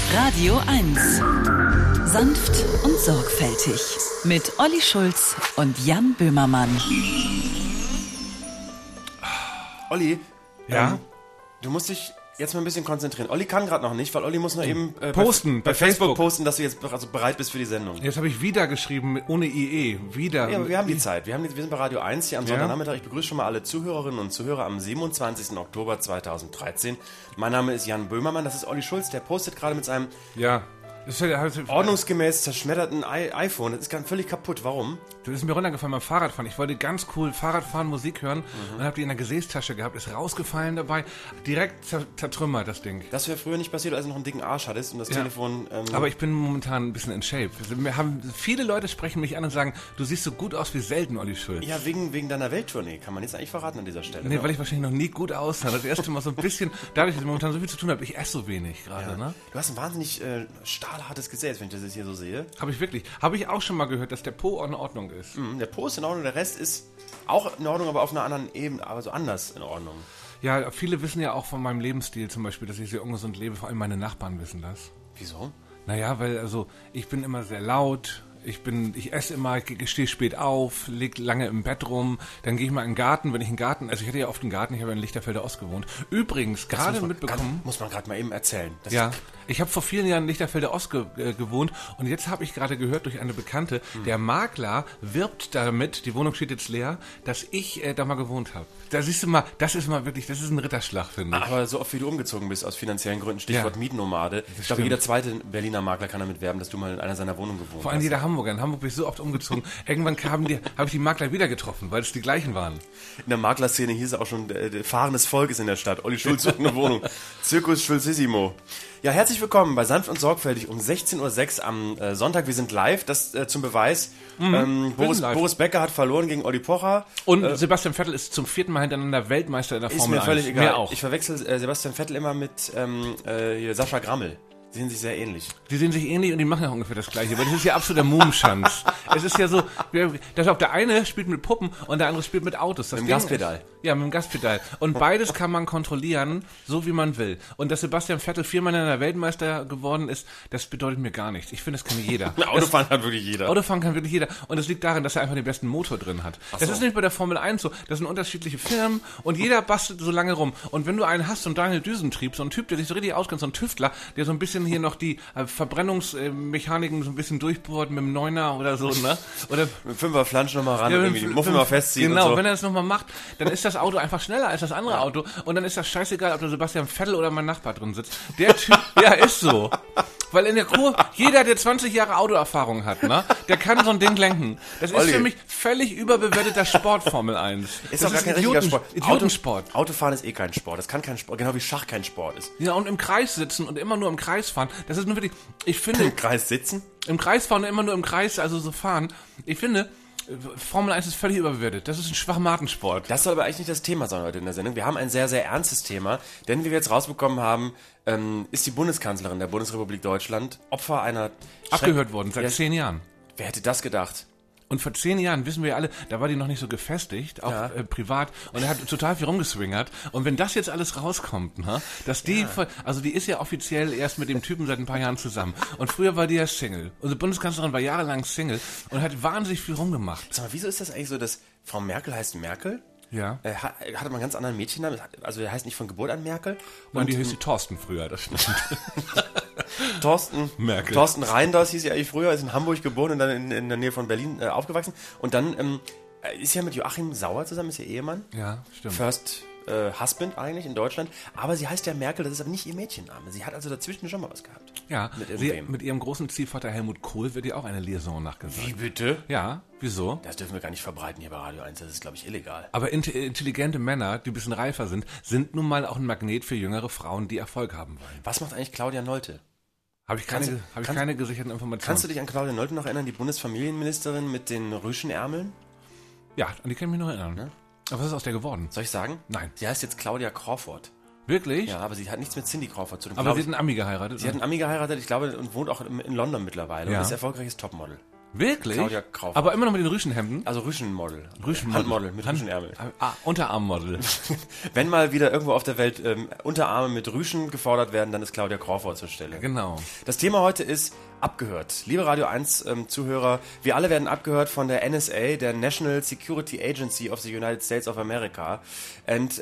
Radio 1. Sanft und sorgfältig. Mit Olli Schulz und Jan Böhmermann. Olli, ja? Du musst dich jetzt mal ein bisschen konzentrieren. Olli kann gerade noch nicht, weil Olli muss noch eben posten, bei Facebook posten, dass du jetzt bereit bist für die Sendung. Jetzt habe ich wieder geschrieben, ohne IE. Wieder. Ja, aber wir haben die Zeit. Wir sind bei Radio 1 hier am Sonntagnachmittag. Ich begrüße schon mal alle Zuhörerinnen und Zuhörer am 27. Oktober 2013. Mein Name ist Jan Böhmermann, das ist Olli Schulz, der postet gerade mit seinem ordnungsgemäß zerschmetterten iPhone. Das ist ganz völlig kaputt. Warum? Du bist mir runtergefallen beim Fahrradfahren. Ich wollte ganz cool Fahrradfahren, Musik hören und habe die in der Gesäßtasche gehabt. Ist rausgefallen dabei. Direkt zertrümmert das Ding. Das wäre früher nicht passiert, als du noch einen dicken Arsch hattest und das Telefon... Aber ich bin momentan ein bisschen in Shape. Viele Leute sprechen mich an und sagen, du siehst so gut aus wie selten, Olli Schulz. Ja, wegen deiner Welttournee. Kann man jetzt eigentlich verraten an dieser Stelle. Nee, weil ich wahrscheinlich noch nie gut aussah. Das erste Mal so ein bisschen, dadurch, dass ich momentan so viel zu tun habe, ich esse so wenig gerade. Ja. Ne? Du hast ein wahnsinnig stahlhartes Gesäß, wenn ich das hier so sehe. Habe ich wirklich. Habe ich auch schon mal gehört, dass der Po in Ordnung ist. Der Po ist in Ordnung, der Rest ist auch in Ordnung, aber auf einer anderen Ebene, aber so anders in Ordnung. Ja, viele wissen ja auch von meinem Lebensstil zum Beispiel, dass ich sehr ungesund lebe. Vor allem meine Nachbarn wissen das. Wieso? Naja, weil ich bin immer sehr laut. Ich esse immer, ich stehe spät auf, lieg lange im Bett rum, dann gehe ich mal in den Garten, ich hatte ja oft einen Garten, ich habe in Lichterfelder Ost gewohnt. Übrigens, gerade mitbekommen... Muss man gerade mal eben erzählen. Ich habe vor vielen Jahren in Lichterfelder Ost gewohnt und jetzt habe ich gerade gehört durch eine Bekannte, der Makler wirbt damit, die Wohnung steht jetzt leer, dass ich da mal gewohnt habe. Da siehst du mal, das ist ein Ritterschlag, finde ich. Aber so oft wie du umgezogen bist aus finanziellen Gründen, Stichwort Mietnomade, ich glaube, jeder zweite Berliner Makler kann damit werben, dass du mal in einer seiner Wohnungen gewohnt hast. Vor allem jeder Hamburger. In Hamburg bin ich so oft umgezogen. Irgendwann habe ich die Makler wieder getroffen, weil es die gleichen waren. In der Maklerszene hieß es auch schon, fahrendes Volk ist in der Stadt. Olli Schulz sucht eine Wohnung. Circus Schulzissimo. Ja, herzlich willkommen bei Sanft und Sorgfältig um 16.06 Uhr am Sonntag. Wir sind live, das zum Beweis. Boris Becker hat verloren gegen Olli Pocher. Und Sebastian Vettel ist zum 4. Mal hintereinander Weltmeister in der Formel 1. Ist mir völlig egal. Mir auch. Ich verwechsel Sebastian Vettel immer mit Sascha Grammel. Die sehen sich sehr ähnlich. Die sehen sich ähnlich und die machen ja ungefähr das Gleiche, weil das ist ja absoluter Mumenschanz. Es ist ja so, dass auch der eine spielt mit Puppen und der andere spielt mit Autos. Mit dem Gaspedal. Ja, mit dem Gaspedal. Und beides kann man kontrollieren, so wie man will. Und dass Sebastian Vettel 4-mal in der Weltmeister geworden ist, das bedeutet mir gar nichts. Ich finde, das kann jeder. Autofahren kann wirklich jeder. Autofahren kann wirklich jeder. Und das liegt daran, dass er einfach den besten Motor drin hat. Das ist nicht bei der Formel 1 so. Das sind unterschiedliche Firmen und jeder bastelt so lange rum. Und wenn du einen hast, so einen Daniel Düsentrieb, so einen Typ, der sich so richtig auskennt, so ein Tüftler, der so ein bisschen hier noch die Verbrennungsmechaniken so ein bisschen durchbohrt mit dem Neuner oder so, ne? Oder mit 5er Flansch nochmal ran, irgendwie die Muffen mal festziehen. Genau, und so. Wenn er das nochmal macht, dann ist das Auto einfach schneller als das andere Auto und dann ist das scheißegal, ob da Sebastian Vettel oder mein Nachbar drin sitzt. Der Typ, ja, ist so. Weil in der Kurve, jeder, der 20 Jahre Autoerfahrung hat, ne, der kann so ein Ding lenken. Das ist für mich völlig überbewerteter Sport, Formel 1. Ist doch gar kein richtiger Sport. Idiotensport. Autofahren ist eh kein Sport. Das kann kein Sport, genau wie Schach kein Sport ist. Ja, und im Kreis sitzen und immer nur im Kreis fahren, das ist nur wirklich, ich finde... Im Kreis sitzen? Im Kreis fahren und immer nur im Kreis, also so fahren. Ich finde... Formel 1 ist völlig überbewertet. Das ist ein Schwachmatensport. Das soll aber eigentlich nicht das Thema sein heute in der Sendung. Wir haben ein sehr, sehr ernstes Thema, denn wie wir jetzt rausbekommen haben, ist die Bundeskanzlerin der Bundesrepublik Deutschland Opfer einer... Abgehört worden, seit 10 Jahren. Wer hätte das gedacht? Und vor 10 Jahren, wissen wir ja alle, da war die noch nicht so gefestigt, auch privat, und er hat total viel rumgeswingert. Und wenn das jetzt alles rauskommt, ne, dass die, also die ist ja offiziell erst mit dem Typen seit ein paar Jahren zusammen. Und früher war die ja Single. Unsere Bundeskanzlerin war jahrelang Single und hat wahnsinnig viel rumgemacht. Sag mal, wieso ist das eigentlich so, dass Frau Merkel heißt Merkel? Ja. Hat aber einen ganz anderen Mädchennamen, also der heißt nicht von Geburt an Merkel. Und die hieß die Thorsten früher, das stimmt. Thorsten Merkel. Thorsten Reinders hieß ja eigentlich früher, ist in Hamburg geboren und dann in der Nähe von Berlin aufgewachsen. Und dann ist ja mit Joachim Sauer zusammen, ist ihr Ehemann. Ja, stimmt. First Husband eigentlich in Deutschland. Aber sie heißt ja Merkel, das ist aber nicht ihr Mädchenname. Sie hat also dazwischen schon mal was gehabt. Ja, mit ihrem großen Ziehvater Helmut Kohl wird ihr auch eine Liaison nachgesagt. Wie bitte? Ja, wieso? Das dürfen wir gar nicht verbreiten hier bei Radio 1, das ist, glaube ich, illegal. Aber intelligente Männer, die ein bisschen reifer sind nun mal auch ein Magnet für jüngere Frauen, die Erfolg haben wollen. Was macht eigentlich Claudia Nolte? Habe ich keine gesicherten Informationen. Kannst du dich an Claudia Nolte noch erinnern, die Bundesfamilienministerin mit den Rüschenärmeln? Ja, an die kann ich mich noch erinnern. Ne? Aber was ist aus der geworden? Soll ich sagen? Nein. Sie heißt jetzt Claudia Crawford. Wirklich? Ja, aber sie hat nichts mit Cindy Crawford zu tun. Aber sie hat einen Ami geheiratet? Sie hat einen Ami geheiratet, ich glaube, und wohnt auch in London mittlerweile. Ja. Und ist erfolgreiches Topmodel. Wirklich? Claudia Crauford. Aber immer noch mit den Rüschenhemden? Also Rüschenmodel. Rüschenmodel. Handmodel mit Rüschenärmel. Unterarmmodel. Wenn mal wieder irgendwo auf der Welt Unterarme mit Rüschen gefordert werden, dann ist Claudia Crauford zur Stelle. Genau. Das Thema heute ist abgehört. Liebe Radio 1 Zuhörer, wir alle werden abgehört von der NSA, der National Security Agency of the United States of America. And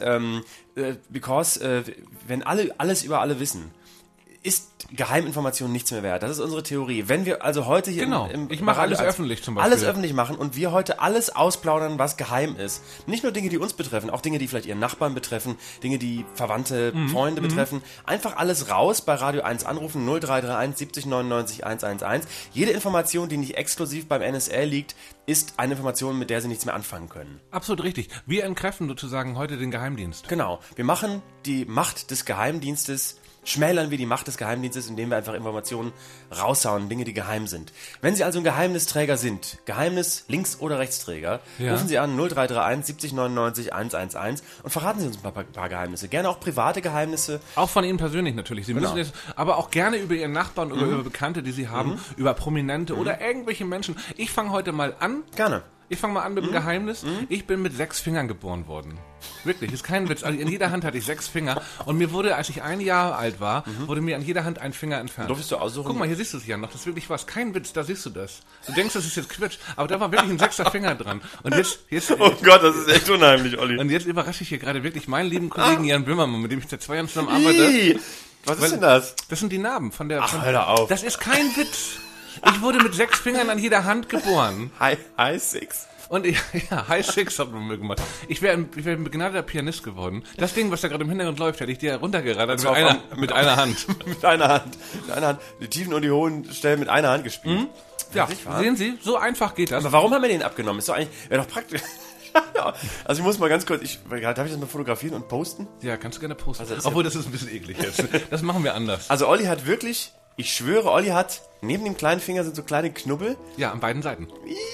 because wenn alle alles über alle wissen, ist Geheiminformation nichts mehr wert. Das ist unsere Theorie. Wenn wir also heute hier ich mache alles öffentlich zum Beispiel. Alles öffentlich machen und wir heute alles ausplaudern, was geheim ist. Nicht nur Dinge, die uns betreffen, auch Dinge, die vielleicht ihren Nachbarn betreffen, Dinge, die Verwandte, Freunde betreffen. Einfach alles raus, bei Radio 1 anrufen, 0331 70 99 111. Jede Information, die nicht exklusiv beim NSA liegt, ist eine Information, mit der sie nichts mehr anfangen können. Absolut richtig. Wir entkräften sozusagen heute den Geheimdienst. Genau. Wir machen die Macht des Geheimdienstes, schmälern wir die Macht des Geheimdienstes, indem wir einfach Informationen raushauen, Dinge, die geheim sind. Wenn Sie also ein Geheimnisträger sind, Geheimnis Links- oder Rechtsträger, rufen Sie an 0331 70 99 111 und verraten Sie uns ein paar Geheimnisse. Gerne auch private Geheimnisse. Auch von Ihnen persönlich natürlich. Sie müssen jetzt, aber auch gerne über Ihren Nachbarn oder über Bekannte, die Sie haben, über Prominente oder irgendwelche Menschen. Ich fange heute mal an. Gerne. Ich fange mal an mit dem Geheimnis. Ich bin mit 6 Fingern geboren worden. Wirklich, ist kein Witz. Also in jeder Hand hatte ich 6 Finger. Und mir wurde, als ich 1 Jahr alt war, wurde mir an jeder Hand ein Finger entfernt. Durftest du aussuchen? Guck mal, hier siehst du es ja noch. Das ist wirklich was. Kein Witz, da siehst du das. Du denkst, das ist jetzt Quatsch. Aber da war wirklich ein 6. Finger dran. Und jetzt oh Gott, das ist echt unheimlich, Olli. Und jetzt überrasche ich hier gerade wirklich meinen lieben Kollegen Jan Böhmermann, mit dem ich seit 2 Jahren zusammen arbeite. Was ist denn das? Das sind die Narben von der... Ach, hör auf. Das ist kein Witz. Ich wurde mit 6 Fingern an jeder Hand geboren. Hi Six. Und High Six hat man mir gemacht. Ich wäre ein begnadeter Pianist geworden. Das Ding, was da gerade im Hintergrund läuft, hätte ich dir runtergerattert mit einer Hand. Mit einer Hand. Die tiefen und die hohen Stellen mit einer Hand gespielt. Ja, sehen Sie, so einfach geht das. Aber warum haben wir den abgenommen? Ist doch eigentlich, wäre doch praktisch. Ja, also ich muss mal ganz kurz, darf ich das mal fotografieren und posten? Ja, kannst du gerne posten. Also obwohl, das ist ein bisschen eklig jetzt. Das machen wir anders. Also Olli hat wirklich, ich schwöre, Olli hat, neben dem kleinen Finger sind so kleine Knubbel. Ja, an beiden Seiten.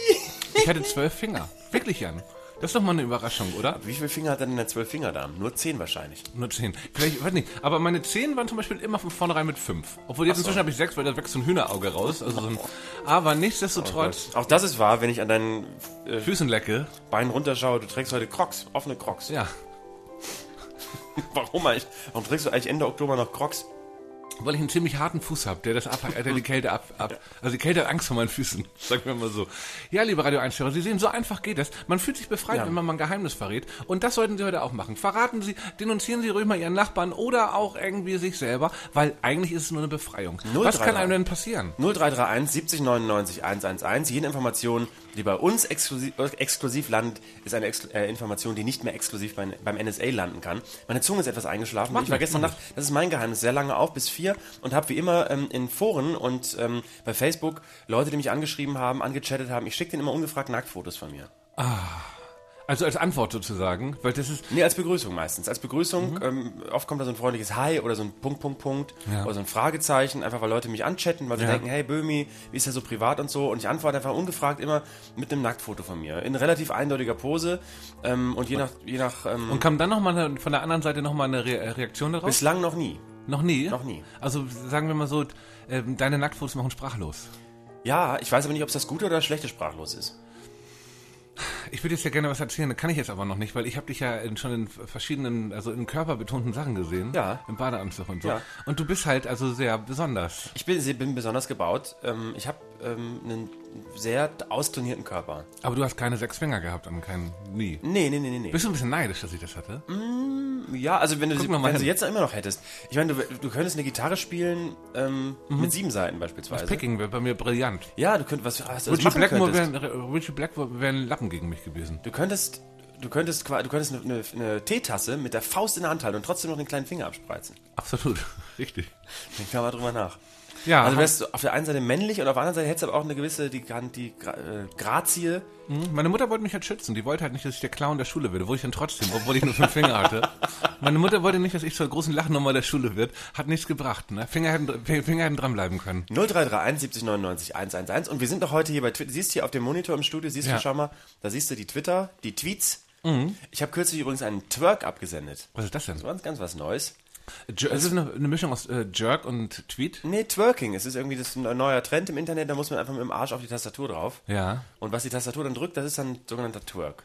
Ich hatte 12 Finger. Wirklich, Jan. Das ist doch mal eine Überraschung, oder? Wie viele Finger hat er denn der 12 Finger da? Nur 10 wahrscheinlich. Nur 10. Vielleicht, ich weiß nicht. Aber meine 10 waren zum Beispiel immer von vornherein mit 5. Obwohl jetzt inzwischen habe ich 6, weil da wächst so ein Hühnerauge raus. Also aber nichtsdestotrotz. Auch das ist wahr, wenn ich an deinen Füßen lecke. Beinen runterschaue. Du trägst heute Crocs, offene Crocs. Ja. Warum eigentlich? Warum trägst du eigentlich Ende Oktober noch Crocs? Weil ich einen ziemlich harten Fuß habe, der die Kälte ab. Also die Kälte hat Angst vor meinen Füßen, sagen wir mal so. Ja, liebe Radio 1-Hörer, Sie sehen, so einfach geht das. Man fühlt sich befreit, wenn man mal ein Geheimnis verrät. Und das sollten Sie heute auch machen. Verraten Sie, denunzieren Sie ruhig mal Ihren Nachbarn oder auch irgendwie sich selber, weil eigentlich ist es nur eine Befreiung. Was kann einem denn passieren? 0331 70 99 111. Jede Information, die bei uns exklusiv landet, ist eine Information, die nicht mehr exklusiv beim NSA landen kann. Meine Zunge ist etwas eingeschlafen. Ich war gestern Nacht, das ist mein Geheimnis, sehr lange auf, bis 4 und habe wie immer in Foren und bei Facebook Leute, die mich angeschrieben haben, angechattet haben. Ich schicke denen immer ungefragt Nacktfotos von mir. Also als Antwort sozusagen, weil das ist... Nee, als Begrüßung meistens. Als Begrüßung, oft kommt da so ein freundliches Hi oder so ein Punkt, oder so ein Fragezeichen, einfach weil Leute mich anchatten, weil sie denken, hey Böhmi, wie ist der so privat und so, und ich antworte einfach ungefragt immer mit einem Nacktfoto von mir, in relativ eindeutiger Pose und je nach und kam dann nochmal von der anderen Seite nochmal eine Reaktion darauf? Bislang noch nie. Noch nie? Noch nie. Also sagen wir mal so, deine Nacktfotos machen sprachlos. Ja, ich weiß aber nicht, ob es das gute oder schlechte sprachlos ist. Ich würde jetzt ja gerne was erzählen, das kann ich jetzt aber noch nicht, weil ich habe dich ja schon in verschiedenen, also in körperbetonten Sachen gesehen. Ja. Im Badeanzug und so. Ja. Und du bist halt also sehr besonders. Ich bin besonders gebaut. Ich habe einen sehr austrainierten Körper. Aber du hast keine 6 Finger gehabt und nie. Nee. Bist du ein bisschen neidisch, dass ich das hatte? Ja, also wenn du sie jetzt immer noch hättest. Ich meine, du könntest eine Gitarre spielen mit 7 Seiten beispielsweise. Das Picking wäre bei mir brillant. Ja, du könntest Richie Blackmore wäre ein Lappen gegen mich gewesen. Du könntest eine Teetasse mit der Faust in der Hand halten und trotzdem noch den kleinen Finger abspreizen. Absolut, richtig. Denk da mal drüber nach. Ja, also du wärst auf der einen Seite männlich und auf der anderen Seite hättest du aber auch eine gewisse Grazie. Meine Mutter wollte mich halt schützen. Die wollte halt nicht, dass ich der Clown der Schule werde. Wurde ich dann trotzdem, obwohl ich nur 5 Finger hatte. Meine Mutter wollte nicht, dass ich zur großen Lachnummer der Schule wird. Hat nichts gebracht. Ne? Finger hätten dranbleiben können. 0331 70 99 111. Und wir sind doch heute hier bei Twitter. Siehst hier auf dem Monitor im Studio, siehst du, schau mal, da siehst du die Tweets. Ich habe kürzlich übrigens einen Twerk abgesendet. Was ist das denn? Das war ganz was Neues. Es ist eine Mischung aus Jerk und Tweet. Nee, Twerking. Es ist irgendwie ein neuer Trend im Internet, da muss man einfach mit dem Arsch auf die Tastatur drauf. Ja. Und was die Tastatur dann drückt, das ist dann sogenannter Twerk.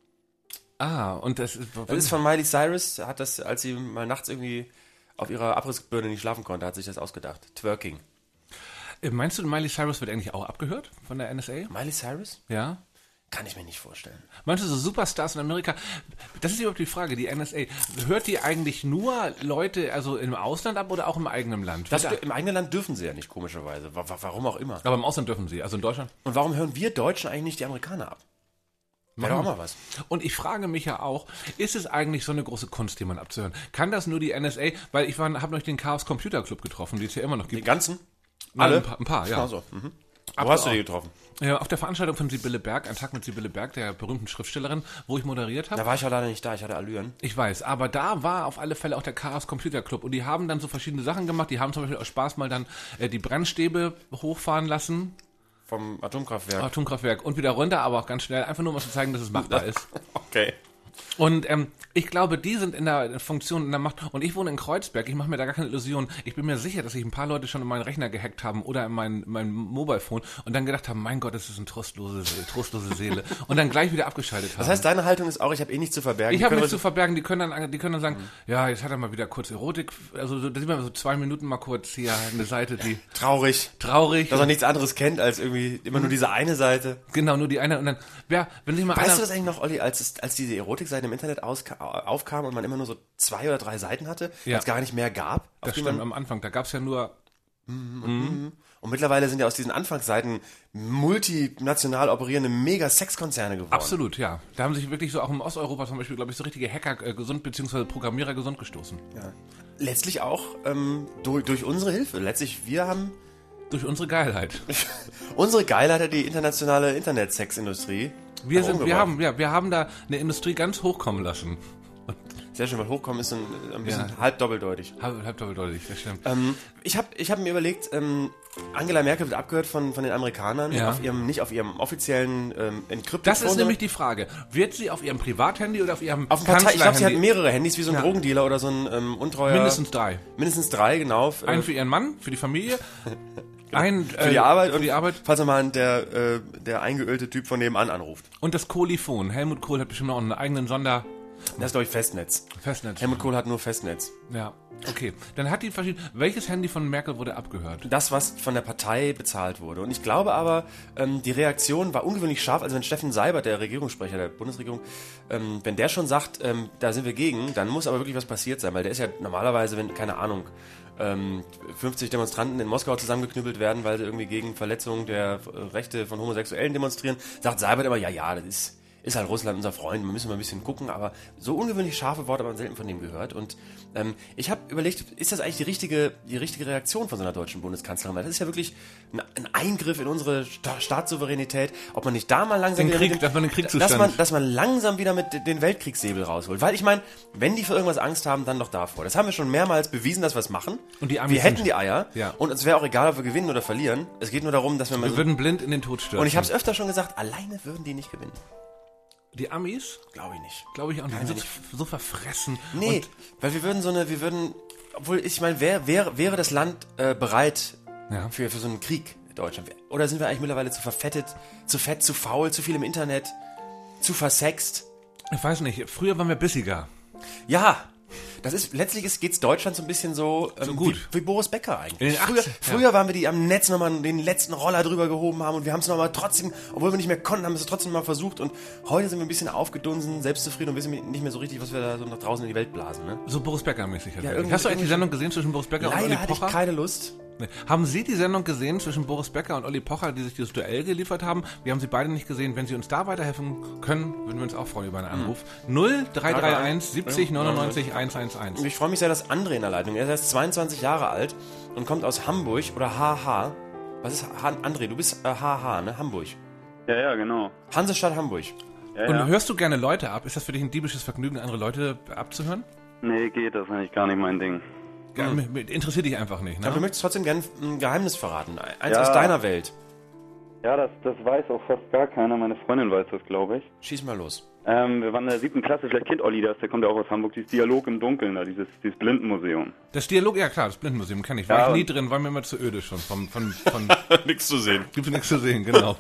Ah, und das ist von Miley Cyrus, hat das, als sie mal nachts irgendwie auf ihrer Abrissbirne nicht schlafen konnte, hat sich das ausgedacht. Twerking. Meinst du, Miley Cyrus wird eigentlich auch abgehört von der NSA? Miley Cyrus? Ja. Kann ich mir nicht vorstellen. Meinst du, so Superstars in Amerika, das ist überhaupt die Frage, die NSA, hört die eigentlich nur Leute also im Ausland ab oder auch im eigenen Land? Im eigenen Land dürfen sie ja nicht, komischerweise. Warum auch immer. Aber im Ausland dürfen sie, also in Deutschland. Und warum hören wir Deutschen eigentlich nicht die Amerikaner ab? Wäre doch auch mal was. Und ich frage mich ja auch, ist es eigentlich so eine große Kunst, jemanden abzuhören? Kann das nur die NSA, weil ich habe noch den Chaos Computer Club getroffen, die es ja immer noch gibt. Die ganzen? Alle? Ein paar, ja. Also, Wo hast du die getroffen? Ja, auf der Veranstaltung von Sibylle Berg, ein Tag mit Sibylle Berg, der berühmten Schriftstellerin, wo ich moderiert habe. Da war ich ja leider nicht da, ich hatte Allüren. Ich weiß, aber da war auf alle Fälle auch der Chaos Computer Club und die haben dann so verschiedene Sachen gemacht. Die haben zum Beispiel aus Spaß mal dann die Brennstäbe hochfahren lassen. Vom Atomkraftwerk. Atomkraftwerk und wieder runter, aber auch ganz schnell, einfach nur um zu zeigen, dass es machbar ist. Okay. Und ich glaube, die sind in der Funktion, in der Macht. Und ich wohne in Kreuzberg, ich mache mir da gar keine Illusionen. Ich bin mir sicher, dass sich ein paar Leute schon in meinen Rechner gehackt haben oder in mein Mobilephone und dann gedacht haben, mein Gott, das ist eine trostlose Seele. Und dann gleich wieder abgeschaltet haben. Das heißt, deine Haltung ist auch, ich habe eh nichts zu verbergen. Ich habe nichts zu verbergen, die können dann sagen, ja, jetzt hat er mal wieder kurz Erotik. Also da sieht man so 2 Minuten mal kurz hier eine Seite, die... Traurig. Dass er nichts anderes kennt, als irgendwie immer nur diese eine Seite. Genau, nur die eine. Und dann, ja, wenn sich mal Weißt du das eigentlich noch, Olli, als diese Erotikseiten im Internet aufkamen und man immer nur so 2 oder 3 Seiten hatte, weil es gar nicht mehr gab? Das stimmt, am Anfang, da gab es ja nur... Und mittlerweile sind ja aus diesen Anfangsseiten multinational operierende Mega-Sexkonzerne geworden. Absolut, ja. Da haben sich wirklich so auch in Osteuropa zum Beispiel, glaube ich, so richtige Hacker beziehungsweise Programmierer gesund gestoßen. Ja. Letztlich auch durch unsere Hilfe. Letztlich, wir haben... Durch unsere Geilheit. Unsere Geilheit hat die internationale Internet-Sex-Industrie. Wir haben da eine Industrie ganz hochkommen lassen. Sehr schön, weil hochkommen ist ein bisschen halb doppeldeutig. Halb doppeldeutig, das stimmt. Ich hab mir überlegt, Angela Merkel wird abgehört von den Amerikanern, nicht auf ihrem offiziellen Encrypted. Das ist nämlich die Frage. Wird sie auf ihrem Privathandy oder auf ihrem Kanzlerhandy? Ich glaube, sie hat mehrere Handys, wie so ein Drogendealer oder so ein untreuer... Mindestens 3. Mindestens 3, genau. Einen für ihren Mann, für die Familie... für die Arbeit, falls mal der eingeölte Typ von nebenan anruft. Und das Kohlifon. Helmut Kohl hat bestimmt noch einen eigenen Das ist, glaube ich, Festnetz. Helmut Kohl hat nur Festnetz. Ja, okay. Dann hat die verschiedene... Welches Handy von Merkel wurde abgehört? Das, was von der Partei bezahlt wurde. Und ich glaube aber, die Reaktion war ungewöhnlich scharf. Also wenn Steffen Seibert, der Regierungssprecher der Bundesregierung, wenn der schon sagt, da sind wir gegen, dann muss aber wirklich was passiert sein. Weil der ist ja normalerweise, wenn, keine Ahnung... 50 Demonstranten in Moskau zusammengeknüppelt werden, weil sie irgendwie gegen Verletzungen der Rechte von Homosexuellen demonstrieren, sagt Seibert immer, ja, das ist halt Russland unser Freund, wir müssen mal ein bisschen gucken, aber so ungewöhnlich scharfe Worte hat man selten von dem gehört. Und ich habe überlegt, ist das eigentlich die richtige Reaktion von so einer deutschen Bundeskanzlerin? Weil das ist ja wirklich ein Eingriff in unsere Staatssouveränität, ob man nicht da mal langsam dass man langsam wieder mit den Weltkriegssäbel rausholt. Weil ich meine, wenn die für irgendwas Angst haben, dann doch davor. Das haben wir schon mehrmals bewiesen, dass wir es machen. Und wir hätten die Eier. Ja. Und es wäre auch egal, ob wir gewinnen oder verlieren. Es geht nur darum, dass wir würden blind in den Tod stürzen. Und ich habe es öfter schon gesagt, alleine würden die nicht gewinnen. Die Amis? Glaube ich nicht. Glaube ich auch nicht. Die sind so verfressen. Nee, weil obwohl ich meine, wäre das Land bereit für so einen Krieg in Deutschland? Oder sind wir eigentlich mittlerweile zu verfettet, zu fett, zu faul, zu viel im Internet, zu versext? Ich weiß nicht, früher waren wir bissiger. Ja, letztlich geht's Deutschland so ein bisschen so gut. Wie Boris Becker eigentlich. Früher waren wir die am Netz nochmal den letzten Roller drüber gehoben haben und wir haben es nochmal trotzdem, obwohl wir nicht mehr konnten, haben wir es trotzdem mal versucht und heute sind wir ein bisschen aufgedunsen, selbstzufrieden und wissen nicht mehr so richtig, was wir da so nach draußen in die Welt blasen. Ne? So Boris Becker-mäßig. Ja, hast du eigentlich die Sendung gesehen zwischen Boris Becker und Olli Pocher? Leider hatte ich keine Lust. Nee. Haben Sie die Sendung gesehen zwischen Boris Becker und Olli Pocher, die sich dieses Duell geliefert haben? Wir haben sie beide nicht gesehen. Wenn Sie uns da weiterhelfen können, würden wir uns auch freuen über einen Anruf. 0331 70 99 111. Ich freue mich sehr, dass André in der Leitung ist. Er ist 22 Jahre alt und kommt aus Hamburg oder HH. Was ist André? Du bist HH, ne? Hamburg. Ja, genau. Hansestadt Hamburg. Ja, und hörst du gerne Leute ab? Ist das für dich ein diebisches Vergnügen, andere Leute abzuhören? Nee, geht. Das ist eigentlich gar nicht mein Ding. Interessiert dich einfach nicht, ne? Aber du möchtest trotzdem gerne ein Geheimnis verraten. Eins aus deiner Welt. Ja, das weiß auch fast gar keiner. Meine Freundin weiß das, glaube ich. Schieß mal los. Wir waren in der 7. Klasse, vielleicht kennt Olli das, der kommt ja auch aus Hamburg, dieses Dialog im Dunkeln, da, dieses Blindenmuseum. Das Dialog, ja klar, das Blindenmuseum kenne ich. War ich nie drin, war mir immer zu öde schon. Von Nichts zu sehen. Gibt's nichts zu sehen, genau.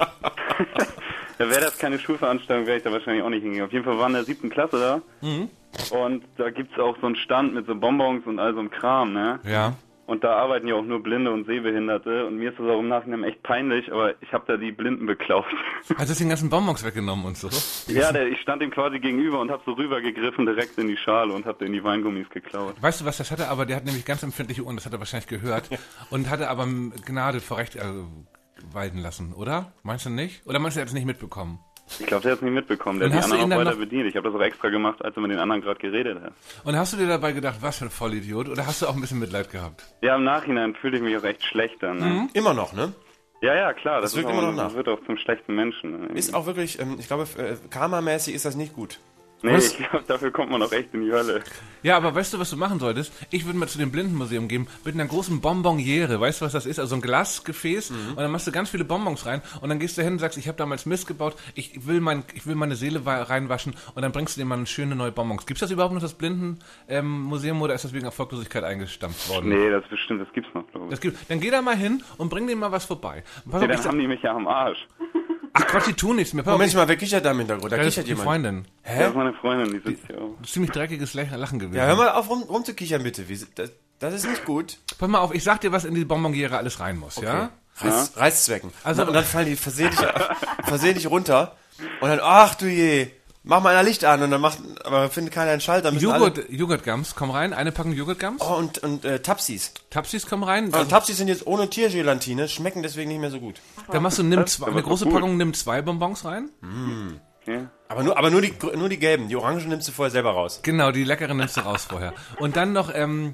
Ja, wäre das keine Schulveranstaltung, wäre ich da wahrscheinlich auch nicht hingegangen. Auf jeden Fall waren wir in der 7. Klasse da. Und da gibt's auch so einen Stand mit so Bonbons und all so einem Kram, ne? Ja. Und da arbeiten ja auch nur Blinde und Sehbehinderte. Und mir ist das auch im Nachhinein echt peinlich, aber ich habe da die Blinden beklaut. Hast du den ganzen Bonbons weggenommen und so? Ja, ich stand ihm quasi gegenüber und habe so rübergegriffen direkt in die Schale und habe in die Weingummis geklaut. Weißt du, was das hatte? Aber der hat nämlich ganz empfindliche Ohren, das hat er wahrscheinlich gehört. Und hatte aber Gnade vor Recht walten lassen, oder? Meinst du nicht? Oder meinst du, er hat es nicht mitbekommen? Ich glaube, der hat es nicht mitbekommen. Der Und hat hast die du ihn anderen auch dann weiter bedient. Ich habe das auch extra gemacht, als er mit den anderen gerade geredet hat. Und hast du dir dabei gedacht, was für ein Vollidiot? Oder hast du auch ein bisschen Mitleid gehabt? Ja, im Nachhinein fühle ich mich auch echt schlecht dann. Ne? Immer noch, ne? Ja, klar. Das wirkt ist immer auch, noch nach. das wird auch zum schlechten Menschen. Ne? Ist auch wirklich, ich glaube, karmamäßig ist das nicht gut. Nee, ich glaube, dafür kommt man auch echt in die Hölle. Ja, aber weißt du, was du machen solltest? Ich würde mal zu dem Blindenmuseum gehen mit einer großen Bonbonniere. Weißt du, was das ist? Also ein Glasgefäß und dann machst du ganz viele Bonbons rein und dann gehst du hin und sagst, ich habe damals Mist gebaut, ich will meine Seele reinwaschen und dann bringst du dir mal eine schöne neue Bonbons. Gibt's das überhaupt noch, das Blindenmuseum, oder ist das wegen Erfolglosigkeit eingestampft worden? Nee, das bestimmt, das gibt's noch, glaube ich. Dann geh da mal hin und bring denen mal was vorbei. Pass Nee, auf, dann haben die mich ja am Arsch. ach Quatsch, die tun nichts mehr. Pass auf, Moment mal, wer kichert da im Hintergrund? Da das ist kichert die jemand. Freundin. Das ist meine Freundin, die sitzt hier auch. Das ist ziemlich dreckiges Lachen gewesen. Ja, hör mal auf rumzukichern, bitte. Das ist nicht gut. Pass mal auf, ich sag dir, was in die Bonbonniere alles rein muss, ja? Reißzwecken. Also- Und dann fallen die versehentlich runter. Und dann, ach du je, mach mal einer Licht an. Und dann aber findet keiner einen Schalter. Müssen Joghurtgums, komm rein, eine Packung Joghurtgums. alle, und Tapsis. Tapsis, komm rein. Also Tapsis sind jetzt ohne Tiergelatine, schmecken deswegen nicht mehr so gut. Dann machst du eine große gut. Packung, nimm 2 Bonbons rein. Okay. Aber nur die gelben. Die orangen nimmst du vorher selber raus. Genau, die leckeren nimmst du raus vorher. Und dann noch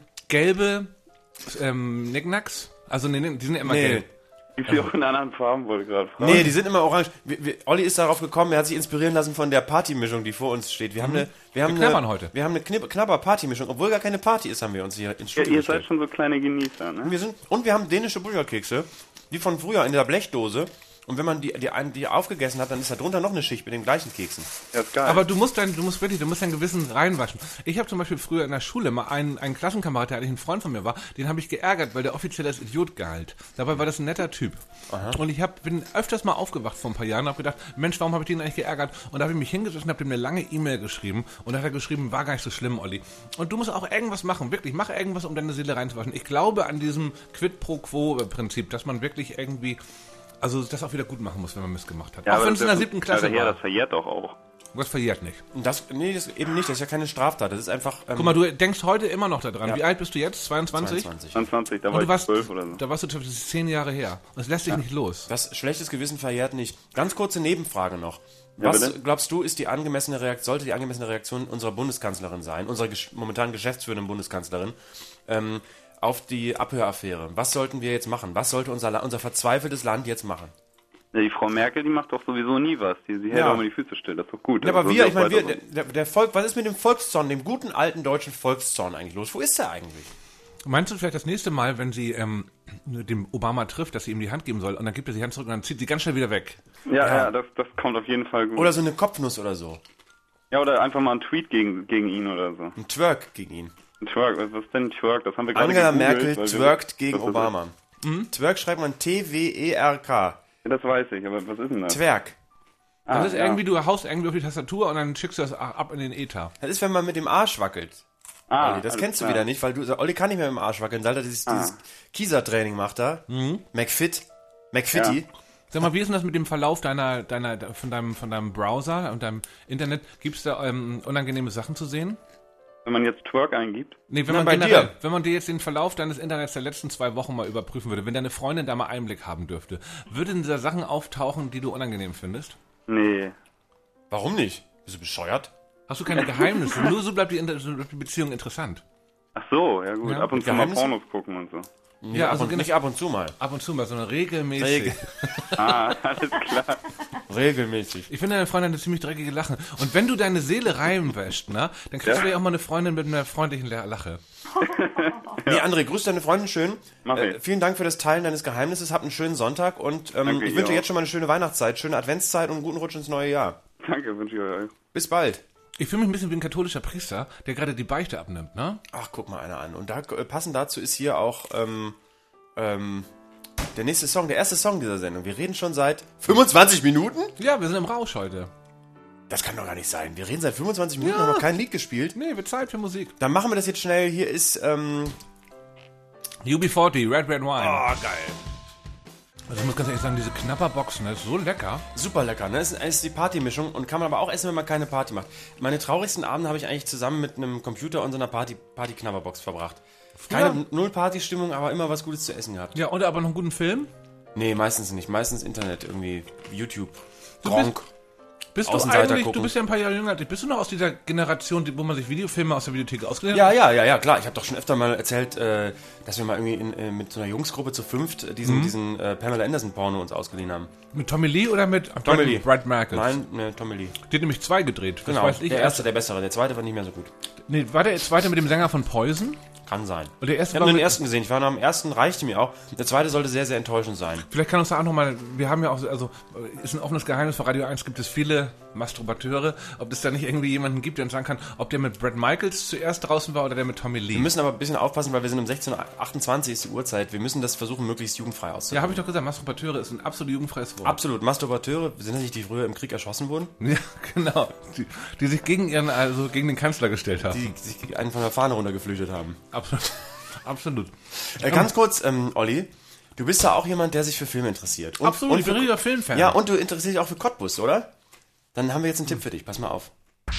gelbe Knickknacks. Also nee, die sind ja immer gelb. Gibt's die auch in anderen Farben, wollte ich gerade fragen. Nee, die sind immer orange. Olli ist darauf gekommen, er hat sich inspirieren lassen von der Partymischung, die vor uns steht. Wir haben knabbern heute. Wir haben eine Knabber-Partymischung. Obwohl gar keine Party ist, haben wir uns hier ins Ja, Studio ihr gestellt. seid schon so kleine Genießer, ne? Wir haben dänische Burgerkekse, die von früher in der Blechdose. Und wenn man die aufgegessen hat, dann ist da drunter noch eine Schicht mit den gleichen Keksen. Ja, ist geil. Aber du musst dein Gewissen reinwaschen. Ich habe zum Beispiel früher in der Schule mal einen Klassenkamerad, der eigentlich ein Freund von mir war, den habe ich geärgert, weil der offiziell als Idiot galt. Dabei war das ein netter Typ. Aha. Und ich bin öfters mal aufgewacht vor ein paar Jahren und habe gedacht, Mensch, warum habe ich den eigentlich geärgert? Und da habe ich mich hingesetzt und habe dem eine lange E-Mail geschrieben. Und da hat er geschrieben, war gar nicht so schlimm, Olli. Und du musst auch irgendwas machen, wirklich. Mach irgendwas, um deine Seele reinzuwaschen. Ich glaube an diesem Quid-pro-Quo-Prinzip, dass man wirklich irgendwie... Also das auch wieder gut machen muss, wenn man Mist gemacht hat. ja, auch wenn es in der 7. Klasse ja, war. das verjährt doch auch. Das verjährt nicht. Und das eben nicht, das ist ja keine Straftat, das ist einfach... Guck mal, du denkst heute immer noch daran. Ja. Wie alt bist du jetzt? 22? 22, da Und war du ich warst 12 oder so. Da warst du, das ist 10 Jahre her. Und es lässt dich nicht los. Das schlechtes Gewissen verjährt nicht. Ganz kurze Nebenfrage noch. Ja, Was bitte? glaubst du, sollte die angemessene Reaktion unserer Bundeskanzlerin sein, unserer momentan geschäftsführenden Bundeskanzlerin, auf die Abhöraffäre? Was sollten wir jetzt machen? Was sollte unser verzweifeltes Land jetzt machen? Ja, die Frau Merkel, die macht doch sowieso nie was. Sie hält Ja. auch immer die Füße still, das ist doch gut. Ja, aber Also, wir, so weiter so. der Volk, was ist mit dem Volkszorn, dem guten alten deutschen Volkszorn eigentlich los? Wo ist der eigentlich? Meinst du vielleicht das nächste Mal, wenn sie dem Obama trifft, dass sie ihm die Hand geben soll und dann gibt er die Hand zurück und dann zieht sie ganz schnell wieder weg? Ja, das kommt auf jeden Fall gut. Oder so eine Kopfnuss oder so. Ja, oder einfach mal ein Tweet gegen ihn oder so. Ein Twerk gegen ihn. Ein Twerk, was ist denn ein Twerk? Das haben wir gerade Angela gegoogelt, Merkel weil wir- twerkt gegen das ist- Obama. Twerk schreibt man T-W-E-R-K. Ja, das weiß ich, aber was ist denn das? Twerk. Das ist ja. irgendwie, du haust irgendwie auf die Tastatur und dann schickst du das ab in den Äther. Das ist, wenn man mit dem Arsch wackelt. Olli, das alles kennst du klar. wieder nicht, weil Olli kann nicht mehr mit dem Arsch wackeln, seit er dieses Kieser-Training macht da. McFitty. Sag mal, wie ist denn das mit dem Verlauf von deinem Browser und deinem Internet? Gibt es da unangenehme Sachen zu sehen? Wenn man jetzt Twerk eingibt? Nee, Na, bei dir. wenn man dir jetzt den Verlauf deines Internets der letzten 2 Wochen mal überprüfen würde, wenn deine Freundin da mal Einblick haben dürfte, würden da Sachen auftauchen, die du unangenehm findest? Nee. Warum nicht? Bist du bescheuert? Hast du keine Geheimnisse? Nur so bleibt die Beziehung interessant. Ach so, ja gut. Ja, Ab und zu mal Geheimnisse? Pornos gucken und so. Ja, also nicht ab und zu mal. ab und zu mal, sondern regelmäßig. Alles klar. Regelmäßig. Ich finde deine Freundin eine ziemlich dreckige Lache. Und wenn du deine Seele reinwäschst, ne, dann kriegst du ja auch mal eine Freundin mit einer freundlichen Lache. Nee, André, grüß deine Freundin schön. Mach ich. Vielen Dank für das Teilen deines Geheimnisses. Habt einen schönen Sonntag und Danke, ich ihr wünsche auch. jetzt schon mal eine schöne Weihnachtszeit, schöne Adventszeit und einen guten Rutsch ins neue Jahr. Danke, wünsche ich euch. Bis bald. Ich fühle mich ein bisschen wie ein katholischer Priester, der gerade die Beichte abnimmt, ne? Ach, guck mal einer an. Und da, passend dazu ist hier auch der nächste Song, der erste Song dieser Sendung. Wir reden schon seit 25 Minuten? Ja, wir sind im Rausch heute. Das kann doch gar nicht sein. Wir reden seit 25 Minuten, haben noch kein Lied gespielt. Nee, wird Zeit für Musik. Dann machen wir das jetzt schnell. Hier ist, UB40, Red Wine. oh, geil. Also ich muss ganz ehrlich sagen, diese Knapperboxen, das ist so lecker. Super lecker, ne? Das ist die Partymischung und kann man aber auch essen, wenn man keine Party macht. Meine traurigsten Abende habe ich eigentlich zusammen mit einem Computer und so einer Party-Knabberbox verbracht. Null Partystimmung, aber immer was Gutes zu essen gehabt. Ja, oder aber noch einen guten Film? Nee, meistens nicht. Meistens Internet, irgendwie YouTube, Gronk. Bist du eigentlich, du bist ja ein paar Jahre jünger als ich, bist du noch aus dieser Generation, wo man sich Videofilme aus der Videothek ausgeliehen hat? Ja, klar. Ich habe doch schon öfter mal erzählt, dass wir mal irgendwie mit so einer Jungsgruppe zu fünft diesen Pamela Anderson Porno uns ausgeliehen haben. Mit Tommy Lee oder mit Tommy Lee. Brad Michaels? Nein, ne, Tommy Lee. Die hat nämlich 2 gedreht. Das Genau, weiß ich der erste, der bessere. Der zweite war nicht mehr so gut. Nee, war der zweite mit dem Sänger von Poison? Kann sein. Und der erste ich habe nur den ersten gesehen. Ich war noch am ersten, reichte mir auch. Der zweite sollte sehr, sehr enttäuschend sein. Vielleicht kann uns da auch nochmal, wir haben ja auch, also ist ein offenes Geheimnis, für Radio 1 gibt es viele Masturbateure, ob es da nicht irgendwie jemanden gibt, der uns sagen kann, ob der mit Brad Michaels zuerst draußen war oder der mit Tommy Lee. Wir müssen aber ein bisschen aufpassen, weil wir sind um 16.28 Uhr ist die Uhrzeit. Wir müssen das versuchen, möglichst jugendfrei auszuführen. Ja, habe ich doch gesagt, Masturbateure ist ein absolut jugendfreies Wort. Absolut. Masturbateure, sind das nicht die früher im Krieg erschossen wurden? Ja, genau. Die sich gegen den Kanzler gestellt haben. Die sich einen von der Fahne runtergeflüchtet haben. Absolut. Absolut. Ganz kurz, Olli, du bist ja auch jemand, der sich für Filme interessiert. Absolut, ich bin ein riesiger Filmfan. Ja, und du interessierst dich auch für Cottbus, oder? Dann haben wir jetzt einen Tipp für dich, pass mal auf.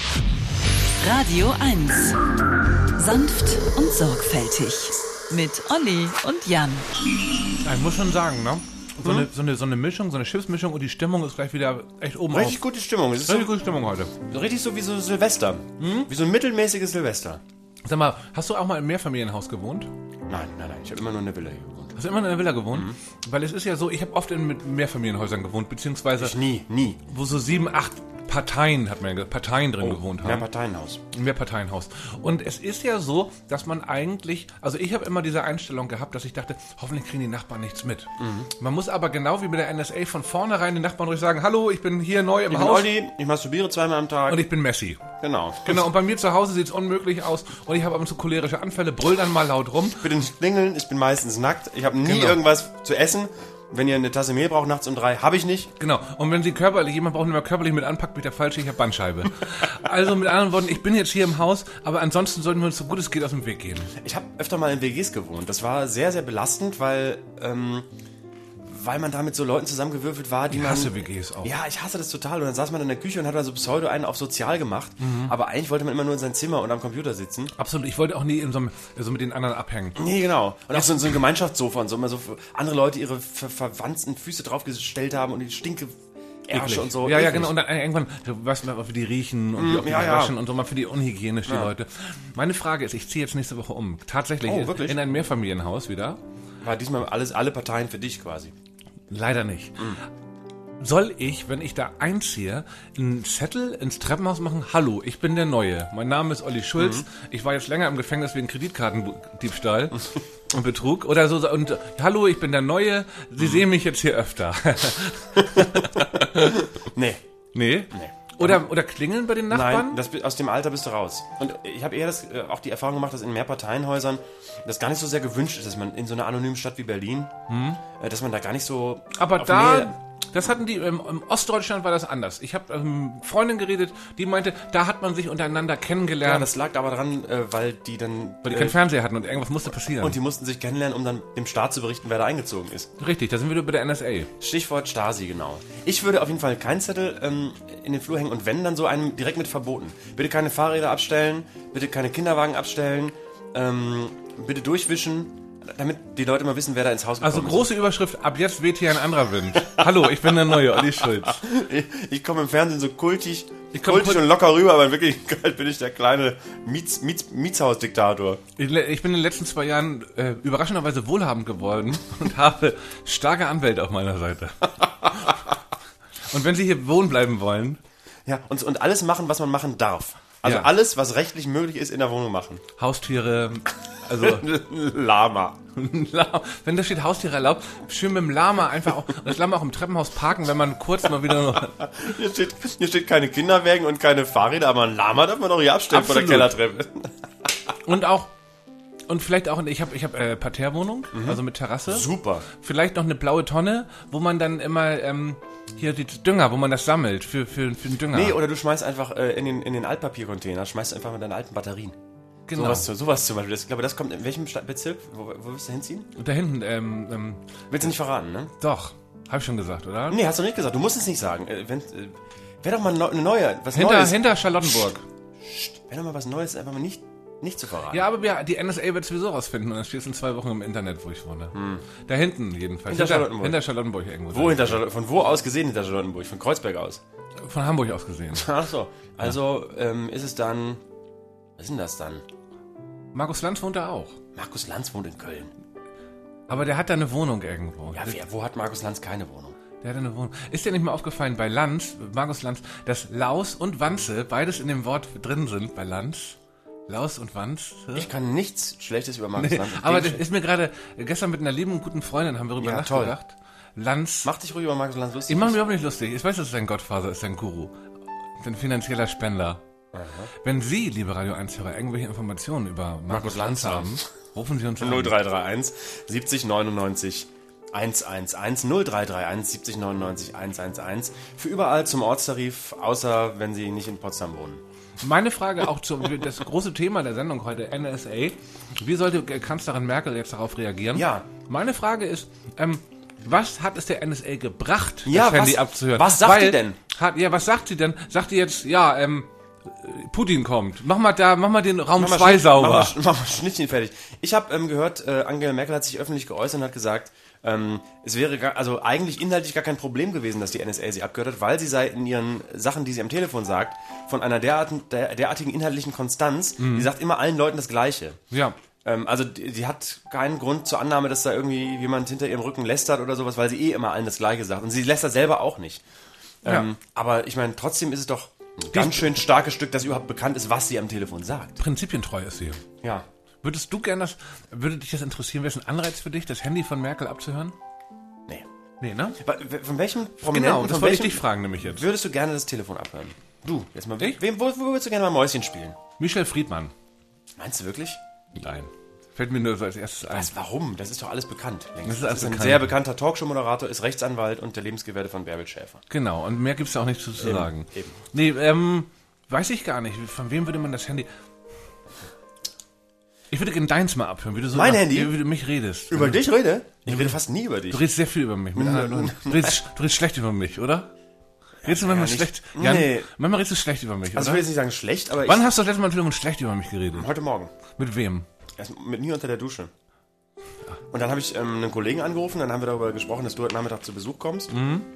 Radio 1. Sanft und sorgfältig. Mit Olli und Jan. Ja, ich muss schon sagen, ne? So eine Mischung, so eine Chipsmischung und die Stimmung ist gleich wieder echt oben Richtig auf. gute Stimmung. Es ist Richtig gute Stimmung heute. so richtig so wie so Silvester. Wie so ein mittelmäßiges Silvester. Sag mal, hast du auch mal im Mehrfamilienhaus gewohnt? Nein. Ich habe immer nur in der Villa hier gewohnt. Hast du immer in einer Villa gewohnt? Weil es ist ja so, ich habe oft in Mehrfamilienhäusern gewohnt, beziehungsweise Ich nie. wo so 7, 8 Parteien drin gewohnt haben. Mehrparteienhaus. Im Mehrparteienhaus. Und es ist ja so, dass man eigentlich, also ich habe immer diese Einstellung gehabt, dass ich dachte, hoffentlich kriegen die Nachbarn nichts mit. Man muss aber genau wie bei der NSA von vornherein den Nachbarn ruhig sagen, hallo, ich bin hier neu im Ich bin Haus Olli, ich masturbiere 2-mal am Tag. und ich bin Messi. Genau. Genau, und bei mir zu Hause sieht es unmöglich aus und ich habe ab und zu cholerische Anfälle, brüll dann mal laut rum. Bitte nicht klingeln, ich bin meistens nackt. Ich habe nie Genau. irgendwas zu essen. Wenn ihr eine Tasse Mehl braucht nachts um 3, habe ich nicht. Genau, und wenn jemand braucht, den man körperlich mit anpackt, bin ich der Falsche, ich habe Bandscheibe. Also mit anderen Worten, ich bin jetzt hier im Haus, aber ansonsten sollten wir uns so gut es geht aus dem Weg gehen. Ich habe öfter mal in WGs gewohnt. Das war sehr, sehr belastend, weil man da mit so Leuten zusammengewürfelt war, die Ich man... hasse WGs auch. Ja, ich hasse das total. Und dann saß man in der Küche und hat da so Pseudo einen auf sozial gemacht. Aber eigentlich wollte man immer nur in sein Zimmer und am Computer sitzen. Absolut, ich wollte auch nie so mit den anderen abhängen. Nee, genau. Und auch so ein Gemeinschaftssofa und so, immer so andere Leute ihre verwandten Füße draufgestellt haben und die stinke Ärsche Eklig. und so. Ja, Eklig. genau. Und dann irgendwann, weißt du, wie die riechen und wie oft die waschen und so, mal für die unhygienisch, die Leute. Meine Frage ist, ich ziehe jetzt nächste Woche um. Tatsächlich. Oh, wirklich? In ein Mehrfamilienhaus wieder. War diesmal alle Parteien für dich quasi. Leider nicht. Soll ich, wenn ich da einziehe, einen Zettel ins Treppenhaus machen? Hallo, ich bin der Neue. Mein Name ist Olli Schulz. Ich war jetzt länger im Gefängnis wegen Kreditkartendiebstahl und Betrug. Oder so. Und hallo, ich bin der Neue. Sie sehen mich jetzt hier öfter. Nee. Nee? Oder klingeln bei den Nachbarn? Nein, aus dem Alter bist du raus. Und ich habe eher auch die Erfahrung gemacht, dass in Mehrparteienhäusern das gar nicht so sehr gewünscht ist, dass man in so einer anonymen Stadt wie Berlin, dass man da gar nicht so... Aber auf da, Nähe- das hatten die, im Ostdeutschland war das anders. Ich habe Freundin geredet, die meinte, da hat man sich untereinander Ja, kennengelernt, das lag aber daran, weil die dann... weil die keinen Fernseher hatten und irgendwas musste passieren. und die mussten sich kennenlernen, um dann dem Staat zu berichten, wer da eingezogen ist. Richtig, da sind wir wieder bei der NSA. Stichwort Stasi, genau. Ich würde auf jeden Fall keinen Zettel in den Flur hängen und wenn, dann so einen direkt mit verboten. Bitte keine Fahrräder abstellen, bitte keine Kinderwagen abstellen, bitte durchwischen, damit die Leute mal wissen, wer da ins Haus gekommen Also große Überschrift, ab jetzt weht hier ein anderer Wind. Hallo, ich bin der Neue, Olli Schulz. ist. Ich komme im Fernsehen so kultig komm und locker rüber, aber in Wirklichkeit bin ich der kleine Mietshaus-Diktator. Ich bin in den letzten 2 Jahren überraschenderweise wohlhabend geworden und habe starke Anwälte auf meiner Seite. Und wenn Sie hier wohnen bleiben wollen, Ja, und alles machen, was man machen darf. Also Ja. alles, was rechtlich möglich ist, in der Wohnung machen. Haustiere, Also Lama. wenn da steht Haustiere erlaubt, schön mit dem Lama einfach auch, das Lama auch im Treppenhaus parken, wenn man kurz mal wieder... Hier steht keine Kinderwägen und keine Fahrräder, aber ein Lama darf man doch hier abstellen vor der Kellertreppe. Und vielleicht auch, ich hab Parterrewohnung, also mit Terrasse. Super. Vielleicht noch eine blaue Tonne, wo man dann immer, hier die Dünger, wo man das sammelt für den Dünger. Nee, oder du schmeißt einfach in den Altpapiercontainer, schmeißt einfach mit deinen alten Batterien. Genau. Sowas zum Beispiel. Ich glaube, das kommt in welchem Bezirk? Wo willst du hinziehen? Und da hinten, Willst du nicht verraten, ne? doch, hab ich schon gesagt, oder? Nee, hast du nicht gesagt. Du musst es nicht sagen. Wäre doch mal eine neue, was Neues. Hinter Charlottenburg. Wäre doch mal was Neues, einfach mal nicht zu verraten. Ja, aber die NSA wird sowieso rausfinden und dann steht es in 2 Wochen im Internet, wo ich wohne. Da hinten jedenfalls. Hinter Charlottenburg irgendwo. Von wo aus gesehen hinter Charlottenburg? Von Kreuzberg aus? Von Hamburg aus gesehen. Ach so. Also ist es dann... Was ist denn das dann? Markus Lanz wohnt da auch. Markus Lanz wohnt in Köln. Aber der hat da eine Wohnung irgendwo. Ja, wo hat Markus Lanz keine Wohnung? Der hat eine Wohnung. Ist dir nicht mal aufgefallen bei Lanz, Markus Lanz, dass Laus und Wanze beides in dem Wort drin sind bei Lanz? Laus und Wanze? Ich kann nichts Schlechtes über Markus Lanz. Aber das ist mir gerade, gestern mit einer lieben und guten Freundin haben wir darüber nachgedacht. Lanz. Mach dich ruhig über Markus Lanz lustig. Ich mache mich überhaupt nicht lustig. Ich weiß, dass es ein Gottvater ist, ein Guru. Ein finanzieller Spender. Aha. Wenn Sie, liebe Radio 1-Hörer, irgendwelche Informationen über Markus Lanz haben, rufen Sie uns an. 0331 70 99 111 0331 70 99 111 für überall zum Ortstarif, außer wenn Sie nicht in Potsdam wohnen. Meine Frage auch das große Thema der Sendung heute, NSA. Wie sollte Kanzlerin Merkel jetzt darauf reagieren? Ja. Meine Frage ist, was hat es der NSA gebracht, das Handy abzuhören? Was sagt die denn? Was sagt sie denn? Sagt die jetzt, Putin kommt. Mach mal den Raum 2 sauber. Mach mal Schnittchen fertig. Ich habe gehört, Angela Merkel hat sich öffentlich geäußert und hat gesagt, es wäre eigentlich inhaltlich gar kein Problem gewesen, dass die NSA sie abgehört hat, weil sie sei in ihren Sachen, die sie am Telefon sagt, von einer derartigen inhaltlichen Konstanz, die sagt immer allen Leuten das Gleiche. Ja. Also die hat keinen Grund zur Annahme, dass da irgendwie jemand hinter ihrem Rücken lästert oder sowas, weil sie immer allen das Gleiche sagt. Und sie lästert selber auch nicht. Ja. Aber ich meine, trotzdem ist es doch ein ganz schön starkes Stück, dass überhaupt bekannt ist, was sie am Telefon sagt. Prinzipientreu ist sie. Ja. Würde dich das interessieren, wäre es ein Anreiz für dich, das Handy von Merkel abzuhören? Nee. Nee, ne? Von welchem Prominenten? Genau, das wollte ich dich fragen nämlich jetzt. Würdest du gerne das Telefon abhören? Du, jetzt mal. Wo würdest du gerne mal Mäuschen spielen? Michel Friedmann. Meinst du wirklich? Nein. Fällt mir nur so als erstes ein. Warum? Das ist doch alles bekannt. Das ist ein sehr bekannter Talkshow-Moderator, ist Rechtsanwalt und der Lebensgefährte von Bärbel Schäfer. Genau, und mehr gibt's da auch nicht zu sagen. Eben. Nee, weiß ich gar nicht. Von wem würde man das Handy... Ich würde gerne deins mal abhören, wie du so mein Handy? Wie du über mich redest. Über dich rede? Ich rede fast nie über dich. Du redest sehr viel über mich. Du redest schlecht über mich, oder? Redest du manchmal schlecht? Ja, nee. Manchmal redest du schlecht über mich, also oder? Ich will jetzt nicht sagen schlecht, aber Wann hast du das letzte Mal am Telefon schlecht über mich geredet? Heute Morgen. Mit wem? Erst mit mir unter der Dusche. Und dann habe ich einen Kollegen angerufen, dann haben wir darüber gesprochen, dass du heute Nachmittag zu Besuch kommst.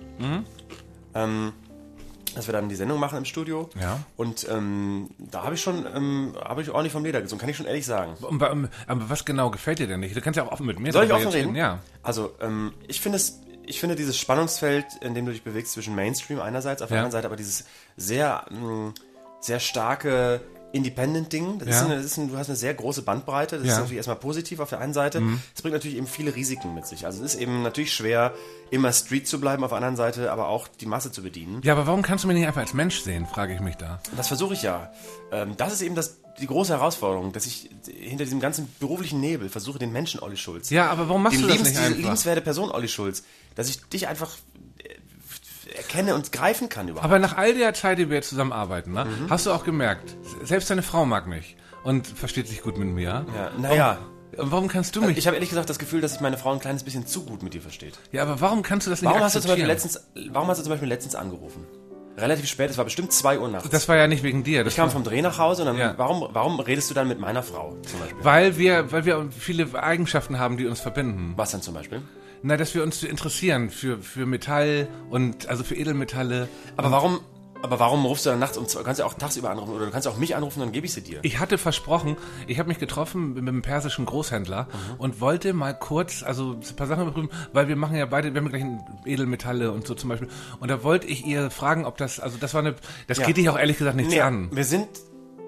Dass wir dann die Sendung machen im Studio. Ja. Und da habe ich ordentlich vom Leder gezogen, kann ich schon ehrlich sagen. Aber was genau gefällt dir denn nicht? Du kannst ja auch offen mit mir Soll ich offen reden? Ja. Also, ich finde dieses Spannungsfeld, in dem du dich bewegst zwischen Mainstream einerseits, auf der anderen Seite aber dieses sehr, sehr starke Independent-Ding. Du hast eine sehr große Bandbreite. Das ist natürlich erstmal positiv auf der einen Seite. Es bringt natürlich eben viele Risiken mit sich. Also es ist eben natürlich schwer, immer Street zu bleiben, auf der anderen Seite aber auch die Masse zu bedienen. Ja, aber warum kannst du mich nicht einfach als Mensch sehen, frage ich mich da. Das versuche ich ja. Das ist eben die große Herausforderung, dass ich hinter diesem ganzen beruflichen Nebel versuche, den Menschen Olli Schulz. Ja, aber warum machst du das nicht einfach? Diese liebenswerte Person Olli Schulz, dass ich dich einfach erkenne und greifen kann überhaupt. Aber nach all der Zeit, die wir jetzt zusammenarbeiten, ne, hast du auch gemerkt, selbst deine Frau mag mich und versteht sich gut mit mir. Ja, naja. Warum kannst du mich... Ich habe ehrlich gesagt das Gefühl, dass sich meine Frau ein kleines bisschen zu gut mit dir versteht. Ja, aber warum kannst du das nicht akzeptieren? Warum hast du zum Beispiel letztens angerufen? Relativ spät, es war bestimmt 2 Uhr nachts. Das war ja nicht wegen dir. Ich kam vom Dreh nach Hause und dann, warum redest du dann mit meiner Frau zum Beispiel? Weil wir viele Eigenschaften haben, die uns verbinden. Was denn zum Beispiel? Na, dass wir uns interessieren für Metall und also für Edelmetalle. Aber warum rufst du dann nachts um 2? Du kannst ja auch tagsüber anrufen oder du kannst ja auch mich anrufen, dann gebe ich sie dir. Ich hatte versprochen, ich habe mich getroffen mit einem persischen Großhändler und wollte mal kurz, also ein paar Sachen überprüfen, weil wir machen ja beide, wir haben gleich Edelmetalle und so zum Beispiel. Und da wollte ich ihr fragen, ob das, also das war das geht dich auch ehrlich gesagt nichts an.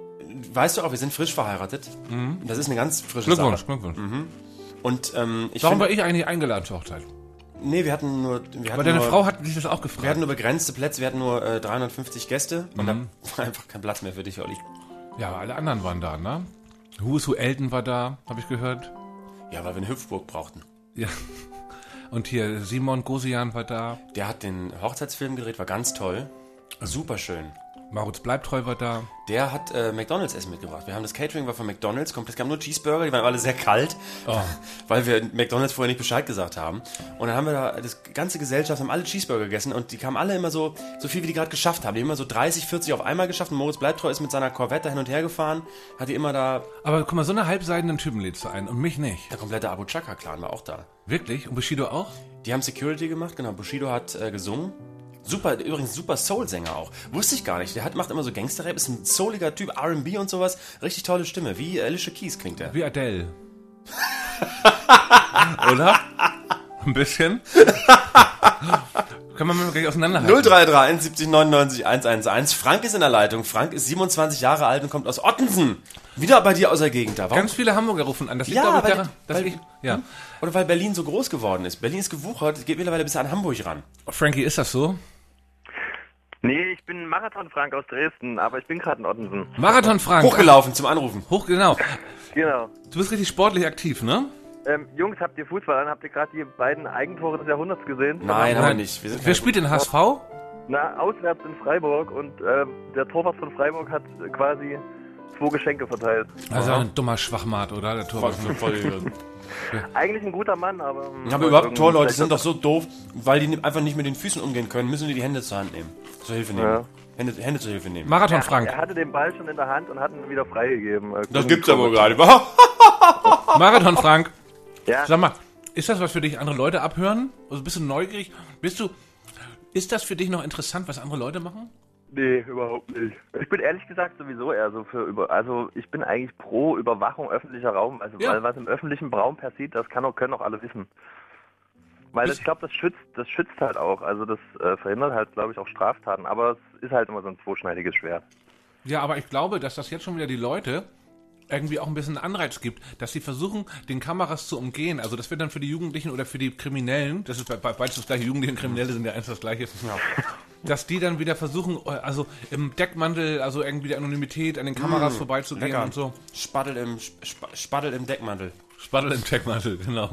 weißt du auch, wir sind frisch verheiratet. Das ist eine ganz frische Sache. Glückwunsch. Und Warum war ich eigentlich eingeladen zur Hochzeit? Nee, wir hatten nur... Aber deine Frau hat sich das auch gefragt. Wir hatten nur begrenzte Plätze, wir hatten nur 350 Gäste und da war einfach kein Platz mehr für dich, Olli. Ja, aber alle anderen waren da, ne? Who Elton war da, habe ich gehört. Ja, weil wir eine Hüpfburg brauchten. Ja. Und hier Simon Gosian war da. Der hat den Hochzeitsfilm gedreht, war ganz toll. Super schön. Maurits Bleibtreu war da. Der hat McDonald's Essen mitgebracht. Wir haben das Catering war von McDonald's, komplett, es gab nur Cheeseburger, die waren alle sehr kalt, weil wir McDonald's vorher nicht Bescheid gesagt haben. Und dann haben wir da, das ganze Gesellschaft haben alle Cheeseburger gegessen und die kamen alle immer so viel wie die gerade geschafft haben. Die haben immer so 30, 40 auf einmal geschafft und Moritz Bleibtreu ist mit seiner Corvette da hin und her gefahren, hat die immer da... Aber guck mal, so eine halbseidenen Typen lädst du ein und mich nicht. Der komplette Abu Chaka-Clan war auch da. Wirklich? Und Bushido auch? Die haben Security gemacht, genau. Bushido hat gesungen. Übrigens super Soul-Sänger auch. Wusste ich gar nicht. Der macht immer so Gangster-Rap, ist ein souliger Typ, R&B und sowas. Richtig tolle Stimme. Wie Alicia Keys klingt der. Wie Adele. Oder? Ein bisschen? Kann man mal gleich auseinanderhalten. 033 71 99 111. Frank ist in der Leitung. Frank ist 27 Jahre alt und kommt aus Ottensen. Wieder bei dir aus der Gegend da. Warum? Ganz viele Hamburger rufen an. Das liegt, Ja, glaube ich, weil- daran, dass weil- ich... Ja. Oder weil Berlin so groß geworden ist. Berlin ist gewuchert, geht mittlerweile bis an Hamburg ran. Frankie, ist das so? Nee, ich bin Marathon-Frank aus Dresden, aber ich bin gerade in Ottensen. Marathon Frank. Hochgelaufen zum Anrufen. Genau. Genau. Du bist richtig sportlich aktiv, ne? Jungs, habt ihr Fußball an? Habt ihr gerade die beiden Eigentore des Jahrhunderts gesehen? Nein, haben wir nicht. Wir sind Wer keine spielt den HSV? Na, auswärts in Freiburg und der Torwart von Freiburg hat quasi 2 Geschenke verteilt. Also ein dummer Schwachmat, oder? Der Torwart. Voll. Eigentlich ein guter Mann, aber... Aber überhaupt Torleute sind doch so doof, weil die einfach nicht mit den Füßen umgehen können, müssen die Hände zur Hand nehmen. Zur Hilfe nehmen. Ja. Hände zur Hilfe nehmen. Marathon Frank. Er hatte den Ball schon in der Hand und hat ihn wieder freigegeben. Das gibt's aber gerade. Marathon Frank. Ja, Sag mal, ist das was für dich, andere Leute abhören? Also bist du neugierig? Ist das für dich noch interessant, was andere Leute machen? nee, überhaupt nicht. Ich bin ehrlich gesagt sowieso eher so also ich bin eigentlich pro Überwachung öffentlicher Raum. Also Ja. weil was im öffentlichen Raum passiert, das können auch alle wissen. Weil ich glaube, das schützt halt auch. Also das verhindert halt, glaube ich, auch Straftaten. Aber es ist halt immer so ein zweischneidiges Schwert. Ja, aber ich glaube, dass das jetzt schon wieder die Leute irgendwie auch ein bisschen Anreiz gibt, dass sie versuchen, den Kameras zu umgehen. Also das wird dann für die Jugendlichen oder für die Kriminellen, das ist beides das gleiche, Jugendliche und Kriminelle sind ja eins das gleiche, dass die dann wieder versuchen, also im Deckmantel, also irgendwie die Anonymität an den Kameras vorbeizugehen lecker. und so. Spaddel im Deckmantel. Spaddel im Deckmantel, genau.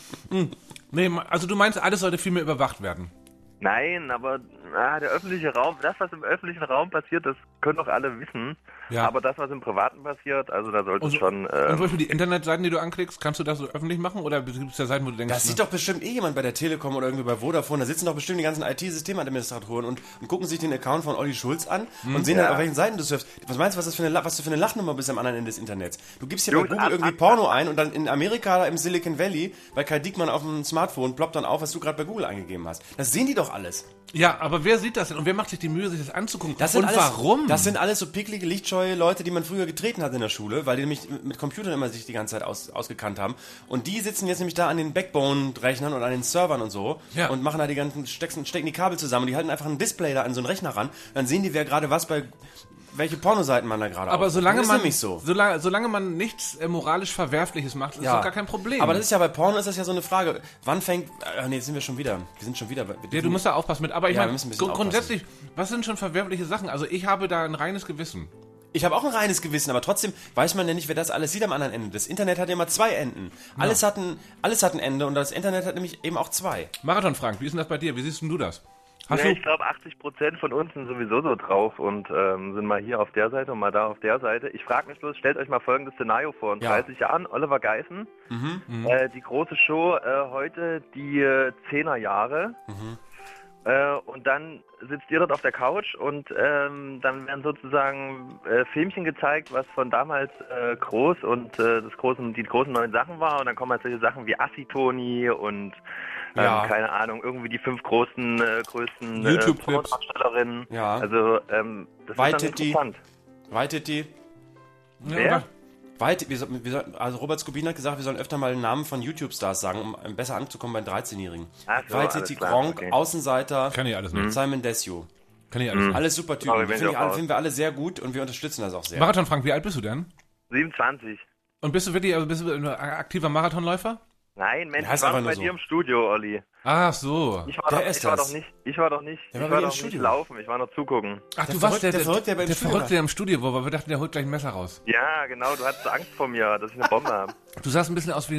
Nee, also du meinst, alles sollte viel mehr überwacht werden. Nein, aber der öffentliche Raum, das, was im öffentlichen Raum passiert, das können doch alle wissen. Ja. Aber das, was im Privaten passiert, also da sollte es schon... Und zum Beispiel die Internetseiten, die du anklickst, kannst du das so öffentlich machen? Oder gibt es da Seiten, wo du denkst... Das sieht doch bestimmt jemand bei der Telekom oder irgendwie bei Vodafone. Da sitzen doch bestimmt die ganzen IT-Systemadministratoren und gucken sich den Account von Olli Schulz an und sehen dann, auf welchen Seiten du surfst. Was meinst du, was du für eine Lachnummer bist am anderen Ende des Internets? Du gibst hier bei Google irgendwie Porno ein und dann in Amerika, im Silicon Valley, bei Kai Diekmann auf dem Smartphone ploppt dann auf, was du gerade bei Google eingegeben hast. Das sehen die doch alles. Ja, aber wer sieht das denn? Und wer macht sich die Mühe, sich das anzugucken? Und alles, warum? Das sind alles so picklige, lichtscheue Leute, die man früher getreten hat in der Schule, weil die nämlich mit Computern immer sich die ganze Zeit ausgekannt haben. Und die sitzen jetzt nämlich da an den Backbone-Rechnern und an den Servern und so und machen da die ganzen, stecken die Kabel zusammen und die halten einfach ein Display da an so einen Rechner ran. Dann sehen die, wer gerade welche Pornoseiten man da gerade Aber solange das ist man, nämlich so. solange man nichts moralisch Verwerfliches macht, ist doch gar kein Problem. Aber das ist ja bei Porno ist das ja so eine Frage. Wann fängt... jetzt sind wir schon wieder. Wir sind schon wieder bei... ja, du musst da aufpassen mit. Aber ich Ja, meine, wir müssen ein bisschen grundsätzlich, was sind schon verwerfliche Sachen? Also ich habe da ein reines Gewissen. Ich habe auch ein reines Gewissen, aber trotzdem weiß man ja nicht, wer das alles sieht am anderen Ende. Das Internet hat ja immer 2 Enden. Alles hat ein Ende und das Internet hat nämlich eben auch 2. Marathon Frank, wie ist denn das bei dir? Wie siehst denn du das? Hast Nee, du? ich glaube, 80% von uns sind sowieso so drauf und sind mal hier auf der Seite und mal da auf der Seite. Ich frage mich bloß, stellt euch mal folgendes Szenario vor. In 30 Jahren, Oliver Geißen, die große Show, heute die 10er Jahre. Und dann sitzt ihr dort auf der Couch und dann werden sozusagen Filmchen gezeigt, was von damals groß und die großen neuen Sachen war. Und dann kommen halt solche Sachen wie Assi-Toni und keine Ahnung, irgendwie die 5 größten YouTube-Clips. Pornodarstellerinnen. Ja. Also das ist dann interessant. Waititi. Wer? Also Robert Skobin hat gesagt, wir sollen öfter mal den Namen von YouTube-Stars sagen, um besser anzukommen bei 13-Jährigen. Ach so, Waititi, alles klar, Gronk, okay. Außenseiter, Kann ich alles nicht. Simon Desue. Kann ich alles. Alles super Typen. Finden wir alle sehr gut und wir unterstützen das auch sehr. Marathon Frank, wie alt bist du denn? 27. Und bist du wirklich, also bist du ein aktiver Marathonläufer? Nein, Mensch, heißt ich war einfach bei nur dir im Studio, Olli. Ach so. Ich war doch nicht laufen, ich war noch zugucken. Ach, du warst der Verrückte, der im Studio war, weil wir dachten, der holt gleich ein Messer raus. Ja, genau, du hattest Angst vor mir, dass ich eine Bombe habe. Du sahst ein bisschen aus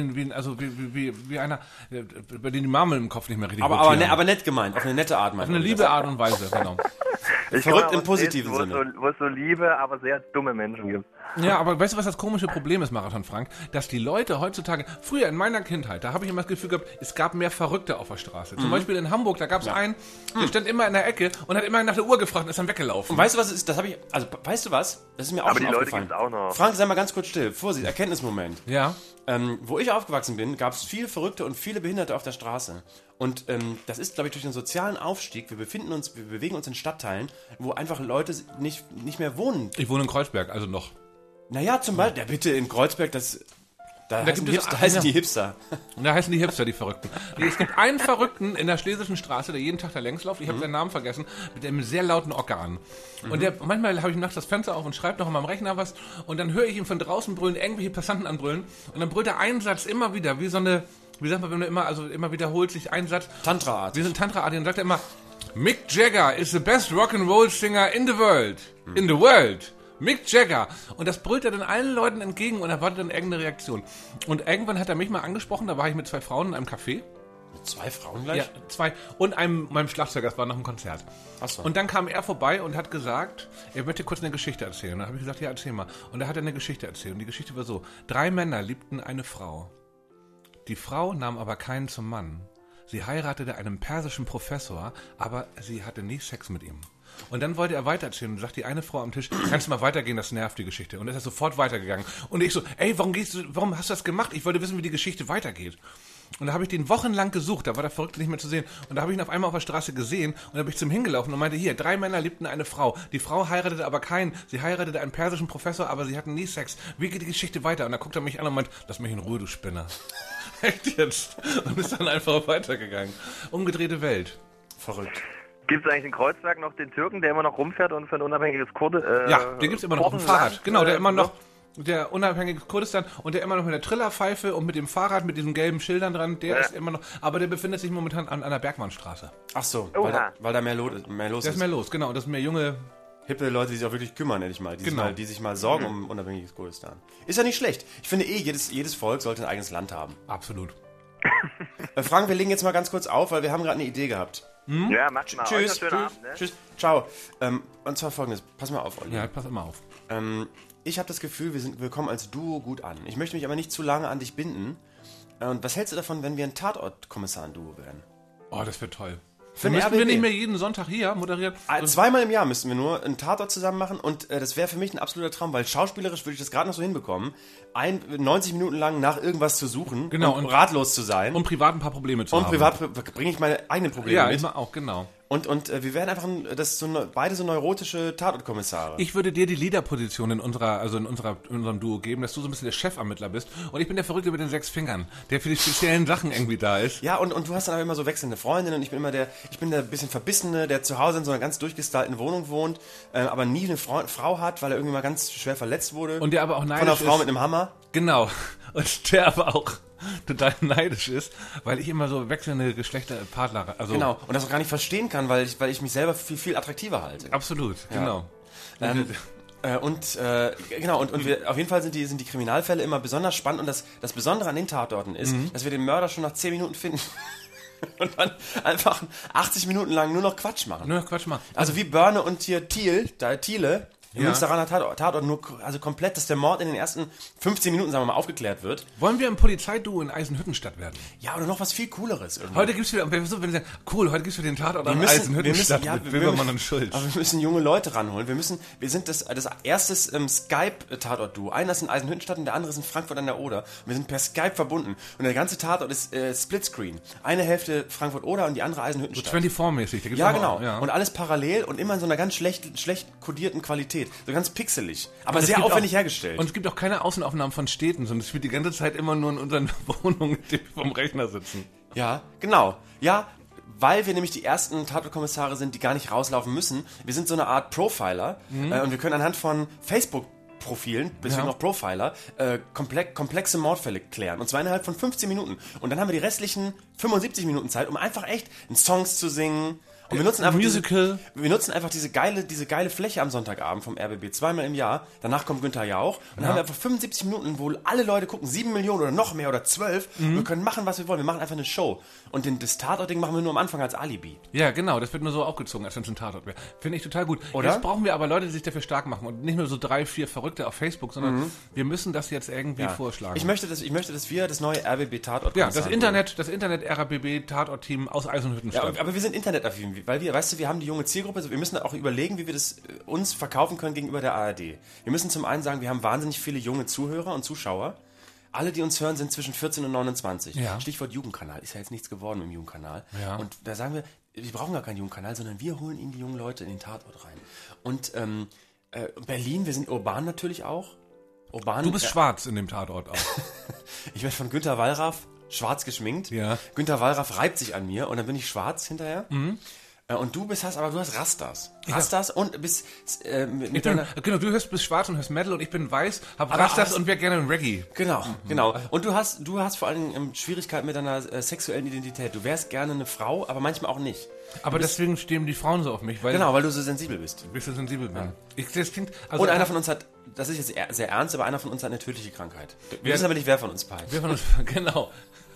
wie einer, bei dem die Marmel im Kopf nicht mehr richtig aber nett gemeint, auf eine nette Art. Auf eine liebe Art und Weise, genau. Verrückt im positiven Sinne. Wo es so liebe, aber sehr dumme Menschen gibt. Ja, aber weißt du, was das komische Problem ist, Marathon Frank? Dass die Leute heutzutage, früher in meiner Kindheit, da habe ich immer das Gefühl gehabt, es gab mehr Verrückte auf der Straße. Zum Beispiel in Hamburg, da gab es einen, der stand immer in der Ecke und hat immer nach der Uhr gefragt und ist dann weggelaufen. Und weißt du, was es ist? Weißt du was? Das ist mir auch Aber schon die Leute aufgefallen. gibt's auch noch. Frank, sei mal ganz kurz still. Vorsicht, Erkenntnismoment. Ja. Wo ich aufgewachsen bin, gab es viele Verrückte und viele Behinderte auf der Straße. Und das ist, glaube ich, durch den sozialen Aufstieg. Wir bewegen uns in Stadtteilen, wo einfach Leute nicht mehr wohnen. Ich wohne in Kreuzberg, also noch. Naja, zum Beispiel, ja bitte, in Kreuzberg, da heißen die Hipster. Und da heißen die Hipster, die Verrückten. Es gibt einen Verrückten in der Schlesischen Straße, der jeden Tag da längs läuft. Ich habe seinen Namen vergessen, mit einem sehr lauten Organ. Und manchmal habe ich nachts das Fenster auf und schreibe noch mal am Rechner was. Und dann höre ich ihn von draußen brüllen, irgendwelche Passanten anbrüllen. Und dann brüllt er einen Satz immer wieder, wie so eine, wie sagt man, wenn du immer wiederholt sich ein Satz. Tantra-Art. Wie so ein Tantra-Art. Und dann sagt er immer, Mick Jagger is the best Rock'n'Roll singer in the world. In the world. Mick Jagger. Und das brüllt er dann allen Leuten entgegen und erwartet dann irgendeine Reaktion. Und irgendwann hat er mich mal angesprochen, da war ich mit 2 Frauen in einem Café. Mit 2 Frauen gleich? Ja, 2. Und meinem Schlagzeuger, das war noch ein Konzert. Ach so. Und dann kam er vorbei und hat gesagt, er möchte kurz eine Geschichte erzählen. Und dann habe ich gesagt, ja, erzähl mal. Und da hat er eine Geschichte erzählt. Und die Geschichte war so, 3 Männer liebten eine Frau. Die Frau nahm aber keinen zum Mann. Sie heiratete einen persischen Professor, aber sie hatte nie Sex mit ihm. Und dann wollte er weitererzählen und sagt die eine Frau am Tisch, kannst du mal weitergehen, das nervt die Geschichte. Und er ist sofort weitergegangen. Und ich so, ey, warum hast du das gemacht? Ich wollte wissen, wie die Geschichte weitergeht. Und da habe ich den wochenlang gesucht, da war der Verrückte nicht mehr zu sehen. Und da habe ich ihn auf einmal auf der Straße gesehen und da bin ich zu ihm hingelaufen und meinte, hier, 3 Männer liebten eine Frau. Die Frau heiratete aber keinen. Sie heiratete einen persischen Professor, aber sie hatten nie Sex. Wie geht die Geschichte weiter? Und da guckt er mich an und meint, lass mich in Ruhe, du Spinner. Echt jetzt? Und ist dann einfach weitergegangen. Umgedrehte Welt. Verrückt. Gibt es eigentlich in Kreuzberg noch den Türken, der immer noch rumfährt und für ein unabhängiges ja, den gibt's immer noch auf dem Fahrrad. Genau, der immer noch, der unabhängige Kurdistan und der immer noch mit der Trillerpfeife und mit dem Fahrrad, mit diesen gelben Schildern dran, der ist immer noch, aber der befindet sich momentan an der Bergmannstraße. Ach so, weil da mehr los ist. Da ist mehr los, genau, und das sind mehr junge... Hippe Leute, die sich auch wirklich kümmern, ehrlich mal. Die sich mal sorgen um unabhängiges Kurdistan. Ist ja nicht schlecht. Ich finde jedes Volk sollte ein eigenes Land haben. Absolut. Frank, wir legen jetzt mal ganz kurz auf, weil wir haben gerade eine Idee gehabt. Ja, macht mal. Tschüss. Schönen Abend, ne? Tschüss. Ciao. Und zwar folgendes. Pass mal auf, Olli. Ja, pass immer auf. Ich habe das Gefühl, wir kommen als Duo gut an. Ich möchte mich aber nicht zu lange an dich binden. Und was hältst du davon, wenn wir ein Tatort-Kommissar-Duo werden? Oh, das wird toll. Dann müssen wir nicht mehr jeden Sonntag hier moderieren. 2-mal im Jahr müssten wir nur einen Tatort zusammen machen und das wäre für mich ein absoluter Traum, weil schauspielerisch würde ich das gerade noch so hinbekommen, 90 Minuten lang nach irgendwas zu suchen und ratlos zu sein. Und privat ein paar Probleme zu haben. Und privat bringe ich meine eigenen Probleme mit. Ja, immer auch, genau. Und wir werden einfach beide so neurotische Tatortkommissare. Ich würde dir die Leaderposition in unserem Duo geben, dass du so ein bisschen der Chefermittler bist. Und ich bin der Verrückte mit den 6 Fingern, der für die speziellen Sachen irgendwie da ist. Ja, und du hast dann aber immer so wechselnde Freundinnen und ich bin der bisschen Verbissene, der zu Hause in so einer ganz durchgestylten Wohnung wohnt, aber nie eine Frau hat, weil er irgendwie mal ganz schwer verletzt wurde. Und der aber auch neidisch ist. Von einer Frau mit einem Hammer. Genau. Und der aber auch total neidisch ist, weil ich immer so wechselnde Geschlechterpartner, also genau, und das auch gar nicht verstehen kann, weil ich mich selber viel attraktiver halte. Absolut, genau. Genau, und wir, auf jeden Fall sind die Kriminalfälle immer besonders spannend und das Besondere an den Tatorten ist, dass wir den Mörder schon nach 10 Minuten finden. Und dann einfach 80 Minuten lang nur noch Quatsch machen. Also wie Börne und hier Thiele, im Münsteraner Tatort also komplett, dass der Mord in den ersten 15 Minuten, sagen wir mal, aufgeklärt wird. Wollen wir ein Polizeiduo in Eisenhüttenstadt werden? Ja, oder noch was viel Cooleres irgendwie. Heute gibt's wieder, wenn wir sagen, cool, heute gibt's wieder den Tatort in Eisenhüttenstadt mit Böhmermann und Schulz. Aber wir müssen junge Leute ranholen. Wir sind das erste Skype-Tatort-Duo. Einer ist in Eisenhüttenstadt und der andere ist in Frankfurt an der Oder. Und wir sind per Skype verbunden. Und der ganze Tatort ist Splitscreen. Eine Hälfte Frankfurt-Oder und die andere Eisenhüttenstadt. So 24-mäßig. Ja, genau. Ja. Und alles parallel und immer in so einer ganz schlecht kodierten Qualität. So ganz pixelig. Aber sehr aufwendig hergestellt. Und es gibt auch keine Außenaufnahmen von Städten, sondern es wird die ganze Zeit immer nur in unseren Wohnungen, die vom Rechner sitzen. Ja, genau. Ja, weil wir nämlich die ersten Tatortkommissare sind, die gar nicht rauslaufen müssen. Wir sind so eine Art Profiler und wir können anhand von Facebook-Profilen, deswegen auch Profiler, komplexe Mordfälle klären. Und zwar innerhalb von 15 Minuten. Und dann haben wir die restlichen 75 Minuten Zeit, um einfach echt Songs zu singen. Und wir nutzen einfach diese geile Fläche am Sonntagabend vom RBB zweimal im Jahr. Danach kommt Günther Jauch. Und dann haben wir einfach 75 Minuten, wo alle Leute gucken, 7 Millionen oder noch mehr oder 12. Wir können machen, was wir wollen. Wir machen einfach eine Show. Und das Tatort-Ding machen wir nur am Anfang als Alibi. Ja, genau. Das wird nur so aufgezogen, als wenn es ein Tatort wäre. Finde ich total gut. Oder? Jetzt brauchen wir aber Leute, die sich dafür stark machen. Und nicht nur so 3, 4 Verrückte auf Facebook, sondern wir müssen das jetzt irgendwie vorschlagen. Ich möchte, dass wir das neue RBB Tatort das Internet RBB Tatort-Team aus Eisenhüttenstadt. Ja, aber wir sind internetaffin, weil wir haben die junge Zielgruppe, wir müssen auch überlegen, wie wir das uns verkaufen können gegenüber der ARD. Wir müssen zum einen sagen, wir haben wahnsinnig viele junge Zuhörer und Zuschauer. Alle, die uns hören, sind zwischen 14 und 29. Ja. Stichwort Jugendkanal. Ist ja jetzt nichts geworden im Jugendkanal. Ja. Und da sagen wir brauchen gar keinen Jugendkanal, sondern wir holen ihnen die jungen Leute in den Tatort rein. Und Berlin, wir sind urban natürlich auch. Urban, Du bist schwarz in dem Tatort auch. Ich werde von Günter Wallraff schwarz geschminkt. Ja. Günter Wallraff reibt sich an mir und dann bin ich schwarz hinterher. Und du hast Rastas. Rastas und bist Genau, du bist schwarz und hörst Metal und ich bin weiß, hab Rastas und wäre gerne ein Reggae. Genau. Und du hast vor allem Schwierigkeiten mit deiner sexuellen Identität. Du wärst gerne eine Frau, aber manchmal auch nicht. Aber deswegen stehen die Frauen so auf mich. Weil du so sensibel bist. Ich so sensibel bin. Und einer von uns hat, das ist jetzt sehr ernst, aber einer von uns hat eine tödliche Krankheit. Wir wissen aber nicht, wer von uns beiden. Genau.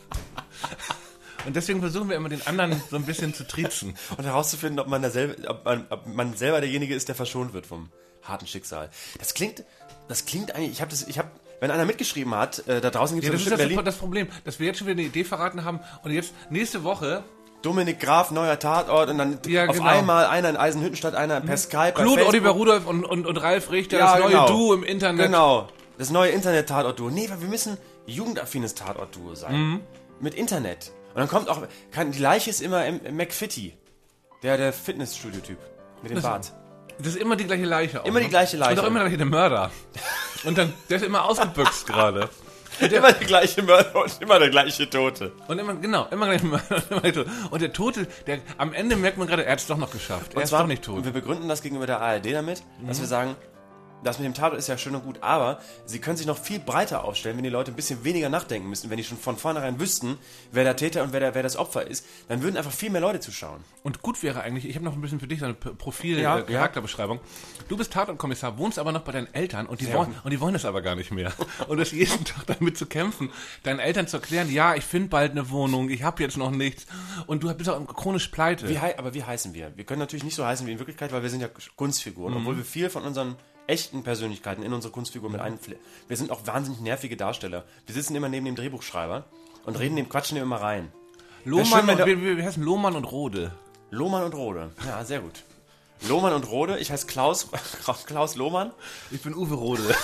Und deswegen versuchen wir immer, den anderen so ein bisschen zu triezen. Und herauszufinden, ob man selber derjenige ist, der verschont wird vom harten Schicksal. Das klingt eigentlich, wenn einer mitgeschrieben hat, da draußen gibt es das ist das Problem, dass wir jetzt schon wieder eine Idee verraten haben und jetzt nächste Woche Dominik Graf, neuer Tatort und dann auf einmal einer in Eisenhüttenstadt, einer per Skype, Claude Oliver Rudolph und Ralf Richter, das neue Duo im Internet. Genau, das neue Internet-Tatort-Duo. Nee, weil wir müssen jugendaffines Tatort-Duo sein. Mit Internet. Und dann kommt auch, die Leiche ist immer McFitty, der Fitnessstudio-Typ mit dem Bart. Das ist immer die gleiche Leiche. Immer die gleiche Leiche. Und auch immer der Mörder. Und dann, der ist immer ausgebüxt gerade. Immer der gleiche Mörder und immer der gleiche Tote. Und immer gleich Mörder. Und der Tote, am Ende merkt man gerade, er hat es doch noch geschafft. Er ist doch nicht tot. Und wir begründen das gegenüber der ARD damit, dass wir sagen, das mit dem Tatort ist ja schön und gut, aber sie können sich noch viel breiter aufstellen, wenn die Leute ein bisschen weniger nachdenken müssen. Wenn die schon von vornherein wüssten, wer der Täter und wer das Opfer ist, dann würden einfach viel mehr Leute zuschauen. Und gut wäre eigentlich, ich habe noch ein bisschen für dich so eine Charakterbeschreibung. Du bist Tatortkommissar, wohnst aber noch bei deinen Eltern und die wollen das aber gar nicht mehr. Und du hast jeden Tag damit zu kämpfen, deinen Eltern zu erklären, ja, ich finde bald eine Wohnung, ich habe jetzt noch nichts und du bist auch chronisch pleite. Aber wie heißen wir? Wir können natürlich nicht so heißen wie in Wirklichkeit, weil wir sind ja Kunstfiguren, obwohl wir viel von unseren echten Persönlichkeiten in unsere Kunstfigur mit einfließen. Wir sind auch wahnsinnig nervige Darsteller. Wir sitzen immer neben dem Drehbuchschreiber und quatschen dem immer rein. Wir heißen Lohmann und Rode. Lohmann und Rode. Ja, sehr gut. Lohmann und Rode. Ich heiße Klaus Lohmann. Ich bin Uwe Rode.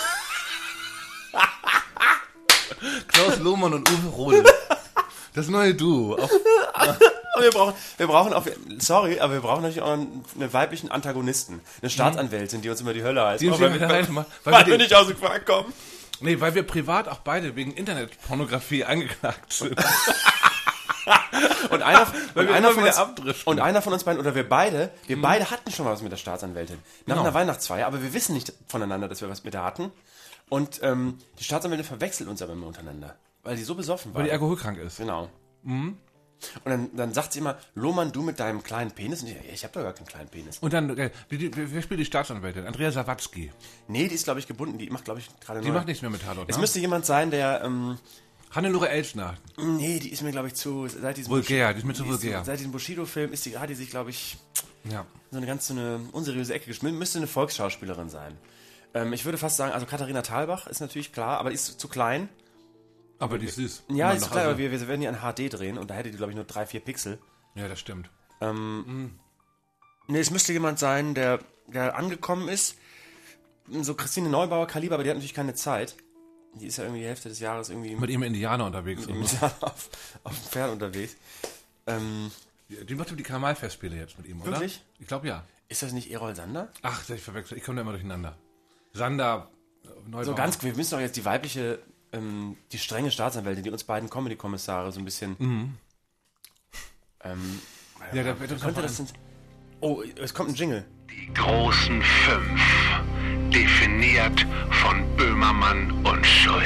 Klaus Lohmann und Uwe Rode. Das neue Duo. Wir brauchen natürlich auch einen weiblichen Antagonisten. Eine Staatsanwältin, die uns immer die Hölle heißt. Weil wir nicht aus dem Quark kommen. Nee, weil wir privat auch beide wegen Internetpornografie angeklagt sind. Und einer von uns beiden, oder wir beide hatten schon mal was mit der Staatsanwältin. Nach einer Weihnachtsfeier, aber wir wissen nicht voneinander, dass wir was mit der hatten. Und die Staatsanwältin verwechselt uns aber immer untereinander. Weil die so besoffen war. Weil die alkoholkrank ist. Genau. Und dann sagt sie immer, Lohmann, du mit deinem kleinen Penis. Und ich habe doch gar keinen kleinen Penis. Und dann, wer spielt die Staatsanwältin? Andrea Sawatzki. Nee, die ist, glaube ich, gebunden. Die macht, glaube ich, gerade Die macht nichts mehr mit Tatort, Es müsste jemand sein, der... Hannelore Elsner. Nee, die ist mir, glaube ich, seit diesem vulgär. Die ist mir zu vulgär. Seit diesem Bushido-Film hat die sich, glaube ich, so eine unseriöse Ecke geschmissen. Müsste eine Volksschauspielerin sein. Ich würde fast sagen, also Katharina Thalbach ist natürlich klar, aber die ist zu klein. Aber die ist süß. Ja, die ist zu klein, aber wir werden die an HD drehen und da hätte die, glaube ich, nur 3-4 Pixel. Ja, das stimmt. Nee, es müsste jemand sein, der angekommen ist. So Christine Neubauer Kaliber, aber die hat natürlich keine Zeit. Die ist ja irgendwie die Hälfte des Jahres irgendwie... Mit ihrem Indianer unterwegs. Auf dem Pferd unterwegs. Die macht die Kamal-Festspiele jetzt mit ihm, oder? Wirklich? Ich glaube, ja. Ist das nicht Errol Sander? Ach, ich verwechsel. Ich komme da immer durcheinander. Sander, Neubauer. So ganz, wir müssen doch jetzt die weibliche... die strenge Staatsanwältin, die uns beiden Comedy-Kommissare so ein bisschen Ja, da wird uns Könnte das denn... Oh, es kommt ein Jingle. Die großen 5, definiert von Böhmermann und Schulz.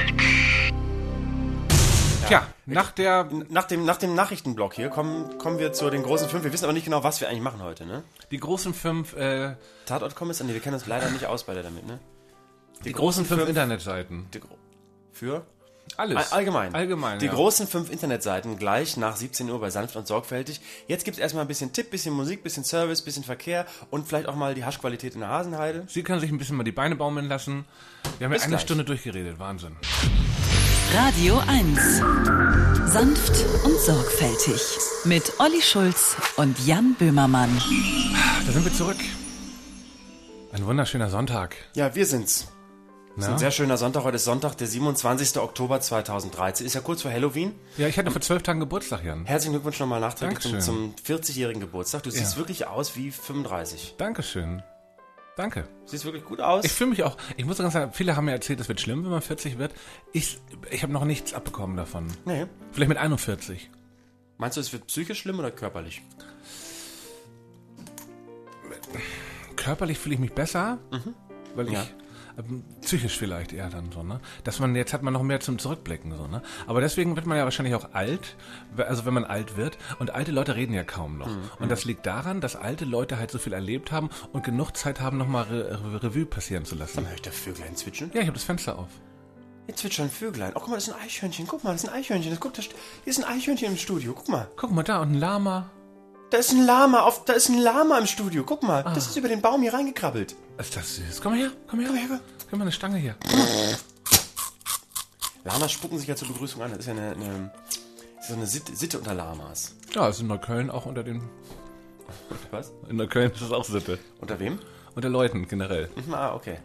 Tja, nach dem Nachrichtenblock hier kommen wir zu den großen 5. Wir wissen aber nicht genau, was wir eigentlich machen heute, ne? die großen 5, Tatort-Kommissar? Nee, wir kennen uns leider nicht aus beide damit, ne? die großen 5 Internetseiten. Für? Alles. Allgemein. Die ja. großen 5 Internetseiten gleich nach 17 Uhr bei Sanft und Sorgfältig. Jetzt gibt's erstmal ein bisschen Tipp, bisschen Musik, bisschen Service, bisschen Verkehr und vielleicht auch mal die Haschqualität in der Hasenheide. Sie können sich ein bisschen mal die Beine baumeln lassen. Wir haben ja Bis eine gleich. Stunde durchgeredet. Wahnsinn. Radio 1. Sanft und sorgfältig. Mit Olli Schulz und Jan Böhmermann. Da sind wir zurück. Ein wunderschöner Sonntag. Ja, wir sind's. Es ist Na? ein sehr schöner Sonntag. Heute ist Sonntag, der 27. Oktober 2013. Ist ja kurz vor Halloween. Ja, ich hatte vor 12 Tagen Geburtstag, Jan. Herzlichen Glückwunsch nochmal nachträglich Dankeschön. zum 40-jährigen Geburtstag. Du siehst wirklich aus wie 35. Dankeschön. Danke. Siehst wirklich gut aus. Ich fühle mich auch, ich muss ganz sagen, viele haben mir erzählt, es wird schlimm, wenn man 40 wird. Ich habe noch nichts abbekommen davon. Nee. Vielleicht mit 41. Meinst du, es wird psychisch schlimm oder körperlich? Körperlich fühle ich mich besser, weil Ja. psychisch vielleicht eher dann so, ne? Dass man, jetzt hat man noch mehr zum Zurückblicken, so, ne? Aber deswegen wird man ja wahrscheinlich auch alt, also wenn man alt wird, und alte Leute reden ja kaum noch. Und das liegt daran, dass alte Leute halt so viel erlebt haben und genug Zeit haben, nochmal Revue passieren zu lassen. Dann höre ich da Vöglein zwitschern. Ja, ich habe das Fenster auf. Jetzt zwitschern Vöglein. Oh, guck mal, das ist ein Eichhörnchen. Guck mal, das ist ein Eichhörnchen. Guck, hier ist ein Eichhörnchen im Studio. Guck mal. Guck mal da, und ein Lama. Da ist ein Lama im Studio. Guck mal, das ist über den Baum hier reingekrabbelt. Ist das süß? Komm mal her. Komm mal, eine Stange hier. Lamas spucken sich ja zur Begrüßung an. Das ist ja so eine Sitte unter Lamas. Ja, ist in Neukölln auch unter den... Was? In Neukölln ist das auch Sitte. Unter wem? Unter Leuten generell. Ah, okay.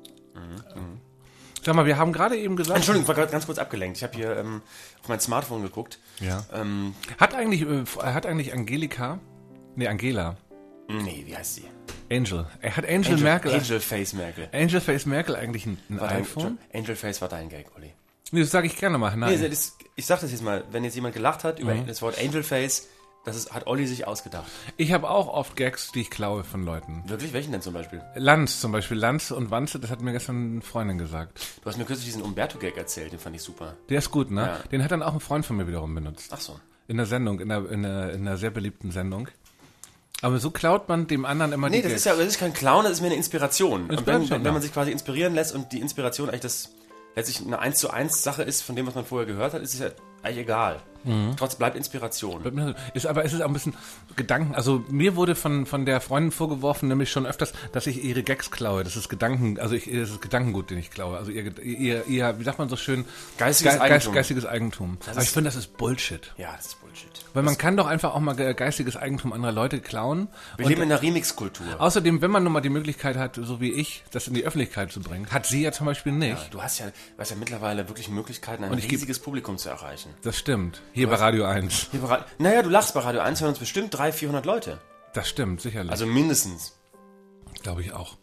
Sag mal, wir haben gerade eben gesagt... Entschuldigung, ich war gerade ganz kurz abgelenkt. Ich habe hier auf mein Smartphone geguckt. Ja. Hat eigentlich Angelika... Nee, Angela. Nee, wie heißt sie? Angel. Hat Angel Merkel... Angel Face Merkel. Angel Face Merkel eigentlich ein War iPhone? Angel Face war dein Gag, Olli. Nee, das sage ich gerne mal. Nein. Nee, ich sag das jetzt mal. Wenn jetzt jemand gelacht hat über das Wort Angel Face, hat Olli sich ausgedacht. Ich habe auch oft Gags, die ich klaue von Leuten. Wirklich? Welchen denn zum Beispiel? Lanz zum Beispiel. Lanz und Wanze, das hat mir gestern eine Freundin gesagt. Du hast mir kürzlich diesen Umberto-Gag erzählt, den fand ich super. Der ist gut, ne? Ja. Den hat dann auch ein Freund von mir wiederum benutzt. Ach so. In der Sendung, in einer sehr beliebten Sendung. Aber so klaut man dem anderen immer Nee, die das Gags. ist kein Clown, das ist mehr eine Inspiration. Und Inspiration, wenn ja. man sich quasi inspirieren lässt und die Inspiration eigentlich letztlich eine 1:1 Sache ist, von dem, was man vorher gehört hat, ist es ja eigentlich egal. Trotzdem bleibt Inspiration. Aber es ist auch ein bisschen Gedanken. Also mir wurde von der Freundin vorgeworfen, nämlich schon öfters, dass ich ihre Gags klaue. Das ist das ist Gedankengut, den ich klaue. Also ihr wie sagt man so schön, Geistiges Eigentum. Geistiges Eigentum. Aber ich finde, das ist Bullshit. Ja, das ist Bullshit. Weil man kann doch einfach auch mal geistiges Eigentum anderer Leute klauen. Wir leben in einer Remix-Kultur. Außerdem, wenn man nun mal die Möglichkeit hat, so wie ich, das in die Öffentlichkeit zu bringen, hat sie ja zum Beispiel nicht. Ja, du hast ja mittlerweile wirklich Möglichkeiten, ein riesiges Publikum zu erreichen. Das stimmt. Hier bei Radio 1. Naja, du lachst bei Radio 1, hören uns bestimmt 300-400 Leute. Das stimmt, sicherlich. Also mindestens. glaube ich auch.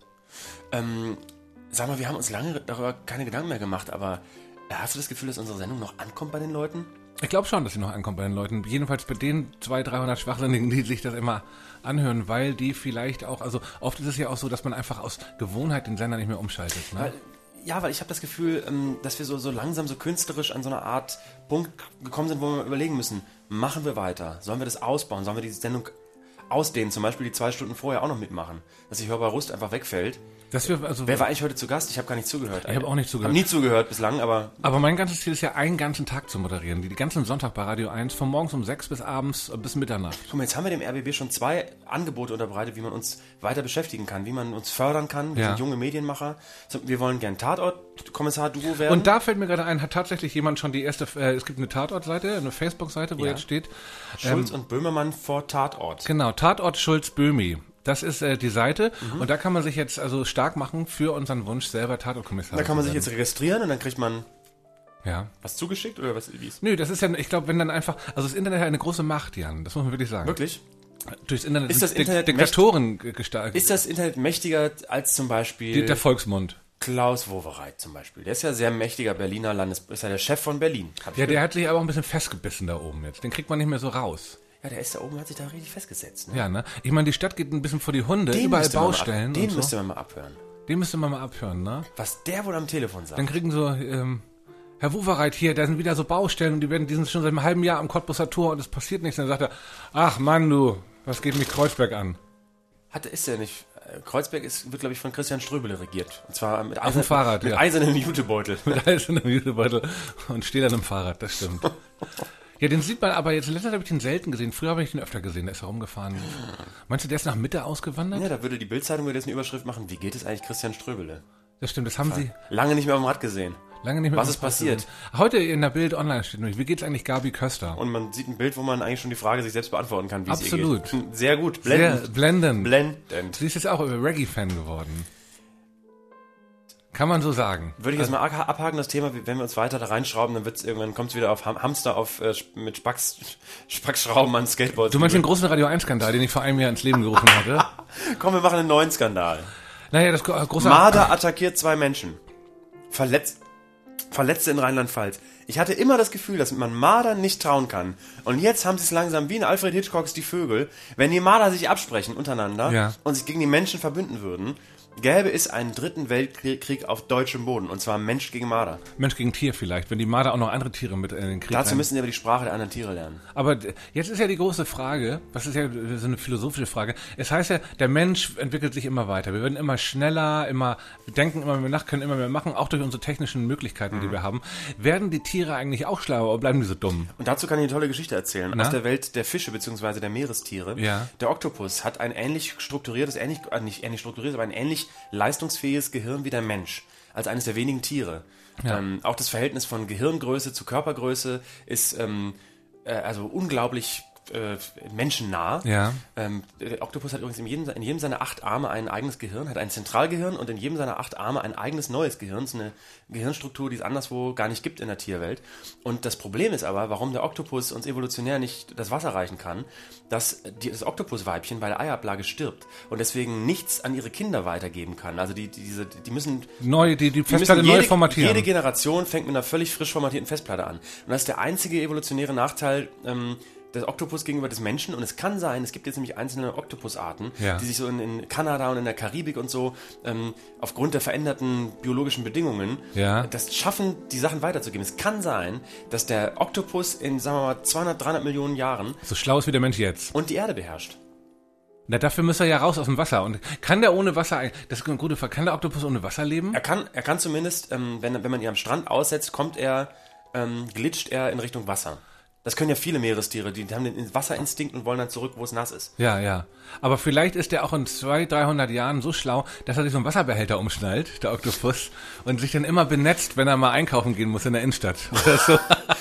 Sag mal, wir haben uns lange darüber keine Gedanken mehr gemacht, aber hast du das Gefühl, dass unsere Sendung noch ankommt bei den Leuten? Ich glaube schon, dass sie noch ankommt bei den Leuten. Jedenfalls bei den 200-300 Schwachsinnigen, die sich das immer anhören, weil die vielleicht auch, also oft ist es ja auch so, dass man einfach aus Gewohnheit den Sender nicht mehr umschaltet. Ne? Weil ich habe das Gefühl, dass wir so langsam, so künstlerisch an so eine Art Punkt gekommen sind, wo wir überlegen müssen, machen wir weiter? Sollen wir das ausbauen? Sollen wir die Sendung ausdehnen? Zum Beispiel die 2 Stunden vorher auch noch mitmachen? Dass die Hörbar Rust einfach wegfällt. Wer war eigentlich heute zu Gast? Ich habe gar nicht zugehört. Ich habe auch nicht zugehört. Habe nie zugehört bislang, aber... Aber mein ganzes Ziel ist ja, einen ganzen Tag zu moderieren. Die ganzen Sonntag bei Radio 1, von morgens um 6 bis abends bis Mitternacht. Guck mal, jetzt haben wir dem RBB schon 2 Angebote unterbreitet, wie man uns weiter beschäftigen kann, wie man uns fördern kann. Wir sind junge Medienmacher. Wir wollen gern Tatort-Kommissar-Duo werden. Und da fällt mir gerade ein, hat tatsächlich jemand schon die erste, es gibt eine Tatort-Seite, eine Facebook-Seite, wo jetzt steht... Schulz und Böhmermann vor Tatort. Genau, Tatort Schulz-Böhmi. Das ist die Seite und da kann man sich jetzt also stark machen für unseren Wunsch, selber Tatortkommissar. Da kann man sich jetzt registrieren und dann kriegt man was zugeschickt oder was? Wie's? Nö, das ist ja, ich glaube, wenn dann einfach, also das Internet hat eine große Macht, Jan, das muss man wirklich sagen. Wirklich? Durchs Internet Ist das Internet Diktatoren gestaltet. Ist das Internet mächtiger als zum Beispiel der Volksmund? Klaus Wowereit zum Beispiel. Der ist ja sehr mächtiger Berliner ist ja der Chef von Berlin. Ja, der hat sich aber auch ein bisschen festgebissen da oben jetzt. Den kriegt man nicht mehr so raus. Ja, der ist da oben, hat sich da richtig festgesetzt. Ne? Ja, ne? Ich meine, die Stadt geht ein bisschen vor die Hunde, überall Baustellen. Den müsste man mal abhören. Den müsste man mal abhören, ne? Was der wohl am Telefon sagt. Dann kriegen so, Herr Wowereit hier, da sind wieder so Baustellen und die sind schon seit einem halben Jahr am Cottbuser Tor und es passiert nichts. Dann sagt er, ach Mann, du, was geht mich Kreuzberg an? Ist der nicht... Kreuzberg wird, glaube ich, von Christian Ströbele regiert. Und zwar mit auf dem Fahrrad, mit eisernem Jutebeutel. Mit eisernem Jutebeutel und steht an einem Fahrrad, das stimmt. Ja, den sieht man aber jetzt, letztens habe ich den selten gesehen. Früher habe ich den öfter gesehen, der ist herumgefahren. Meinst du, der ist nach Mitte ausgewandert? Ja, da würde die Bild-Zeitung jetzt eine Überschrift machen, wie geht es eigentlich Christian Ströbele? Das stimmt, das haben sie... Lange nicht mehr am Rad gesehen. Lange nicht mehr. Was ist passiert? Heute in der Bild online steht nämlich, wie geht's eigentlich Gabi Köster? Und man sieht ein Bild, wo man eigentlich schon die Frage sich selbst beantworten kann, wie es ihr geht. Absolut. Sehr gut, blendend. Sehr blendend. Blendend. Sie ist jetzt auch Reggae-Fan geworden. Kann man so sagen. Würde ich jetzt mal abhaken, das Thema, wenn wir uns weiter da reinschrauben, dann irgendwann kommt es wieder auf Hamster mit Spackschrauben an Skateboards. Du meinst den großen Radio 1-Skandal, den ich vor einem Jahr ins Leben gerufen hatte? Komm, wir machen einen neuen Skandal. Naja, das große... Marder attackiert 2 Menschen. Verletzte in Rheinland-Pfalz. Ich hatte immer das Gefühl, dass man Mardern nicht trauen kann. Und jetzt haben sie es langsam wie in Alfred Hitchcocks Die Vögel. Wenn die Marder sich absprechen untereinander und sich gegen die Menschen verbünden würden, gäbe es einen 3. Weltkrieg auf deutschem Boden. Und zwar Mensch gegen Marder. Mensch gegen Tier vielleicht, wenn die Marder auch noch andere Tiere mit in den Krieg Dazu müssen sie aber die Sprache der anderen Tiere lernen. Aber jetzt ist ja die große Frage, was ist ja so eine philosophische Frage. Es heißt ja, der Mensch entwickelt sich immer weiter. Wir werden immer schneller, wir denken immer mehr nach, können immer mehr machen, auch durch unsere technischen Möglichkeiten, die wir haben. Werden die Tiere eigentlich auch schlauer oder bleiben die so dumm? Und dazu kann ich eine tolle Geschichte erzählen. Aus der Welt der Fische bzw. der Meerestiere. Ja. Der Oktopus hat ein ähnlich strukturiertes, nicht ähnlich strukturiertes, aber ein ähnlich leistungsfähiges Gehirn wie der Mensch, als eines der wenigen Tiere. Ja. Auch das Verhältnis von Gehirngröße zu Körpergröße ist also unglaublich menschennah. Ja. Der Oktopus hat übrigens in jedem seiner 8 Arme ein eigenes Gehirn, hat ein Zentralgehirn und in jedem seiner 8 Arme ein eigenes neues Gehirn. Das ist eine Gehirnstruktur, die es anderswo gar nicht gibt in der Tierwelt. Und das Problem ist aber, warum der Oktopus uns evolutionär nicht das Wasser reichen kann, dass das Oktopusweibchen bei der Eiablage stirbt und deswegen nichts an ihre Kinder weitergeben kann. Also die müssen die Festplatte neu formatieren. Jede Generation fängt mit einer völlig frisch formatierten Festplatte an. Und das ist der einzige evolutionäre Nachteil des Oktopus gegenüber des Menschen. Und es kann sein, es gibt jetzt nämlich einzelne Oktopusarten, die sich so in Kanada und in der Karibik und so aufgrund der veränderten biologischen Bedingungen das schaffen, die Sachen weiterzugeben. Es kann sein, dass der Oktopus in, sagen wir mal, 200, 300 Millionen Jahren so schlau ist wie der Mensch jetzt und die Erde beherrscht. Na, dafür muss er ja raus aus dem Wasser. Und kann der ohne Wasser, das ist eine gute Frage, kann der Oktopus ohne Wasser leben? Er kann zumindest, wenn man ihn am Strand aussetzt, glitscht er in Richtung Wasser. Das können ja viele Meerestiere, die haben den Wasserinstinkt und wollen dann zurück, wo es nass ist. Ja. Aber vielleicht ist der auch in 200, 300 Jahren so schlau, dass er sich so einen Wasserbehälter umschnallt, der Oktopus, und sich dann immer benetzt, wenn er mal einkaufen gehen muss in der Innenstadt. Oder so.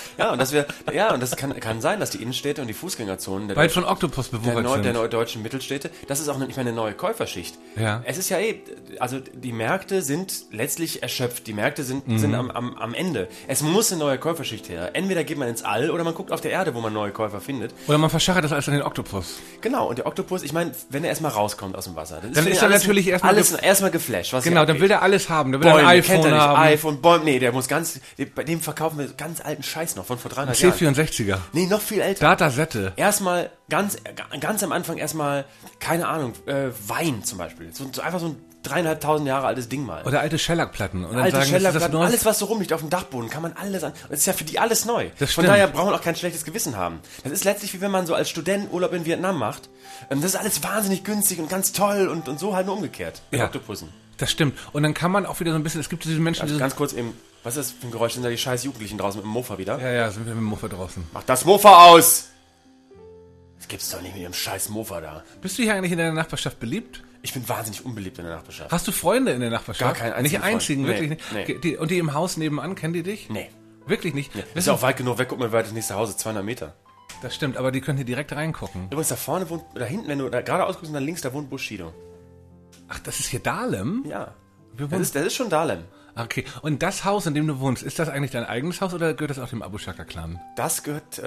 und das kann sein, dass die Innenstädte und die Fußgängerzonen bald von Oktopus bewuchert sind. Der deutschen Mittelstädte, das ist auch nicht mehr eine neue Käuferschicht. Ja. Es ist ja also die Märkte sind letztlich erschöpft, die Märkte sind am Ende. Es muss eine neue Käuferschicht her. Entweder geht man ins All oder man guckt auf der Erde, wo man neue Käufer findet. Oder man verschachert das alles an den Oktopus. Genau, und der Oktopus, ich meine, wenn er erstmal rauskommt aus dem Wasser, dann ist er natürlich erstmal geflasht. Genau, dann will der alles haben. Der will ein iPhone haben. iPhone, Bäume, nee, der muss bei dem verkaufen wir ganz alten Scheiß noch von vor 300 Jahren. C64er. Nee, noch viel älter. Datasette. Erstmal, ganz am Anfang keine Ahnung, Wein zum Beispiel. So einfach so ein 3.500 Jahre altes Ding mal. Oder alte Shellac-Platten. Und dann alte Shellac-Platten, alles was so rumliegt auf dem Dachboden, kann man alles an. Das ist ja für die alles neu. Von daher braucht man auch kein schlechtes Gewissen haben. Das ist letztlich wie wenn man so als Student Urlaub in Vietnam macht. Das ist alles wahnsinnig günstig und ganz toll und so halt nur umgekehrt. Mit Oktopussen. Das stimmt. Und dann kann man auch wieder so ein bisschen, es gibt diese Menschen, also ganz kurz eben, was ist das für ein Geräusch? Sind da die scheiß Jugendlichen draußen mit dem Mofa wieder? Ja, sind wir mit dem Mofa draußen. Mach das Mofa aus! Das gibt's doch nicht mit ihrem scheiß Mofa da. Bist du hier eigentlich in deiner Nachbarschaft beliebt? Ich bin wahnsinnig unbeliebt in der Nachbarschaft. Hast du Freunde in der Nachbarschaft? Gar keinen einzigen. Nicht einzigen, Freund. wirklich nicht? Nee. Und die im Haus nebenan, kennen die dich? Nee. Wirklich nicht? Nee. Ist ja auch weit genug weg, guck mal, wie weit das nächste Haus ist, 200 Meter. Das stimmt, aber die können hier direkt reingucken. Übrigens, da vorne wohnt, da hinten, wenn du da geradeaus guckst und dann links, da wohnt Bushido. Ach, das ist hier Dahlem? Ja. Das ist schon Dahlem. Okay, und das Haus, in dem du wohnst, ist das eigentlich dein eigenes Haus oder gehört das auch dem Abu Chaka-Clan? Das gehört,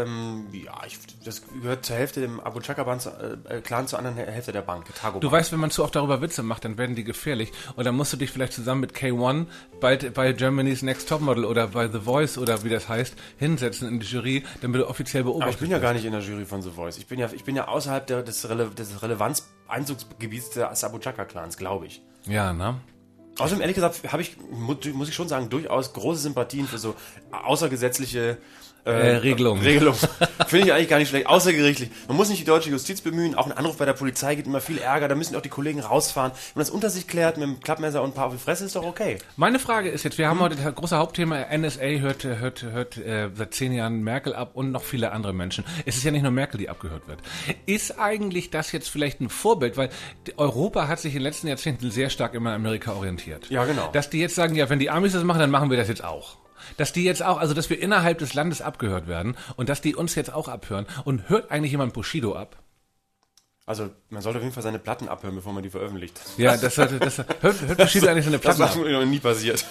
das gehört zur Hälfte dem Abu Chaka-Clan, zur anderen Hälfte der Bank, der Targo-Bank. Du weißt, wenn man zu oft darüber Witze macht, dann werden die gefährlich. Und dann musst du dich vielleicht zusammen mit K1 bald bei Germany's Next Topmodel oder bei The Voice oder wie das heißt, hinsetzen in die Jury, damit du offiziell beobachtet Aber ich bin ja gar nicht in der Jury von The Voice. Ich bin ja außerhalb des Relevanz-Einzugsgebiets des Abu Chaka-Clans, glaube ich. Ja, ne? Außerdem, ehrlich gesagt, muss ich schon sagen, durchaus große Sympathien für so außergesetzliche Regelung. Finde ich eigentlich gar nicht schlecht. Außergerichtlich. Man muss nicht die deutsche Justiz bemühen. Auch ein Anruf bei der Polizei gibt immer viel Ärger. Da müssen auch die Kollegen rausfahren. Wenn man das unter sich klärt mit einem Klappmesser und ein paar auf die Fresse, ist doch okay. Meine Frage ist jetzt, wir haben heute das große Hauptthema, NSA hört seit 10 Jahren Merkel ab und noch viele andere Menschen. Es ist ja nicht nur Merkel, die abgehört wird. Ist eigentlich das jetzt vielleicht ein Vorbild? Weil Europa hat sich in den letzten Jahrzehnten sehr stark immer an Amerika orientiert. Ja, genau. Dass die jetzt sagen, ja, wenn die Amis das machen, dann machen wir das jetzt auch. Dass die jetzt auch, also dass wir innerhalb des Landes abgehört werden und dass die uns jetzt auch abhören. Und hört eigentlich jemand Bushido ab? Also man sollte auf jeden Fall seine Platten abhören, bevor man die veröffentlicht. Ja, hört Bushido eigentlich seine Platten ab? Das ist mir noch nie passiert.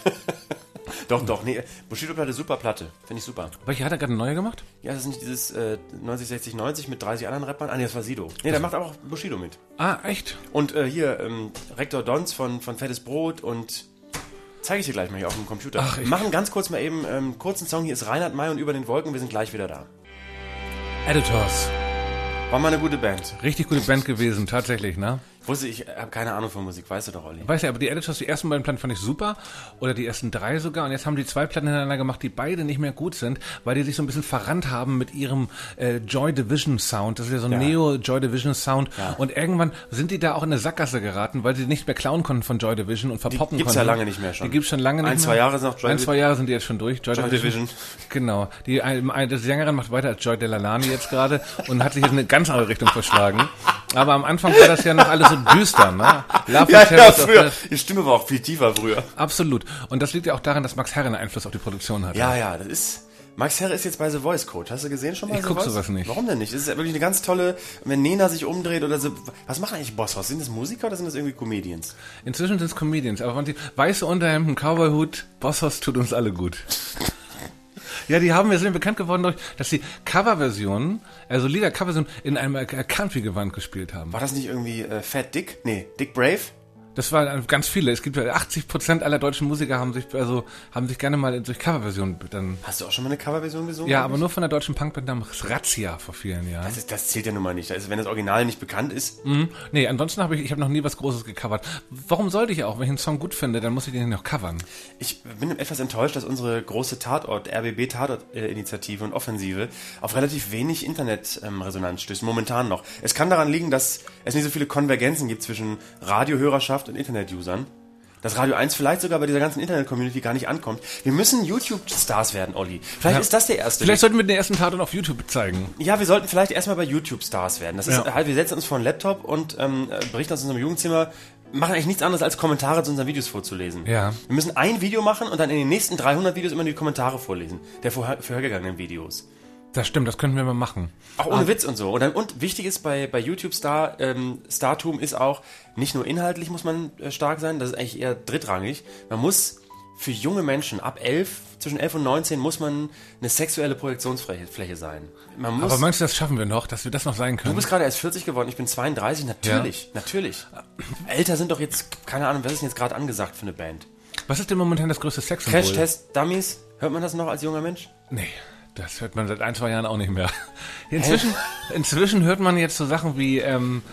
Doch, nee, Bushido-Platte, super Platte. Finde ich super. Welche hat er gerade neu gemacht? Ja, das ist nicht dieses 90, 60, 90 mit 30 anderen Rappern. Ah, nee, das war Sido. Nee, der macht auch Bushido mit. Ah, echt? Und hier, Rektor Dons von Fettes Brot und... Zeige ich dir gleich mal hier auf dem Computer. Wir machen ganz kurz mal eben einen kurzen Song. Hier ist Reinhard May und Über den Wolken. Wir sind gleich wieder da. Editors. War mal eine gute Band. Richtig gute Band gewesen, tatsächlich, ne? Ich habe keine Ahnung von Musik, weißt du doch, Olli. Weißt du, aber die Editors, die ersten beiden Platten fand ich super, oder die ersten 3 sogar, und jetzt haben die 2 Platten hintereinander gemacht, die beide nicht mehr gut sind, weil die sich so ein bisschen verrannt haben mit ihrem Joy Division Sound. Das ist ja so ein Neo-Joy Division Sound. Ja. Und irgendwann sind die da auch in eine Sackgasse geraten, weil sie nicht mehr klauen konnten von Joy Division und verpoppen konnten. Die gibt's ja lange nicht mehr schon. Die gibt's schon lange nicht mehr. 2 Jahre sind noch Joy 2 Jahre sind die jetzt schon durch. Joy Division. Genau. Die Sängerin macht weiter als Joy Delalani jetzt gerade und hat sich jetzt in eine ganz andere Richtung verschlagen. Aber am Anfang war das ja noch alles so düster, ne? Früher. Die Stimme war auch viel tiefer früher. Absolut. Und das liegt ja auch daran, dass Max Herre einen Einfluss auf die Produktion hat. Ja, das ist... Max Herre ist jetzt bei The Voice Coach. Hast du gesehen schon mal? Ich guck sowas nicht. Warum denn nicht? Das ist ja wirklich eine ganz tolle... Wenn Nena sich umdreht oder so... Was machen eigentlich Bosshaus? Sind das Musiker oder sind das irgendwie Comedians? Inzwischen sind es Comedians. Aber wenn die weiße Unterhemden, Cowboyhut, Bosshaus tut uns alle gut. Ja, wir sind bekannt geworden durch, dass sie Coverversionen, also Lieder-Coverversionen in einem Country-Gewand gespielt haben. War das nicht irgendwie Fat Dick? Nee, Dick Brave? Das waren ganz viele. Es gibt 80% aller deutschen Musiker haben sich gerne mal durch Coverversionen dann... Hast du auch schon mal eine Coverversion gesungen? Ja, aber nur von der deutschen Punkband namens Razzia vor vielen Jahren. Das zählt ja nun mal nicht. Also wenn das Original nicht bekannt ist... Nee, ansonsten habe ich noch nie was Großes gecovert. Warum sollte ich auch? Wenn ich einen Song gut finde, dann muss ich den noch covern. Ich bin etwas enttäuscht, dass unsere große RBB-Tatort-Initiative und Offensive auf relativ wenig Internetresonanz stößt. Momentan noch. Es kann daran liegen, dass es nicht so viele Konvergenzen gibt zwischen Radiohörerschaft und Internet-Usern. Dass Radio 1 vielleicht sogar bei dieser ganzen Internet-Community gar nicht ankommt. Wir müssen YouTube-Stars werden, Olli. Vielleicht ist das der erste. Vielleicht sollten wir den ersten Tatort auf YouTube zeigen. Ja, wir sollten vielleicht erstmal bei YouTube-Stars werden. Das ist halt, wir setzen uns vor einen Laptop und berichten aus unserem Jugendzimmer, machen eigentlich nichts anderes als Kommentare zu unseren Videos vorzulesen. Ja. Wir müssen ein Video machen und dann in den nächsten 300 Videos immer die Kommentare vorlesen. Der vorhergegangenen Videos. Das stimmt, das könnten wir mal machen. Auch ohne Witz und so. Und wichtig ist bei YouTube Startum ist auch, nicht nur inhaltlich muss man stark sein, das ist eigentlich eher drittrangig. Man muss für junge Menschen zwischen 11 und 19 muss man eine sexuelle Projektionsfläche sein. Aber meinst du, das schaffen wir noch, dass wir das noch sein können? Du bist gerade erst 40 geworden, ich bin 32, natürlich. Älter sind doch jetzt, keine Ahnung, was ist denn jetzt gerade angesagt für eine Band? Was ist denn momentan das größte Sexsymbol? Crash-Test Dummies, hört man das noch als junger Mensch? Nee. Das hört man seit 1-2 Jahren auch nicht mehr. Inzwischen hört man jetzt so Sachen wie,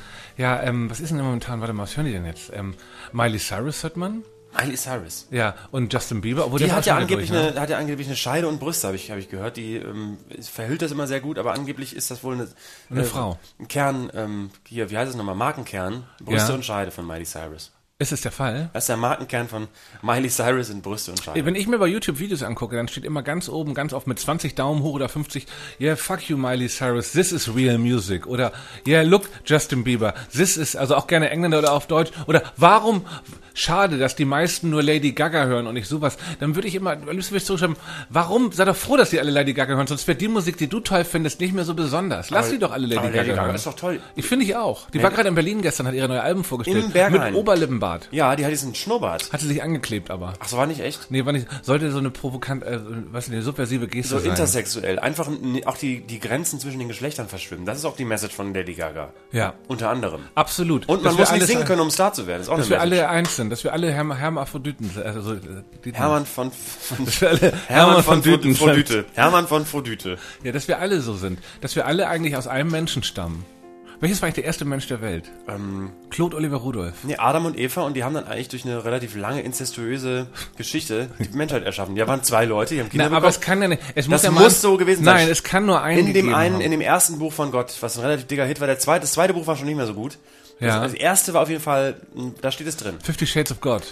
was ist denn momentan, warte mal, was hören die denn jetzt? Miley Cyrus hört man? Miley Cyrus? Ja, und Justin Bieber. Obwohl die hat ja angeblich eine Scheide und Brüste, habe ich gehört. Die verhüllt das immer sehr gut, aber angeblich ist das wohl eine Frau. Ein Kern, wie heißt es nochmal, Markenkern, Brüste und Scheide von Miley Cyrus. Ist es der Fall? Das ist der Markenkern von Miley Cyrus in Brüste und Scheide. Wenn ich mir bei YouTube Videos angucke, dann steht immer ganz oben, ganz oft mit 20 Daumen hoch oder 50, yeah, fuck you Miley Cyrus, this is real music. Oder, yeah, look Justin Bieber, this is, also auch gerne Engländer oder auf Deutsch. Oder, warum schade, dass die meisten nur Lady Gaga hören und nicht sowas, dann würde ich immer, am liebsten würde ich zurückschreiben, warum, sei doch froh, dass die alle Lady Gaga hören, sonst wird die Musik, die du toll findest, nicht mehr so besonders. Lass die doch alle Lady Gaga hören. Ist doch toll. Ich finde ich auch. Die war gerade in Berlin gestern, hat ihre neue Alben vorgestellt. In Berghain. Mit Oberlippenbart. Ja, die hat diesen Schnurrbart. Hat sie sich angeklebt, aber. Ach so, war nicht echt? Nee, war nicht, sollte so eine provokant, eine subversive Geste So sein. intersexuell. Einfach auch die Grenzen zwischen den Geschlechtern verschwimmen. Das ist auch die Message von Lady Gaga. Ja. Unter anderem. Absolut. Und man muss nicht singen können, um Star zu werden. Das ist auch dass eine wir Message. alle eins sind, dass wir alle Hermaphroditen sind. Also, Hermann von Düten. Hermann von Frodüte. Ja, dass wir alle so sind. Dass wir alle eigentlich aus einem Menschen stammen. Welches war eigentlich der erste Mensch der Welt? Claude Oliver Rudolph. Nee, Adam und Eva, und die haben dann eigentlich durch eine relativ lange inzestuöse Geschichte die Menschheit erschaffen. Die waren 2 Leute, die haben Kinder aber bekommen. es kann ja nicht. Das muss so gewesen sein. Nein, es kann nur einen in dem ersten Buch von Gott, was ein relativ dicker Hit war, das zweite Buch war schon nicht mehr so gut. Ja. Das erste war auf jeden Fall, da steht es drin. 50 Shades of God.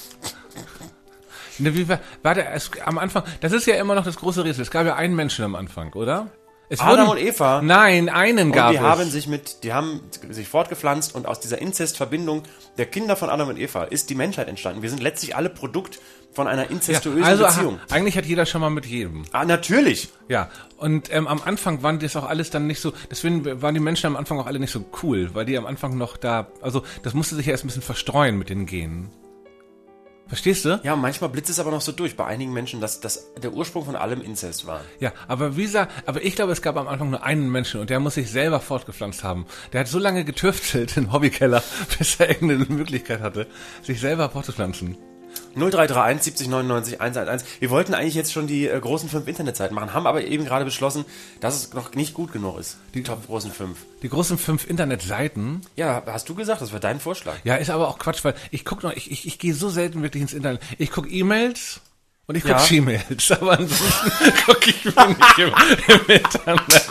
Wie war am Anfang, das ist ja immer noch das große Rätsel. Es gab ja einen Menschen am Anfang, oder? Adam und Eva. Nein, einen gab es. Die haben sich fortgepflanzt, und aus dieser Inzestverbindung der Kinder von Adam und Eva ist die Menschheit entstanden. Wir sind letztlich alle Produkt von einer inzestuösen Beziehung. Eigentlich hat jeder schon mal mit jedem. Ah, natürlich. Ja, und am Anfang waren das auch alles dann nicht so, deswegen waren die Menschen am Anfang auch alle nicht so cool, weil die am Anfang noch da, also das musste sich ja erst ein bisschen verstreuen mit den Genen. Verstehst du? Ja, manchmal blitzt es aber noch so durch bei einigen Menschen, dass der Ursprung von allem Inzest war. Ja, aber ich glaube, es gab am Anfang nur einen Menschen, und der muss sich selber fortgepflanzt haben. Der hat so lange getüftelt im Hobbykeller, bis er irgendeine Möglichkeit hatte, sich selber fortzupflanzen. 0331 70 99 111. Wir wollten eigentlich jetzt schon die großen 5 Internetseiten machen, haben aber eben gerade beschlossen, dass es noch nicht gut genug ist. Die Top großen 5. Die großen 5 Internetseiten? Ja, hast du gesagt, das war dein Vorschlag. Ja, ist aber auch Quatsch, weil ich gehe so selten wirklich ins Internet. Ich gucke E-Mails und ich gucke Gmails, aber ansonsten gucke ich mir nicht im Internet.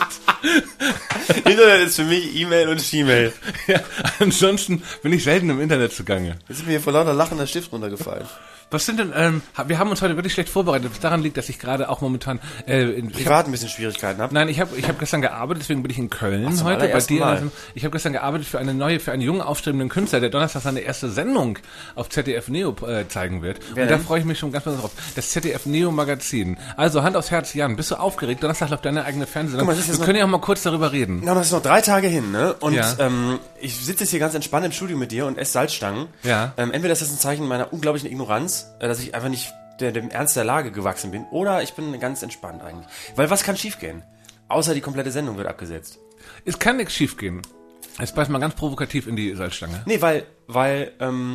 Internet ist für mich E-Mail und Gmail. Ja, ansonsten bin ich selten im Internet zugange. Jetzt ist mir hier vor lauter Lachen der Stift runtergefallen. Was sind denn, wir haben uns heute wirklich schlecht vorbereitet, was daran liegt, dass ich gerade auch momentan privat ein bisschen Schwierigkeiten habe. Nein, ich hab gestern gearbeitet, deswegen bin ich in Köln heute bei dir. Ich habe gestern gearbeitet für einen jungen aufstrebenden Künstler, der Donnerstag seine erste Sendung auf ZDF Neo zeigen wird. Wer und denn? Da freue ich mich schon ganz besonders drauf. Das ZDF Neo Magazin. Also Hand aufs Herz, Jan, bist du aufgeregt? Donnerstag läuft deine eigene Fernsehsendung. Wir können ja auch mal kurz darüber reden. Ja, das ist noch 3 Tage hin, ne? Und Ja. ich sitze jetzt hier ganz entspannt im Studio mit dir und esse Salzstangen. Ja. Entweder ist das ein Zeichen meiner unglaublichen Ignoranz, dass ich einfach nicht dem Ernst der Lage gewachsen bin, oder ich bin ganz entspannt eigentlich. Weil was kann schiefgehen? Außer die komplette Sendung wird abgesetzt. Es kann nichts schief gehen. Jetzt beißt mal ganz provokativ in die Salzstange. Nee, weil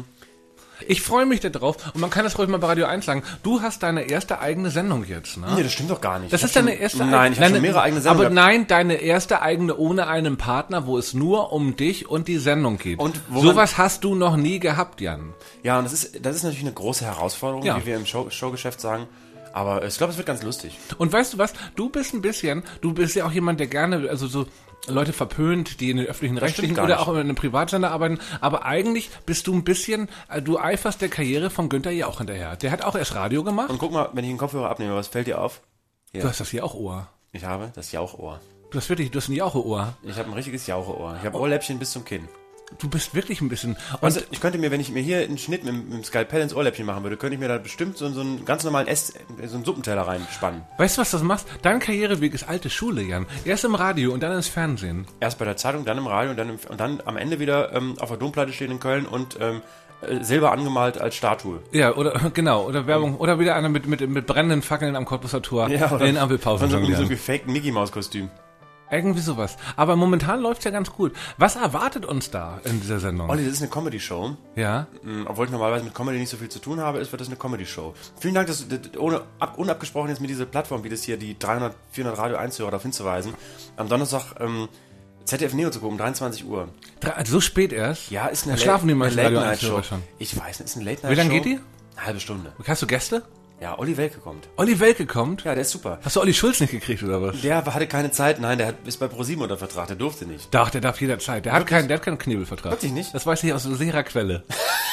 Ich freue mich da drauf, und man kann das ruhig mal bei Radio 1 sagen. Du hast deine erste eigene Sendung jetzt, ne? Nee, das stimmt doch gar nicht. Das ist deine erste Nein, ich habe schon mehrere eigene Sendungen. Aber nein, deine erste eigene ohne einen Partner, wo es nur um dich und die Sendung geht. Und wo sowas hast du noch nie gehabt, Jan. Ja, und das ist natürlich eine große Herausforderung, Ja. wie wir im Showgeschäft sagen. Aber ich glaube, es wird ganz lustig. Und weißt du was? Du bist ja auch jemand, der gerne, also so Leute verpönt, die in den öffentlichen Rechtlichen gar oder nicht. auch in einem Privatsender arbeiten. Aber eigentlich bist du ein bisschen, du eiferst der Karriere von Günther Jauch hinterher. Der hat auch erst Radio gemacht. Und guck mal, wenn ich den Kopfhörer abnehme, was fällt dir auf? Du hast das hier auch Ohr. Ich habe das Jauchohr. Du hast ein Jauche-Ohr. Ich habe ein richtiges Jaucheohr. Ich habe Ohrläppchen bis zum Kinn. Du bist wirklich ein bisschen. Also, ich könnte mir, wenn ich mir hier einen Schnitt mit dem Skalpell ins Ohrläppchen machen würde, könnte ich mir da bestimmt so einen ganz normalen so einen Suppenteller reinspannen. Weißt du, was du machst? Dein Karriereweg ist alte Schule, Jan. Erst im Radio und dann ins Fernsehen. Erst bei der Zeitung, dann im Radio und dann am Ende wieder auf der Domplatte stehen in Köln und Silber angemalt als Statue. Ja, oder genau, oder Werbung, oder wieder einer mit brennenden Fackeln am Cottbuser Tor Ja, in den Ampelpausen so jonglieren. ein gefakten Mickey-Maus-Kostüm. Irgendwie sowas. Aber momentan läuft's ja ganz gut. Was erwartet uns da in dieser Sendung? Olli, das ist eine Comedy-Show. Ja? Obwohl ich normalerweise mit Comedy nicht so viel zu tun habe, wird das eine Comedy-Show. Vielen Dank, dass du unabgesprochen jetzt mit dieser Plattform, wie das hier die 300, 400 Radio 1-Hörer darauf hinzuweisen, am Donnerstag ZDF Neo zu gucken, um 23 Uhr. Also so spät erst? Ja, ist eine Da schlafen die meisten Radio Late-Night-Show. 1-Hörer schon. Ich weiß nicht, ist eine Late-Night-Show. Wie lange geht die? Eine halbe Stunde. Hast du Gäste? Ja, Olli Welke kommt. Olli Welke kommt? Ja, der ist super. Hast du Olli Schulz nicht gekriegt, oder was? Der hatte keine Zeit, nein, ist bei ProSieben unter Vertrag, der durfte nicht. Doch, der darf jederzeit. Der hat keinen Knebelvertrag. Wirklich nicht? Das weiß ich aus sicherer Quelle.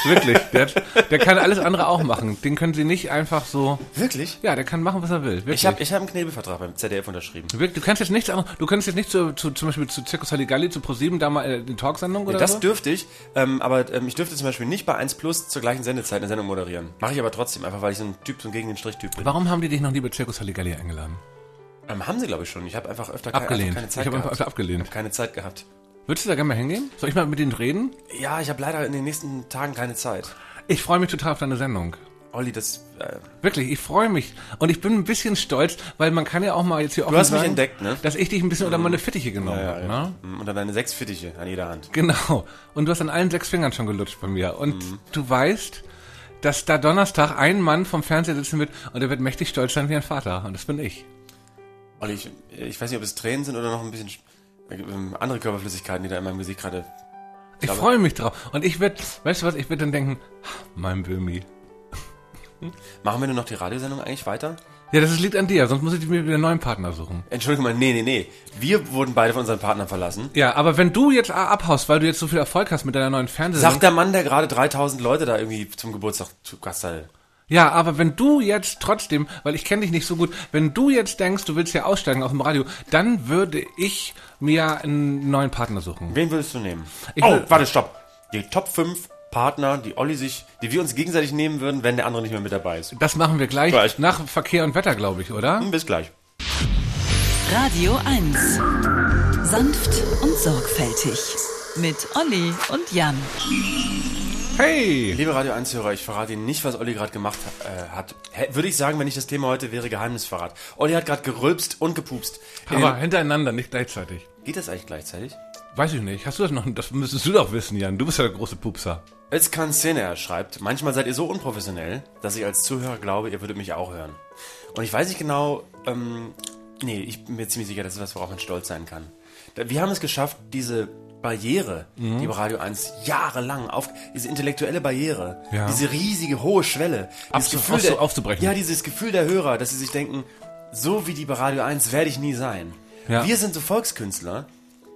Wirklich. Der kann alles andere auch machen. Den können Sie nicht einfach so... Wirklich? Ja, der kann machen, was er will. Wirklich. Ich hab einen Knebelvertrag beim ZDF unterschrieben. Wirklich, du kannst jetzt nichts anderes. Du kannst jetzt nicht zum Beispiel zu Circus Halligalli, zu ProSieben, da mal die Talksendung oder Das so? dürfte ich, aber ich dürfte zum Beispiel nicht bei 1 Plus zur gleichen Sendezeit eine Sendung moderieren. Mache ich aber trotzdem, einfach weil ich so ein gegen den Strich-Typ bin. Warum haben die dich noch nie bei Circus Halligalli eingeladen? Haben sie, glaube ich, schon. Ich habe einfach öfter Abgelehnt. keine Zeit Ich habe gehabt. einfach öfter abgelehnt. Ich hab keine Zeit gehabt. Würdest du da gerne mal hingehen? Soll ich mal mit denen reden? Ja, ich habe leider in den nächsten Tagen keine Zeit. Ich freue mich total auf deine Sendung. Olli, das... Wirklich, ich freue mich. Und ich bin ein bisschen stolz, weil man kann ja auch mal jetzt hier offen hast mich sagen, entdeckt, ne? dass ich dich ein bisschen unter meine Fittiche genommen habe. Ne? Und dann deine 6 Fittiche an jeder Hand. Genau. Und du hast an allen 6 Fingern schon gelutscht bei mir. Und du weißt, dass da Donnerstag ein Mann vom Fernseher sitzen wird und der wird mächtig stolz sein wie ein Vater. Und das bin ich. Olli, ich weiß nicht, ob es Tränen sind oder noch ein bisschen andere Körperflüssigkeiten, die da in meinem Gesicht gerade... Ich freue mich drauf. Und ich werde, weißt du was, ich werde dann denken, mein Böhmi. Machen wir nur noch die Radiosendung eigentlich weiter? Ja, das liegt an dir, sonst muss ich mir wieder einen neuen Partner suchen. Entschuldigung mal, nee. Wir wurden beide von unseren Partnern verlassen. Ja, aber wenn du jetzt abhaust, weil du jetzt so viel Erfolg hast mit deiner neuen Fernsehsendung... Sagt der Mann, der gerade 3000 Leute da irgendwie zum Geburtstag zu Gast hatte. Ja, aber wenn du jetzt trotzdem, weil ich kenne dich nicht so gut, wenn du jetzt denkst, du willst ja aussteigen aus dem Radio, dann würde ich mir einen neuen Partner suchen. Wen würdest du nehmen? Warte, stopp. Die Top 5 Partner, die wir uns gegenseitig nehmen würden, wenn der andere nicht mehr mit dabei ist. Das machen wir gleich. Nach Verkehr und Wetter, glaube ich, oder? Bis gleich. Radio 1. Sanft und sorgfältig. Mit Olli und Jan. Hey! Liebe Radio 1-Hörer, ich verrate Ihnen nicht, was Olli gerade gemacht hat. Würde ich sagen, wenn nicht das Thema heute wäre, Geheimnisverrat. Olli hat gerade gerülpst und gepupst. Aber hintereinander, nicht gleichzeitig. Geht das eigentlich gleichzeitig? Weiß ich nicht. Hast du das noch? Das müsstest du doch wissen, Jan. Du bist ja der große Pupser. It's Cancener schreibt, manchmal seid ihr so unprofessionell, dass ich als Zuhörer glaube, ihr würdet mich auch hören. Und ich weiß nicht genau, ich bin mir ziemlich sicher, das ist was, worauf man stolz sein kann. Wir haben es geschafft, diese Barriere, die bei Radio 1 jahrelang diese intellektuelle Barriere, diese riesige hohe Schwelle, aufzubrechen. Ja, dieses Gefühl der Hörer, dass sie sich denken, so wie die bei Radio 1 werde ich nie sein. Ja. Wir sind so Volkskünstler.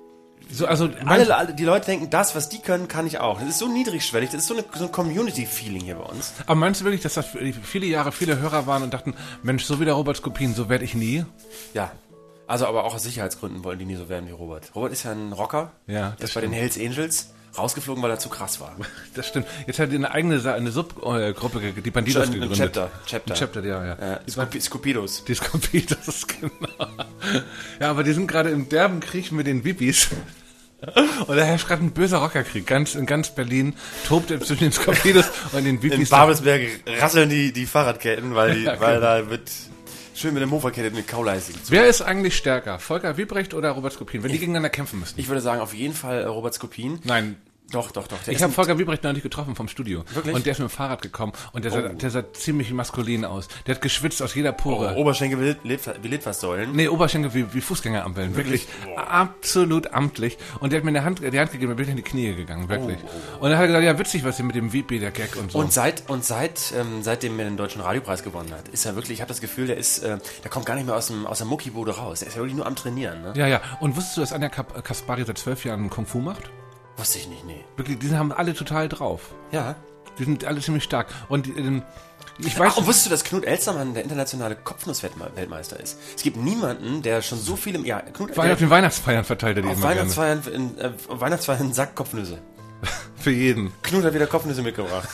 Also Die Leute denken, das, was die können, kann ich auch. Das ist so niedrigschwellig, das ist so ein Community-Feeling hier bei uns. Aber meinst du wirklich, dass das viele Jahre viele Hörer waren und dachten, Mensch, so wie der Robert Skopin, so werde ich nie? Ja. Also aber auch aus Sicherheitsgründen wollen die nie so werden wie Robert. Robert ist ja ein Rocker. Ja, der ist bei den Hells Angels rausgeflogen, weil er zu krass war. Das stimmt. Jetzt hat er eine Subgruppe, die Bandidos gegründet. Ein Chapter, ja. Die Scupidos. Die Scupidos, genau. Ja, aber die sind gerade im derben Krieg mit den Vipis. Und da herrscht gerade ein böser Rockerkrieg. In ganz Berlin tobt er zwischen den Scupidos und den Vipis. In Babelsberg rasseln die Fahrradketten, weil da wird... Schön mit der Mofa-Kette mit Kauleiste. Wer ist eigentlich stärker? Volker Wiebrecht oder Robert Skopin? Wenn die gegeneinander kämpfen müssen. Ich würde sagen, auf jeden Fall Robert Skopin. Nein. Doch. Ich habe Volker Wiebrecht neulich getroffen vom Studio. Wirklich? Und der ist mit dem Fahrrad gekommen und der sah ziemlich maskulin aus. Der hat geschwitzt aus jeder Pore. Oberschenkel wie Litfaßsäulen. Nee, Oberschenkel wie Fußgängerampeln. Wirklich absolut amtlich. Und der hat mir die Hand gegeben, er bin in die Knie gegangen. Wirklich. Und er hat gesagt, ja witzig, was hier mit dem VP, der Gag und so. Und seitdem er den Deutschen Radiopreis gewonnen hat, ist er wirklich, ich habe das Gefühl, der kommt gar nicht mehr aus der Muckibude raus. Der ist ja wirklich nur am Trainieren. Ne? Ja. Und wusstest du, dass Anja Kaspari seit 12 Jahren Kung Fu macht? Wusste ich nicht, nee. Wirklich, die haben alle total drauf. Ja. Die sind alle ziemlich stark. Und und wusstest du, dass Knut Elstermann der internationale Kopfnuss-Weltmeister ist? Es gibt niemanden, der schon so viele... Ja, Knut Vor allem auf den Weihnachtsfeiern verteilt er die auf immer Weihnachtsfeiern, auf Weihnachtsfeiern einen Sack Kopfnüsse. Für jeden. Knut hat wieder Kopfnüsse mitgebracht.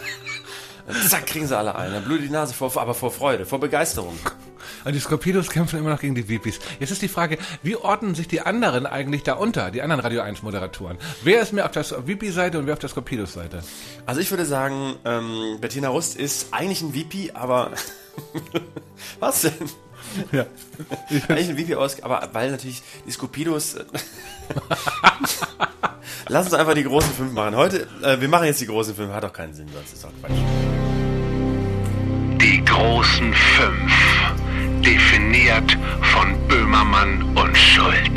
Zack, kriegen sie alle ein. Dann blutet die Nase aber vor Freude, vor Begeisterung. Und die Scorpidos kämpfen immer noch gegen die Vipis. Jetzt ist die Frage, wie ordnen sich die anderen eigentlich da unter, die anderen Radio 1 Moderatoren? Wer ist mehr auf der Vipi-Seite und wer auf der Scorpidos-Seite? Also ich würde sagen, Bettina Rust ist eigentlich ein Vipi, aber... Was denn? Ja. Eigentlich ein Vipi aber weil natürlich die Scorpidos... Lass uns einfach die großen 5 machen. Heute, wir machen jetzt die großen 5, hat doch keinen Sinn, sonst ist doch Quatsch. Die großen 5. Definiert von Böhmermann und Schulz.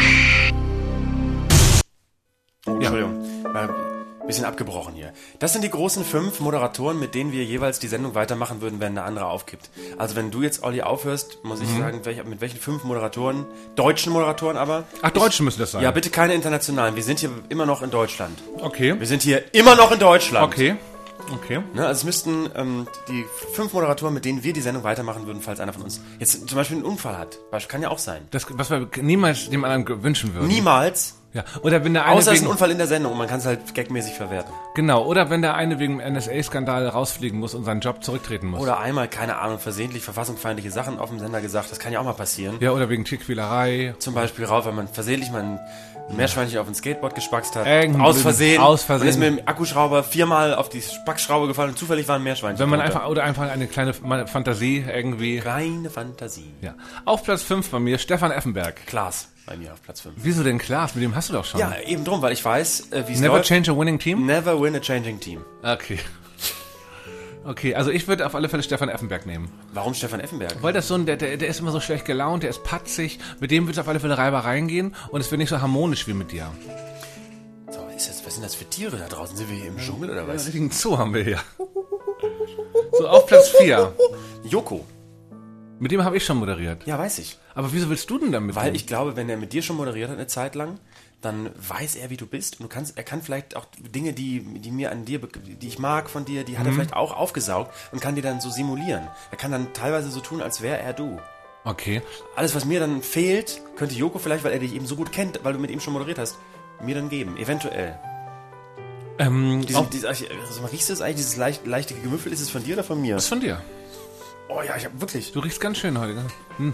Entschuldigung, ein bisschen abgebrochen hier. Das sind die großen 5 Moderatoren, mit denen wir jeweils die Sendung weitermachen würden, wenn der andere aufkippt. Also wenn du jetzt, Olli, aufhörst, muss ich sagen, mit welchen 5 Moderatoren, deutschen Moderatoren aber... Ach, Deutsche müssen das sein? Ja, bitte keine internationalen. Wir sind hier immer noch in Deutschland. Okay. Wir sind hier immer noch in Deutschland. Okay. Okay. Ne, also es müssten die 5 Moderatoren, mit denen wir die Sendung weitermachen würden, falls einer von uns jetzt zum Beispiel einen Unfall hat. Kann ja auch sein. Das, was wir niemals dem anderen wünschen würden. Niemals. Ja. Oder wenn der eine Außer es ist ein Unfall in der Sendung und man kann es halt gagmäßig verwerten. Genau, oder wenn der eine wegen NSA-Skandal rausfliegen muss und seinen Job zurücktreten muss. Oder einmal, keine Ahnung, versehentlich verfassungsfeindliche Sachen auf dem Sender gesagt. Das kann ja auch mal passieren. Ja, oder wegen Tierquälerei. Zum Beispiel weil man versehentlich mal ein Meerschweinchen auf ein Skateboard gespackst hat. Irgendein Aus Versehen. Und ist mit dem Akkuschrauber 4-mal auf die Spackschraube gefallen und zufällig war ein Meerschweinchen. Wenn man einfach eine kleine Fantasie irgendwie. Kleine Fantasie. Ja. Auf Platz 5 bei mir Stefan Effenberg. Klaas bei mir auf Platz 5. Wieso denn Klaas? Mit dem hast du doch schon. Ja, eben drum, weil ich weiß, wie es Never läuft. change a winning team? Never win a changing team. Okay. Okay, also ich würde auf alle Fälle Stefan Effenberg nehmen. Warum Stefan Effenberg? Weil das der ist immer so schlecht gelaunt, der ist patzig. Mit dem wird es auf alle Fälle Reibereien gehen und es wird nicht so harmonisch wie mit dir. So, was sind das für Tiere da draußen? Sind wir hier im Dschungel oder Einen was? richtigen Zoo haben wir hier. So, auf Platz 4. Joko. Mit dem habe ich schon moderiert. Ja, weiß ich. Aber wieso willst du denn damit? Weil ich glaube, wenn er mit dir schon moderiert hat eine Zeit lang, dann weiß er, wie du bist. Und er kann vielleicht auch Dinge, die mir an dir, die ich mag von dir, die hat er vielleicht auch aufgesaugt und kann dir dann so simulieren. Er kann dann teilweise so tun, als wäre er du. Okay. Alles, was mir dann fehlt, könnte Joko vielleicht, weil er dich eben so gut kennt, weil du mit ihm schon moderiert hast, mir dann geben. Eventuell. Riechst du das eigentlich, dieses leichte Gemüffel? Ist es von dir oder von mir? Das ist von dir. Oh ja, ich hab wirklich. Du riechst ganz schön heute.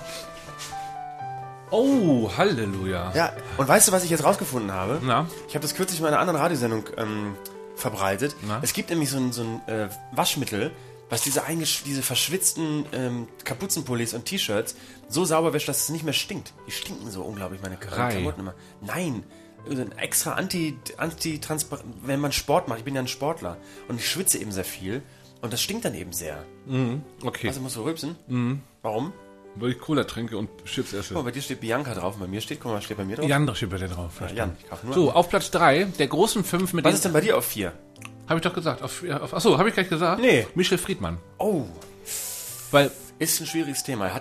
Oh, Halleluja. Ja, und weißt du, was ich jetzt rausgefunden habe? Na? Ich habe das kürzlich in einer anderen Radiosendung verbreitet. Na? Es gibt nämlich so ein Waschmittel, was diese verschwitzten Kapuzenpullis und T-Shirts so sauber wäscht, dass es nicht mehr stinkt. Die stinken so unglaublich, meine Klamotten immer. Nein, extra anti-transparent, wenn man Sport macht. Ich bin ja ein Sportler und ich schwitze eben sehr viel und das stinkt dann eben sehr. Okay. Also musst du rülpsen? Warum? Weil ich Cola trinke und Chips esse. Guck mal, bei dir steht Bianca drauf und bei mir steht bei mir drauf? Jan steht bei dir drauf. Ja, Jan, ich kaufe nur. So, auf Platz 3, der großen 5 mit Was ist denn bei dir auf 4? Habe ich doch gesagt. Achso, habe ich gleich gesagt? Nee. Michel Friedmann. Oh. Weil, Ist ein schwieriges Thema. Er ist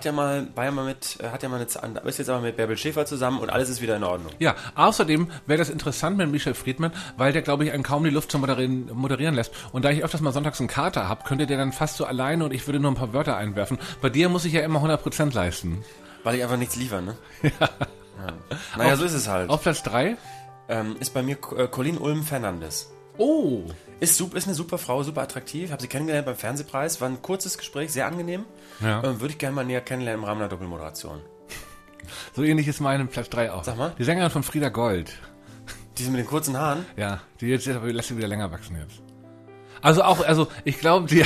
jetzt aber mit Bärbel Schäfer zusammen und alles ist wieder in Ordnung. ja, außerdem wäre das interessant mit Michel Friedmann, weil der, glaube ich, einen kaum die Luft zum moderieren lässt. Und da ich öfters mal sonntags einen Kater habe, könnte der dann fast so alleine und ich würde nur ein paar Wörter einwerfen. Bei dir muss ich ja immer 100% leisten. Weil ich einfach nichts liefere, ne? Ja. Naja, so ist es halt. Auf Platz 3? Ist bei mir Colleen Ulm-Fernandes. Oh. Ist eine super Frau, super attraktiv. Habe sie kennengelernt beim Fernsehpreis. War ein kurzes Gespräch, sehr angenehm. Ja. Würde ich gerne mal näher kennenlernen im Rahmen einer Doppelmoderation. So ähnlich ist meine Platz 3 auch. Sag mal. Die Sängerin von Frieda Gold. Die mit den kurzen Haaren? Ja, die lässt sie wieder länger wachsen jetzt. Also ich glaube, die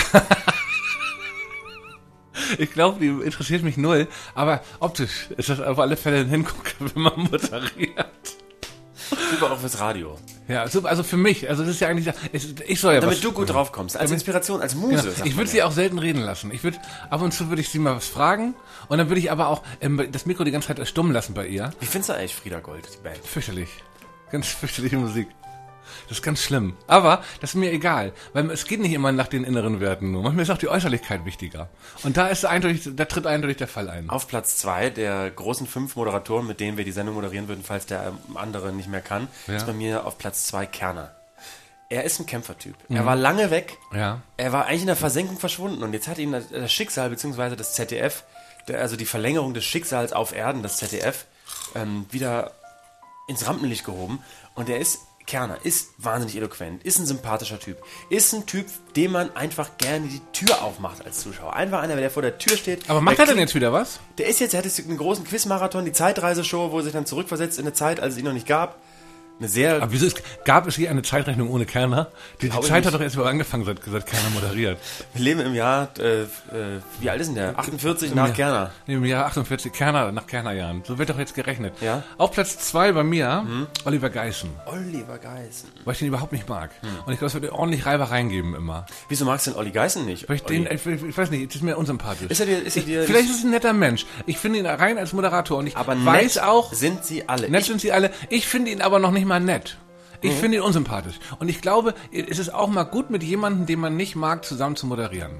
interessiert mich null, aber optisch ist das auf alle Fälle ein Hingucker, wenn man moderiert. Super auch fürs Radio. Ja, super, also für mich, also das ist ja eigentlich, ich soll ja Damit du gut drauf kommst, als Inspiration, als Muse. Genau. sagt Ich man würde sie auch selten reden lassen. Ab und zu würde ich sie mal was fragen und dann würde ich aber auch das Mikro die ganze Zeit stumm lassen bei ihr. Wie findest du eigentlich Frieda Gold, die Band? Fürchterlich. Ganz fürchterliche Musik. Das ist ganz schlimm. Aber das ist mir egal, weil es geht nicht immer nach den inneren Werten nur. Manchmal ist auch die Äußerlichkeit wichtiger. Und da tritt eindeutig der Fall ein. Auf Platz 2 der großen 5 Moderatoren, mit denen wir die Sendung moderieren würden, falls der andere nicht mehr kann, ist bei mir auf Platz 2 Kerner. Er ist ein Kämpfertyp. Er war lange weg. Ja. Er war eigentlich in der Versenkung verschwunden und jetzt hat ihn das Schicksal bzw. das ZDF, also die Verlängerung des Schicksals auf Erden, das ZDF, wieder ins Rampenlicht gehoben. Und Kerner ist wahnsinnig eloquent, ist ein sympathischer Typ, ist ein Typ, dem man einfach gerne die Tür aufmacht als Zuschauer. Einfach einer, der vor der Tür steht. Aber macht er denn jetzt wieder was? Er hat jetzt einen großen Quizmarathon, die Zeitreiseshow, wo er sich dann zurückversetzt in eine Zeit, als es ihn noch nicht gab. Aber wieso gab es hier eine Zeitrechnung ohne Kerner? Die Zeit hat doch erst mal angefangen, seit Kerner moderiert. Wir leben im Jahr, wie alt ist denn der? 48 nach Kerner. Im Jahr 48 Kerner, nach Kernerjahren. So wird doch jetzt gerechnet. Ja. Auf Platz 2 bei mir, Oliver Geißen. Oliver Geißen. Weil ich den überhaupt nicht mag. Und ich glaube, es wird ordentlich Reibereien geben immer. Wieso magst du denn Olli Geißen nicht? Weil ich weiß nicht, das ist mir unsympathisch. Ist er dir Vielleicht ist es ein netter Mensch. Ich finde ihn rein als Moderator und ich aber weiß nett auch... sind sie alle. Nett sind sie alle. Ich finde ihn aber noch nicht mal nett. Ich finde ihn unsympathisch. Und ich glaube, es ist auch mal gut, mit jemandem, den man nicht mag, zusammen zu moderieren.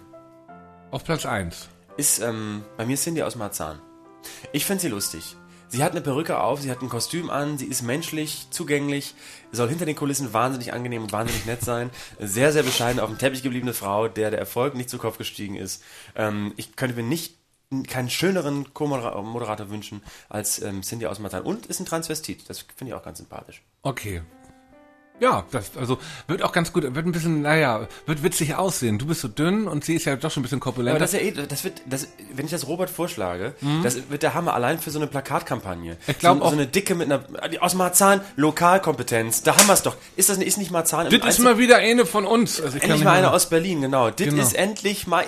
Auf Platz 1. Ist bei mir Cindy aus Marzahn. Ich finde sie lustig. Sie hat eine Perücke auf, sie hat ein Kostüm an, sie ist menschlich, zugänglich, soll hinter den Kulissen wahnsinnig angenehm und wahnsinnig nett sein. Sehr, sehr bescheiden auf dem Teppich gebliebene Frau, der Erfolg nicht zu Kopf gestiegen ist. Ich könnte mir keinen schöneren Co-Moderator wünschen als Cindy aus Marzahn. Und ist ein Transvestit, das finde ich auch ganz sympathisch. Okay. Ja, das wird auch ganz gut, wird ein bisschen, wird witzig aussehen. Du bist so dünn und sie ist ja doch schon ein bisschen korpulenter. Aber wenn ich das Robert vorschlage, das wird der Hammer allein für so eine Plakatkampagne. Ich glaube auch. So eine dicke mit aus Marzahn, Lokalkompetenz, da haben wir es doch. Ist nicht Marzahn? Das ist mal wieder eine von uns. Also endlich mal eine aus Berlin, genau. Das ist endlich mal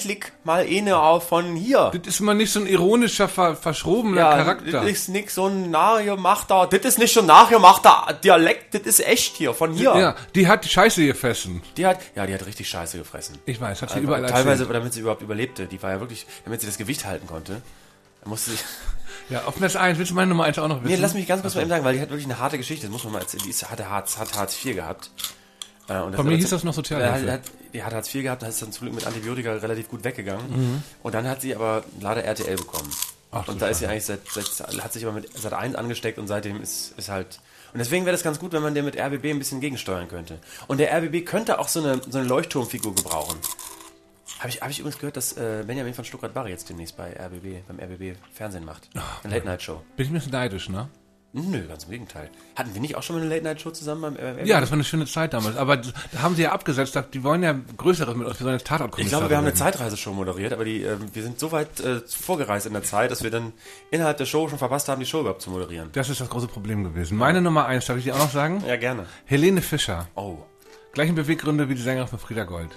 eine auch von hier. Das ist mal nicht so ein ironischer, verschrobener Charakter. Das ist nicht so ein nachgemachter, das ist nicht so ein nachgemachter Dialekt, das ist echt hier, von hier. Ja, die hat Scheiße gefressen. Die hat richtig Scheiße gefressen. Ich weiß, hat sie überall teilweise, erzählt. Damit sie überhaupt überlebte. Die war ja wirklich, damit sie das Gewicht halten konnte. Da musste sie... Ja, auf Platz 1, willst du meine Nummer 1 auch noch wissen? Nee, lass mich ganz kurz mal eben sagen, weil die hat wirklich eine harte Geschichte, das muss man mal erzählen. Die hat Hartz IV gehabt. Und Bei mir hieß das noch Sozialhilfe. Die hat Hartz IV gehabt, da ist dann zum Glück mit Antibiotika relativ gut weggegangen. Und dann hat sie aber leider RTL bekommen. Ach, und da ist sie eigentlich hat sich aber mit Sat1 angesteckt und seitdem ist halt... Und deswegen wäre das ganz gut, wenn man den mit RBB ein bisschen gegensteuern könnte. Und der RBB könnte auch so eine Leuchtturmfigur gebrauchen. Habe ich übrigens gehört, dass Benjamin von Stuckrad-Barre jetzt demnächst beim RBB Fernsehen macht. Eine Late-Night-Show. Bin ich ein bisschen neidisch, ne? Nö, ganz im Gegenteil. Hatten wir nicht auch schon mal eine Late-Night-Show zusammen beim RBB? Ja, das war eine schöne Zeit damals. Aber da haben sie ja abgesetzt, die wollen ja Größeres mit uns, wir sollen jetzt Tatortkommissare. Ich glaube, wir haben eine Zeitreise-Show moderiert, aber wir sind so weit vorgereist in der Zeit, dass wir dann innerhalb der Show schon verpasst haben, die Show überhaupt zu moderieren. Das ist das große Problem gewesen. Meine Nummer 1, darf ich dir auch noch sagen? Ja, gerne. Helene Fischer. Oh. Gleichen Beweggründe wie die Sängerin von Frieda Gold.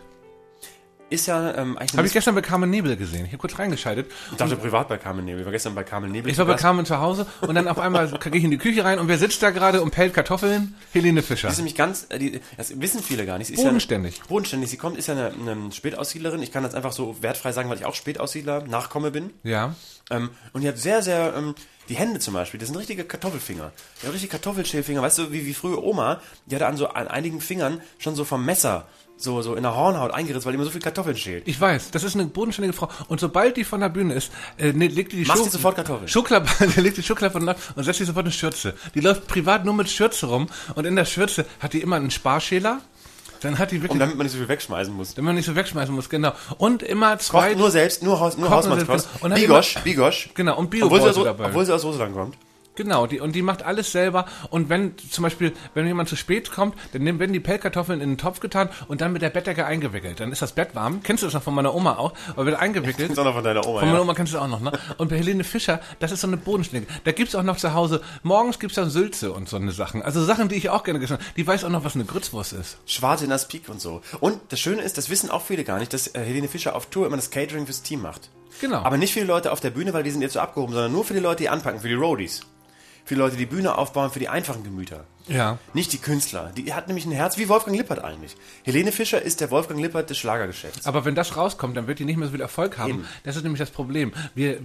Ist ja eigentlich... Habe ich gestern bei Carmen Nebel gesehen. Ich habe kurz reingeschaltet. Ich dachte privat bei Carmen Nebel. Ich war gestern bei Carmen Nebel. Ich war bei Carmen zu Hause und dann auf einmal gehe ich in die Küche rein und wer sitzt da gerade und pellt Kartoffeln? Helene Fischer. Die ist nämlich das wissen viele gar nicht. Sie ist bodenständig. Bodenständig. Sie ist ja eine Spätaussiedlerin. Ich kann das einfach so wertfrei sagen, weil ich auch Spätaussiedler, Nachkomme bin. Ja. Und die hat sehr, sehr... die Hände zum Beispiel, das sind richtige Kartoffelfinger. Die hat richtige Kartoffelschälfinger. Weißt du, wie früher Oma, die hatte an einigen Fingern schon so vom Messer so in der Hornhaut eingeritzt, weil die immer so viel Kartoffeln schält. Ich weiß, das ist eine bodenständige Frau. Und sobald die von der Bühne ist, legt die macht sie sofort Kartoffeln. Legt die Schucklappe und setzt sich sofort eine Schürze. Die läuft privat nur mit Schürze rum und in der Schürze hat die immer einen Sparschäler. Dann hat die wirklich, und damit man nicht so viel wegschmeißen muss. Damit man nicht so wegschmeißen muss, genau. Und immer zwei... Kocht nur selbst, nur Hausmannskost. Bigosch. Genau, und Bio-Beute dabei. Obwohl sie aus Russland kommt. Genau, die macht alles selber. Und wenn zum Beispiel, wenn jemand zu spät kommt, dann werden die Pellkartoffeln in den Topf getan und dann mit der Bettdecke eingewickelt. Dann ist das Bett warm. Kennst du das noch von meiner Oma auch? Aber wird eingewickelt. Das ist auch noch von deiner Oma, Von meiner Oma kennst du das auch noch, ne? Und bei Helene Fischer, das ist so eine Bodenständige. Da gibt's auch noch zu Hause, morgens gibt's da Sülze und so eine Sachen. Also Sachen, die ich auch gerne gegessen habe. Die weiß auch noch, was eine Grützwurst ist. Schwarte in das Pik und so. Und das Schöne ist, das wissen auch viele gar nicht, dass Helene Fischer auf Tour immer das Catering fürs Team macht. Genau. Aber nicht für die Leute auf der Bühne, weil die sind jetzt so abgehoben, sondern nur für die Leute, die anpacken, für die Roadies. Für die Leute, die Bühne aufbauen, für die einfachen Gemüter. Ja. Nicht die Künstler. Die hat nämlich ein Herz wie Wolfgang Lippert eigentlich. Helene Fischer ist der Wolfgang Lippert des Schlagergeschäfts. Aber wenn das rauskommt, dann wird die nicht mehr so viel Erfolg haben. Eben. Das ist nämlich das Problem.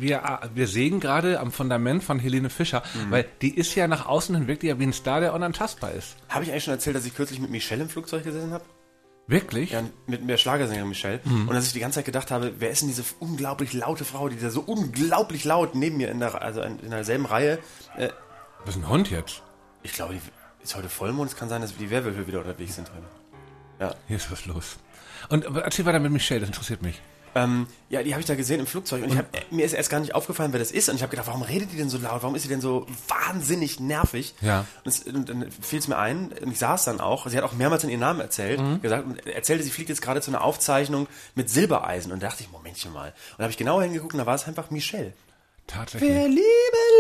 Wir sägen gerade am Fundament von Helene Fischer, weil die ist ja nach außen hin wirklich ja wie ein Star, der unantastbar ist. Habe ich eigentlich schon erzählt, dass ich kürzlich mit Michelle im Flugzeug gesessen habe? Wirklich? Ja, mit der Schlagersängerin Michelle. Und dass ich die ganze Zeit gedacht habe, wer ist denn diese unglaublich laute Frau, die da so unglaublich laut neben mir in derselben Reihe... Was ist ein Hund jetzt? Ich glaube, ist heute Vollmond. Es kann sein, dass die Werwölfe wieder unterwegs sind heute. Ja. Hier ist was los. Und erzähl weiter mit Michelle, das interessiert mich. Ja, die habe ich da gesehen im Flugzeug. Und mir ist erst gar nicht aufgefallen, wer das ist. Und ich habe gedacht, warum redet die denn so laut? Warum ist sie denn so wahnsinnig nervig? Ja. Und dann fiel es mir ein, und ich saß dann auch, sie hat auch mehrmals in ihren Namen gesagt und erzählte, sie fliegt jetzt gerade zu einer Aufzeichnung mit Silbereisen. Und da dachte ich, Momentchen mal. Und da habe ich genauer hingeguckt und da war es einfach Michelle. Tatsächlich. Wer Liebe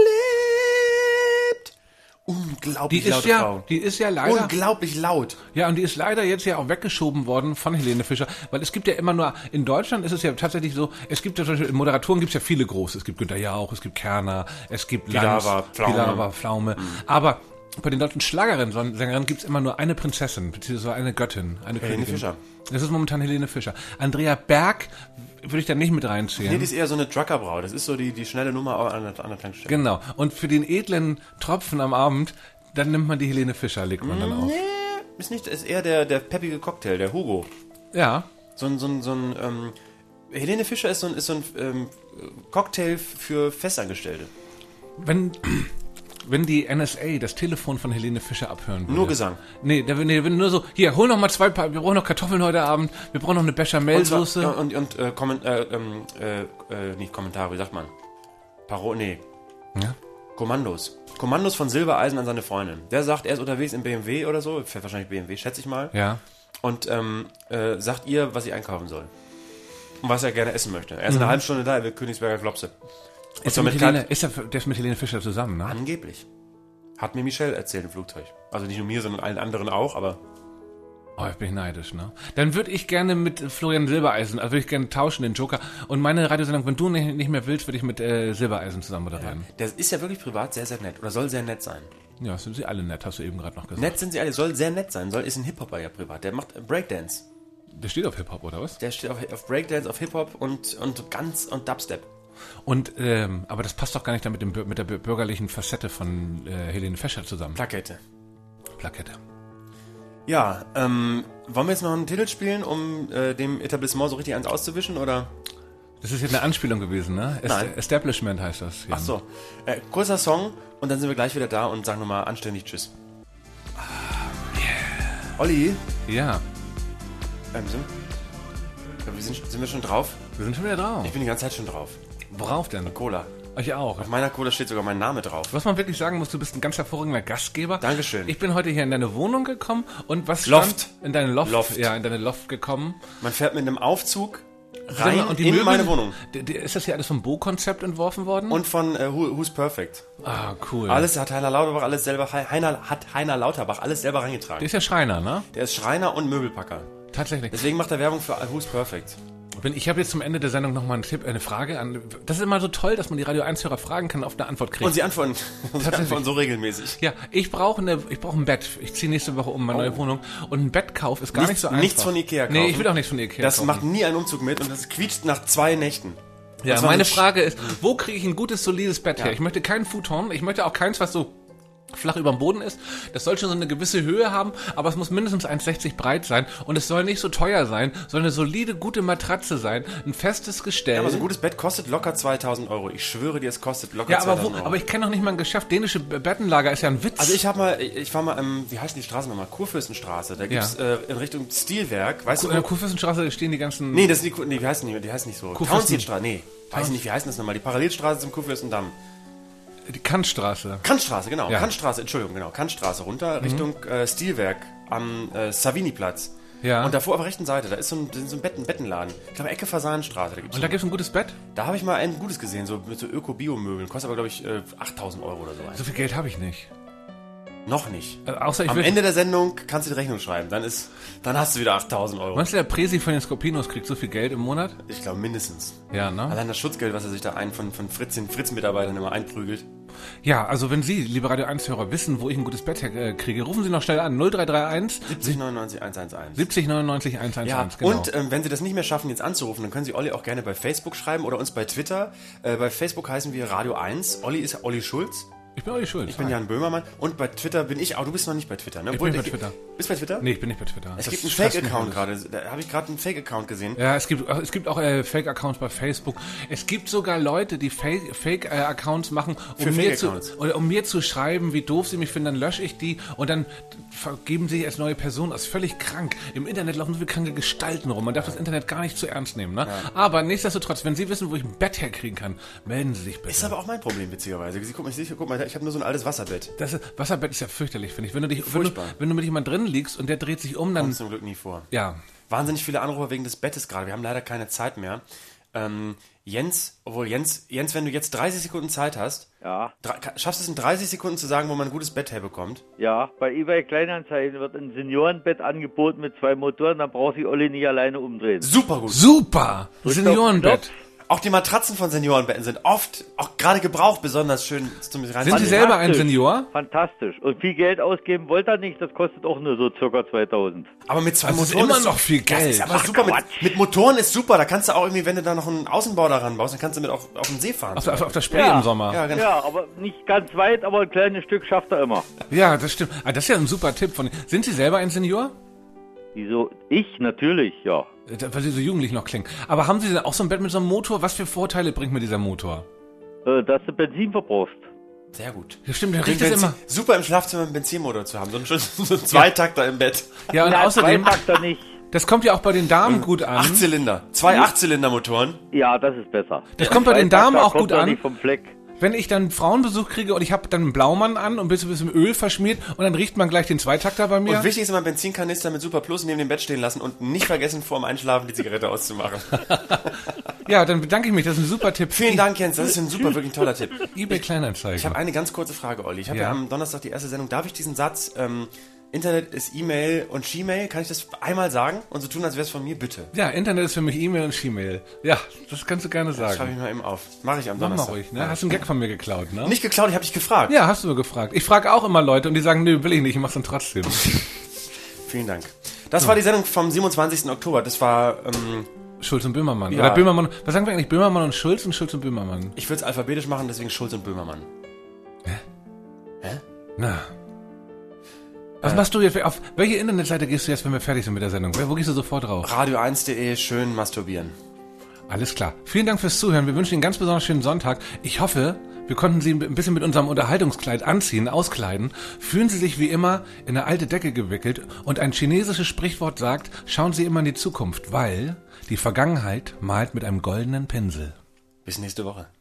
lebt. Unglaublich laute Frau. Die ist ja leider... Unglaublich laut. Ja, und die ist leider jetzt ja auch weggeschoben worden von Helene Fischer, weil es gibt ja immer nur, in Deutschland ist es ja tatsächlich so, es gibt ja zum Beispiel, in Moderatoren gibt es ja viele große, es gibt Günther Jauch, es gibt Kerner, es gibt Lanz, Pilawa, Pflaume, aber bei den deutschen Schlagerinnen gibt es immer nur eine Prinzessin, beziehungsweise eine Göttin, eine Helene Königin. Fischer. Das ist momentan Helene Fischer. Andrea Berg würde ich da nicht mit reinzählen. Nee, die ist eher so eine Truckerbraut. Das ist so die schnelle Nummer an der Tankstelle. Genau. Und für den edlen Tropfen am Abend, dann nimmt man die Helene Fischer, legt man dann auf. Nee, ist eher der peppige Cocktail, der Hugo. Ja. Helene Fischer ist so ein Cocktail für Festangestellte. Wenn die NSA das Telefon von Helene Fischer abhören würde. Nur Gesang. Nee, wenn nur so, hier, hol noch mal wir brauchen noch Kartoffeln heute Abend, wir brauchen noch eine Bechamelsoße. Nicht Kommentare, wie sagt man? Ja? Kommandos. Kommandos von Silbereisen an seine Freundin. Der sagt, er ist unterwegs im BMW oder so, fährt wahrscheinlich BMW, schätze ich mal. Ja. Und sagt ihr, was sie einkaufen soll. Und was er gerne essen möchte. Er ist eine halbe Stunde da, er will Königsberger Klopse. Der ist mit Helene Fischer zusammen, ne? Angeblich. Hat mir Michelle erzählt im Flugzeug. Also nicht nur mir, sondern allen anderen auch, aber... Oh, ich bin neidisch, ne? Dann würde ich gerne mit Florian Silbereisen, also würde ich gerne tauschen, den Joker. Und meine Radiosendung, wenn du nicht mehr willst, würde ich mit Silbereisen zusammen moderieren. Der ist ja wirklich privat sehr, sehr nett. Oder soll sehr nett sein. Ja, sind sie alle nett, hast du eben gerade noch gesagt. Nett sind sie alle, soll sehr nett sein. Ist ein Hip-Hopper ja privat. Der macht Breakdance. Der steht auf Hip-Hop, oder was? Der steht auf Breakdance, auf Hip-Hop und Dubstep. Und, aber das passt doch gar nicht dann mit der bürgerlichen Facette von Helene Fischer zusammen. Plakette. Ja, wollen wir jetzt noch einen Titel spielen, um dem Etablissement so richtig eins auszuwischen, oder? Das ist jetzt eine Anspielung gewesen, ne? Nein. Establishment heißt das. Jan. Ach so. Kurzer Song und dann sind wir gleich wieder da und sagen nochmal anständig Tschüss. Olli? Ja. Sind wir schon drauf? Wir sind schon wieder drauf. Ich bin die ganze Zeit schon drauf. Worauf denn? Cola. Ich auch. Auf meiner Cola steht sogar mein Name drauf. Was man wirklich sagen muss, du bist ein ganz hervorragender Gastgeber. Dankeschön. Ich bin heute hier in deine Wohnung gekommen und was Loft. stand in deine Loft? Ja, in deine Loft gekommen. Man fährt mit einem Aufzug rein und die in Möbel, meine Wohnung. Ist das hier alles vom Bo-Konzept entworfen worden? Und von Who's Perfect. Ah, cool. Alles hat Heiner Lauterbach alles selber reingetragen. Der ist ja Schreiner, ne? Der ist Schreiner und Möbelpacker. Tatsächlich. Deswegen macht er Werbung für Who's Perfect. Ich habe jetzt zum Ende der Sendung nochmal eine Frage an. Das ist immer so toll, dass man die Radio 1-Hörer fragen kann und auf eine Antwort kriegt. Und sie antworten so regelmäßig. Ja, ich brauche ein Bett. Ich ziehe nächste Woche um meine neue Wohnung. Und ein Bettkauf ist gar nicht so einfach. Nichts von Ikea kaufen. Nee, ich will auch nichts von Ikea Das kaufen. macht nie einen Umzug mit und das quietscht nach 2 Nächten. Ja, meine Frage ist, wo kriege ich ein gutes, solides Bett her? Ich möchte kein Futon, ich möchte auch keins, was so flach über dem Boden ist. Das soll schon so eine gewisse Höhe haben, aber es muss mindestens 1,60 breit sein und es soll nicht so teuer sein, soll eine solide, gute Matratze sein, ein festes Gestell. Ja, aber so ein gutes Bett kostet locker 2.000 €. Ich schwöre dir, es kostet locker 2.000 €. Aber ich kenne noch nicht mal ein Geschäft. Dänische Bettenlager ist ja ein Witz. Also ich war mal, wie heißt die Straße nochmal? Kurfürstenstraße. Da gibt's in Richtung Stilwerk, weißt du? In der Kurfürstenstraße stehen die ganzen... Nee, die heißt nicht so. Townsendstraße, nee. Weiß ich nicht, wie heißt das nochmal? Die Parallelstraße zum Kurfürstendamm. Die Kantstraße. Kantstraße, genau. Ja. Kantstraße runter, Richtung Stilwerk am Savini-Platz. Ja. Und davor auf der rechten Seite, da ist so ein Bettenladen. Ich glaube, Ecke Fasanenstraße. Und da gibt's ein gutes Bett? Da habe ich mal ein gutes gesehen, so mit so Öko-Bio-Möbeln. Kostet aber, glaube ich, 8.000 € oder so. So viel Geld habe ich nicht. Noch nicht. Außer Am Ende der Sendung kannst du die Rechnung schreiben. Dann hast du wieder 8.000 €. Meinst du, der Presi von den Scorpinos kriegt so viel Geld im Monat? Ich glaube mindestens. Ja, ne? Allein das Schutzgeld, was er sich da von Fritz-Mitarbeitern immer einprügelt. Ja, also wenn Sie, liebe Radio 1-Hörer, wissen, wo ich ein gutes Bett kriege, rufen Sie noch schnell an. 0331 70 99 111. 70 99 111, ja, genau. Und wenn Sie das nicht mehr schaffen, jetzt anzurufen, dann können Sie Olli auch gerne bei Facebook schreiben oder uns bei Twitter. Bei Facebook heißen wir Radio 1. Olli ist Olli Schulz. Ich bin Olli Schulz. Ich bin Jan Böhmermann. Und bei Twitter bin ich auch. Du bist noch nicht bei Twitter, ne? Ich bin bei Twitter. Bist du bei Twitter? Nee, ich bin nicht bei Twitter. Es gibt einen Fake-Account gerade. Da habe ich gerade einen Fake-Account gesehen. Ja, es gibt auch Fake-Accounts bei Facebook. Es gibt sogar Leute, die Fake-Accounts machen, um mir zu schreiben, wie doof sie mich finden. Dann lösche ich die und dann vergeben sie als neue Person. Das ist völlig krank. Im Internet laufen so viele kranke Gestalten rum. Man darf das Internet gar nicht zu ernst nehmen. Ne? Ja. Aber nichtsdestotrotz, wenn Sie wissen, wo ich ein Bett herkriegen kann, melden Sie sich bitte. Ist aber auch mein Problem, witzigerweise. Guck mal, ich habe nur so ein altes Wasserbett. Wasserbett ist ja fürchterlich, finde ich. Wenn du mit jemand drin liegst und der dreht sich um, dann... Kommt zum Glück nie vor. Ja. Wahnsinnig viele Anrufe wegen des Bettes gerade. Wir haben leider keine Zeit mehr. Jens, wenn du jetzt 30 Sekunden Zeit hast, ja. Schaffst du es in 30 Sekunden zu sagen, wo man ein gutes Bett herbekommt? Ja, bei eBay Kleinanzeigen wird ein Seniorenbett angeboten mit 2 Motoren, dann braucht sich Olli nicht alleine umdrehen. Super gut. Super! Seniorenbett. Auch die Matratzen von Seniorenbetten sind oft, auch gerade gebraucht, besonders schön zum Rein. Sind Sie selber ein Senior? Fantastisch. Und viel Geld ausgeben wollt ihr nicht, das kostet auch nur so ca. 2.000. Aber mit 2 Motoren ist immer noch viel Geld. Das ist aber super. Mit Motoren ist super. Da kannst du auch irgendwie, wenn du da noch einen Außenbau daran baust, dann kannst du mit auch auf den See fahren. Auf der Spree im Sommer. Ja, genau. Ja, aber nicht ganz weit, aber ein kleines Stück schafft er immer. Ja, das stimmt. Das ist ja ein super Tipp von Ihnen. Sind Sie selber ein Senior? Wieso? Ich? Natürlich, ja. Weil Sie so jugendlich noch klingen. Aber haben Sie denn auch so ein Bett mit so einem Motor? Was für Vorteile bringt mir dieser Motor? Dass du Benzin verbrauchst. Sehr gut. Ja, stimmt, der riecht es immer. Super im Schlafzimmer einen Benzinmotor zu haben. So ein Zweitakter im Bett. Ja, und außerdem, Zweitakter nicht. das kommt ja auch bei den Damen gut an. 8-Zylinder. 2 8-Zylinder-Motoren. Ja, das ist besser. Das kommt bei den Damen auch gut an. Nicht vom Fleck. Wenn ich dann Frauenbesuch kriege und ich habe dann einen Blaumann an und ein bisschen Öl verschmiert und dann riecht man gleich den Zweitakter bei mir. Und wichtig ist immer Benzinkanister mit Super Plus neben dem Bett stehen lassen und nicht vergessen, vorm Einschlafen die Zigarette auszumachen. Ja, dann bedanke ich mich, das ist ein super Tipp. Vielen Dank, Jens, das ist ein super, wirklich ein toller Tipp. eBay Kleinanzeigen. Ich habe eine ganz kurze Frage, Olli. Ich habe ja am Donnerstag die erste Sendung. Darf ich diesen Satz, Internet ist E-Mail und Gmail, kann ich das einmal sagen und so tun, als wäre es von mir, bitte? Ja, Internet ist für mich E-Mail und Gmail. Ja, das kannst du gerne sagen. Das schreibe ich mal eben auf. Mache ich am Mach Donnerstag. mal ruhig, ne? Hast du einen Gag von mir geklaut, ne? Nicht geklaut, ich habe dich gefragt. Ja, hast du gefragt. Ich frage auch immer Leute und die sagen, nö, will ich nicht, ich mach's dann trotzdem. Vielen Dank. Das war die Sendung vom 27. Oktober. Das war, Schulz und Böhmermann. Ja. Oder Böhmermann. Was sagen wir eigentlich? Böhmermann und Schulz und Böhmermann? ich würde es alphabetisch machen, deswegen Schulz und Böhmermann. Na. Was machst du jetzt? Auf welche Internetseite gehst du jetzt, wenn wir fertig sind mit der Sendung? Wo gehst du sofort drauf? Radio1.de, schön masturbieren. Alles klar. Vielen Dank fürs Zuhören. Wir wünschen Ihnen einen ganz besonders schönen Sonntag. Ich hoffe, wir konnten Sie ein bisschen mit unserem Unterhaltungskleid anziehen, auskleiden. Fühlen Sie sich wie immer in eine alte Decke gewickelt und ein chinesisches Sprichwort sagt, schauen Sie immer in die Zukunft, weil die Vergangenheit malt mit einem goldenen Pinsel. Bis nächste Woche.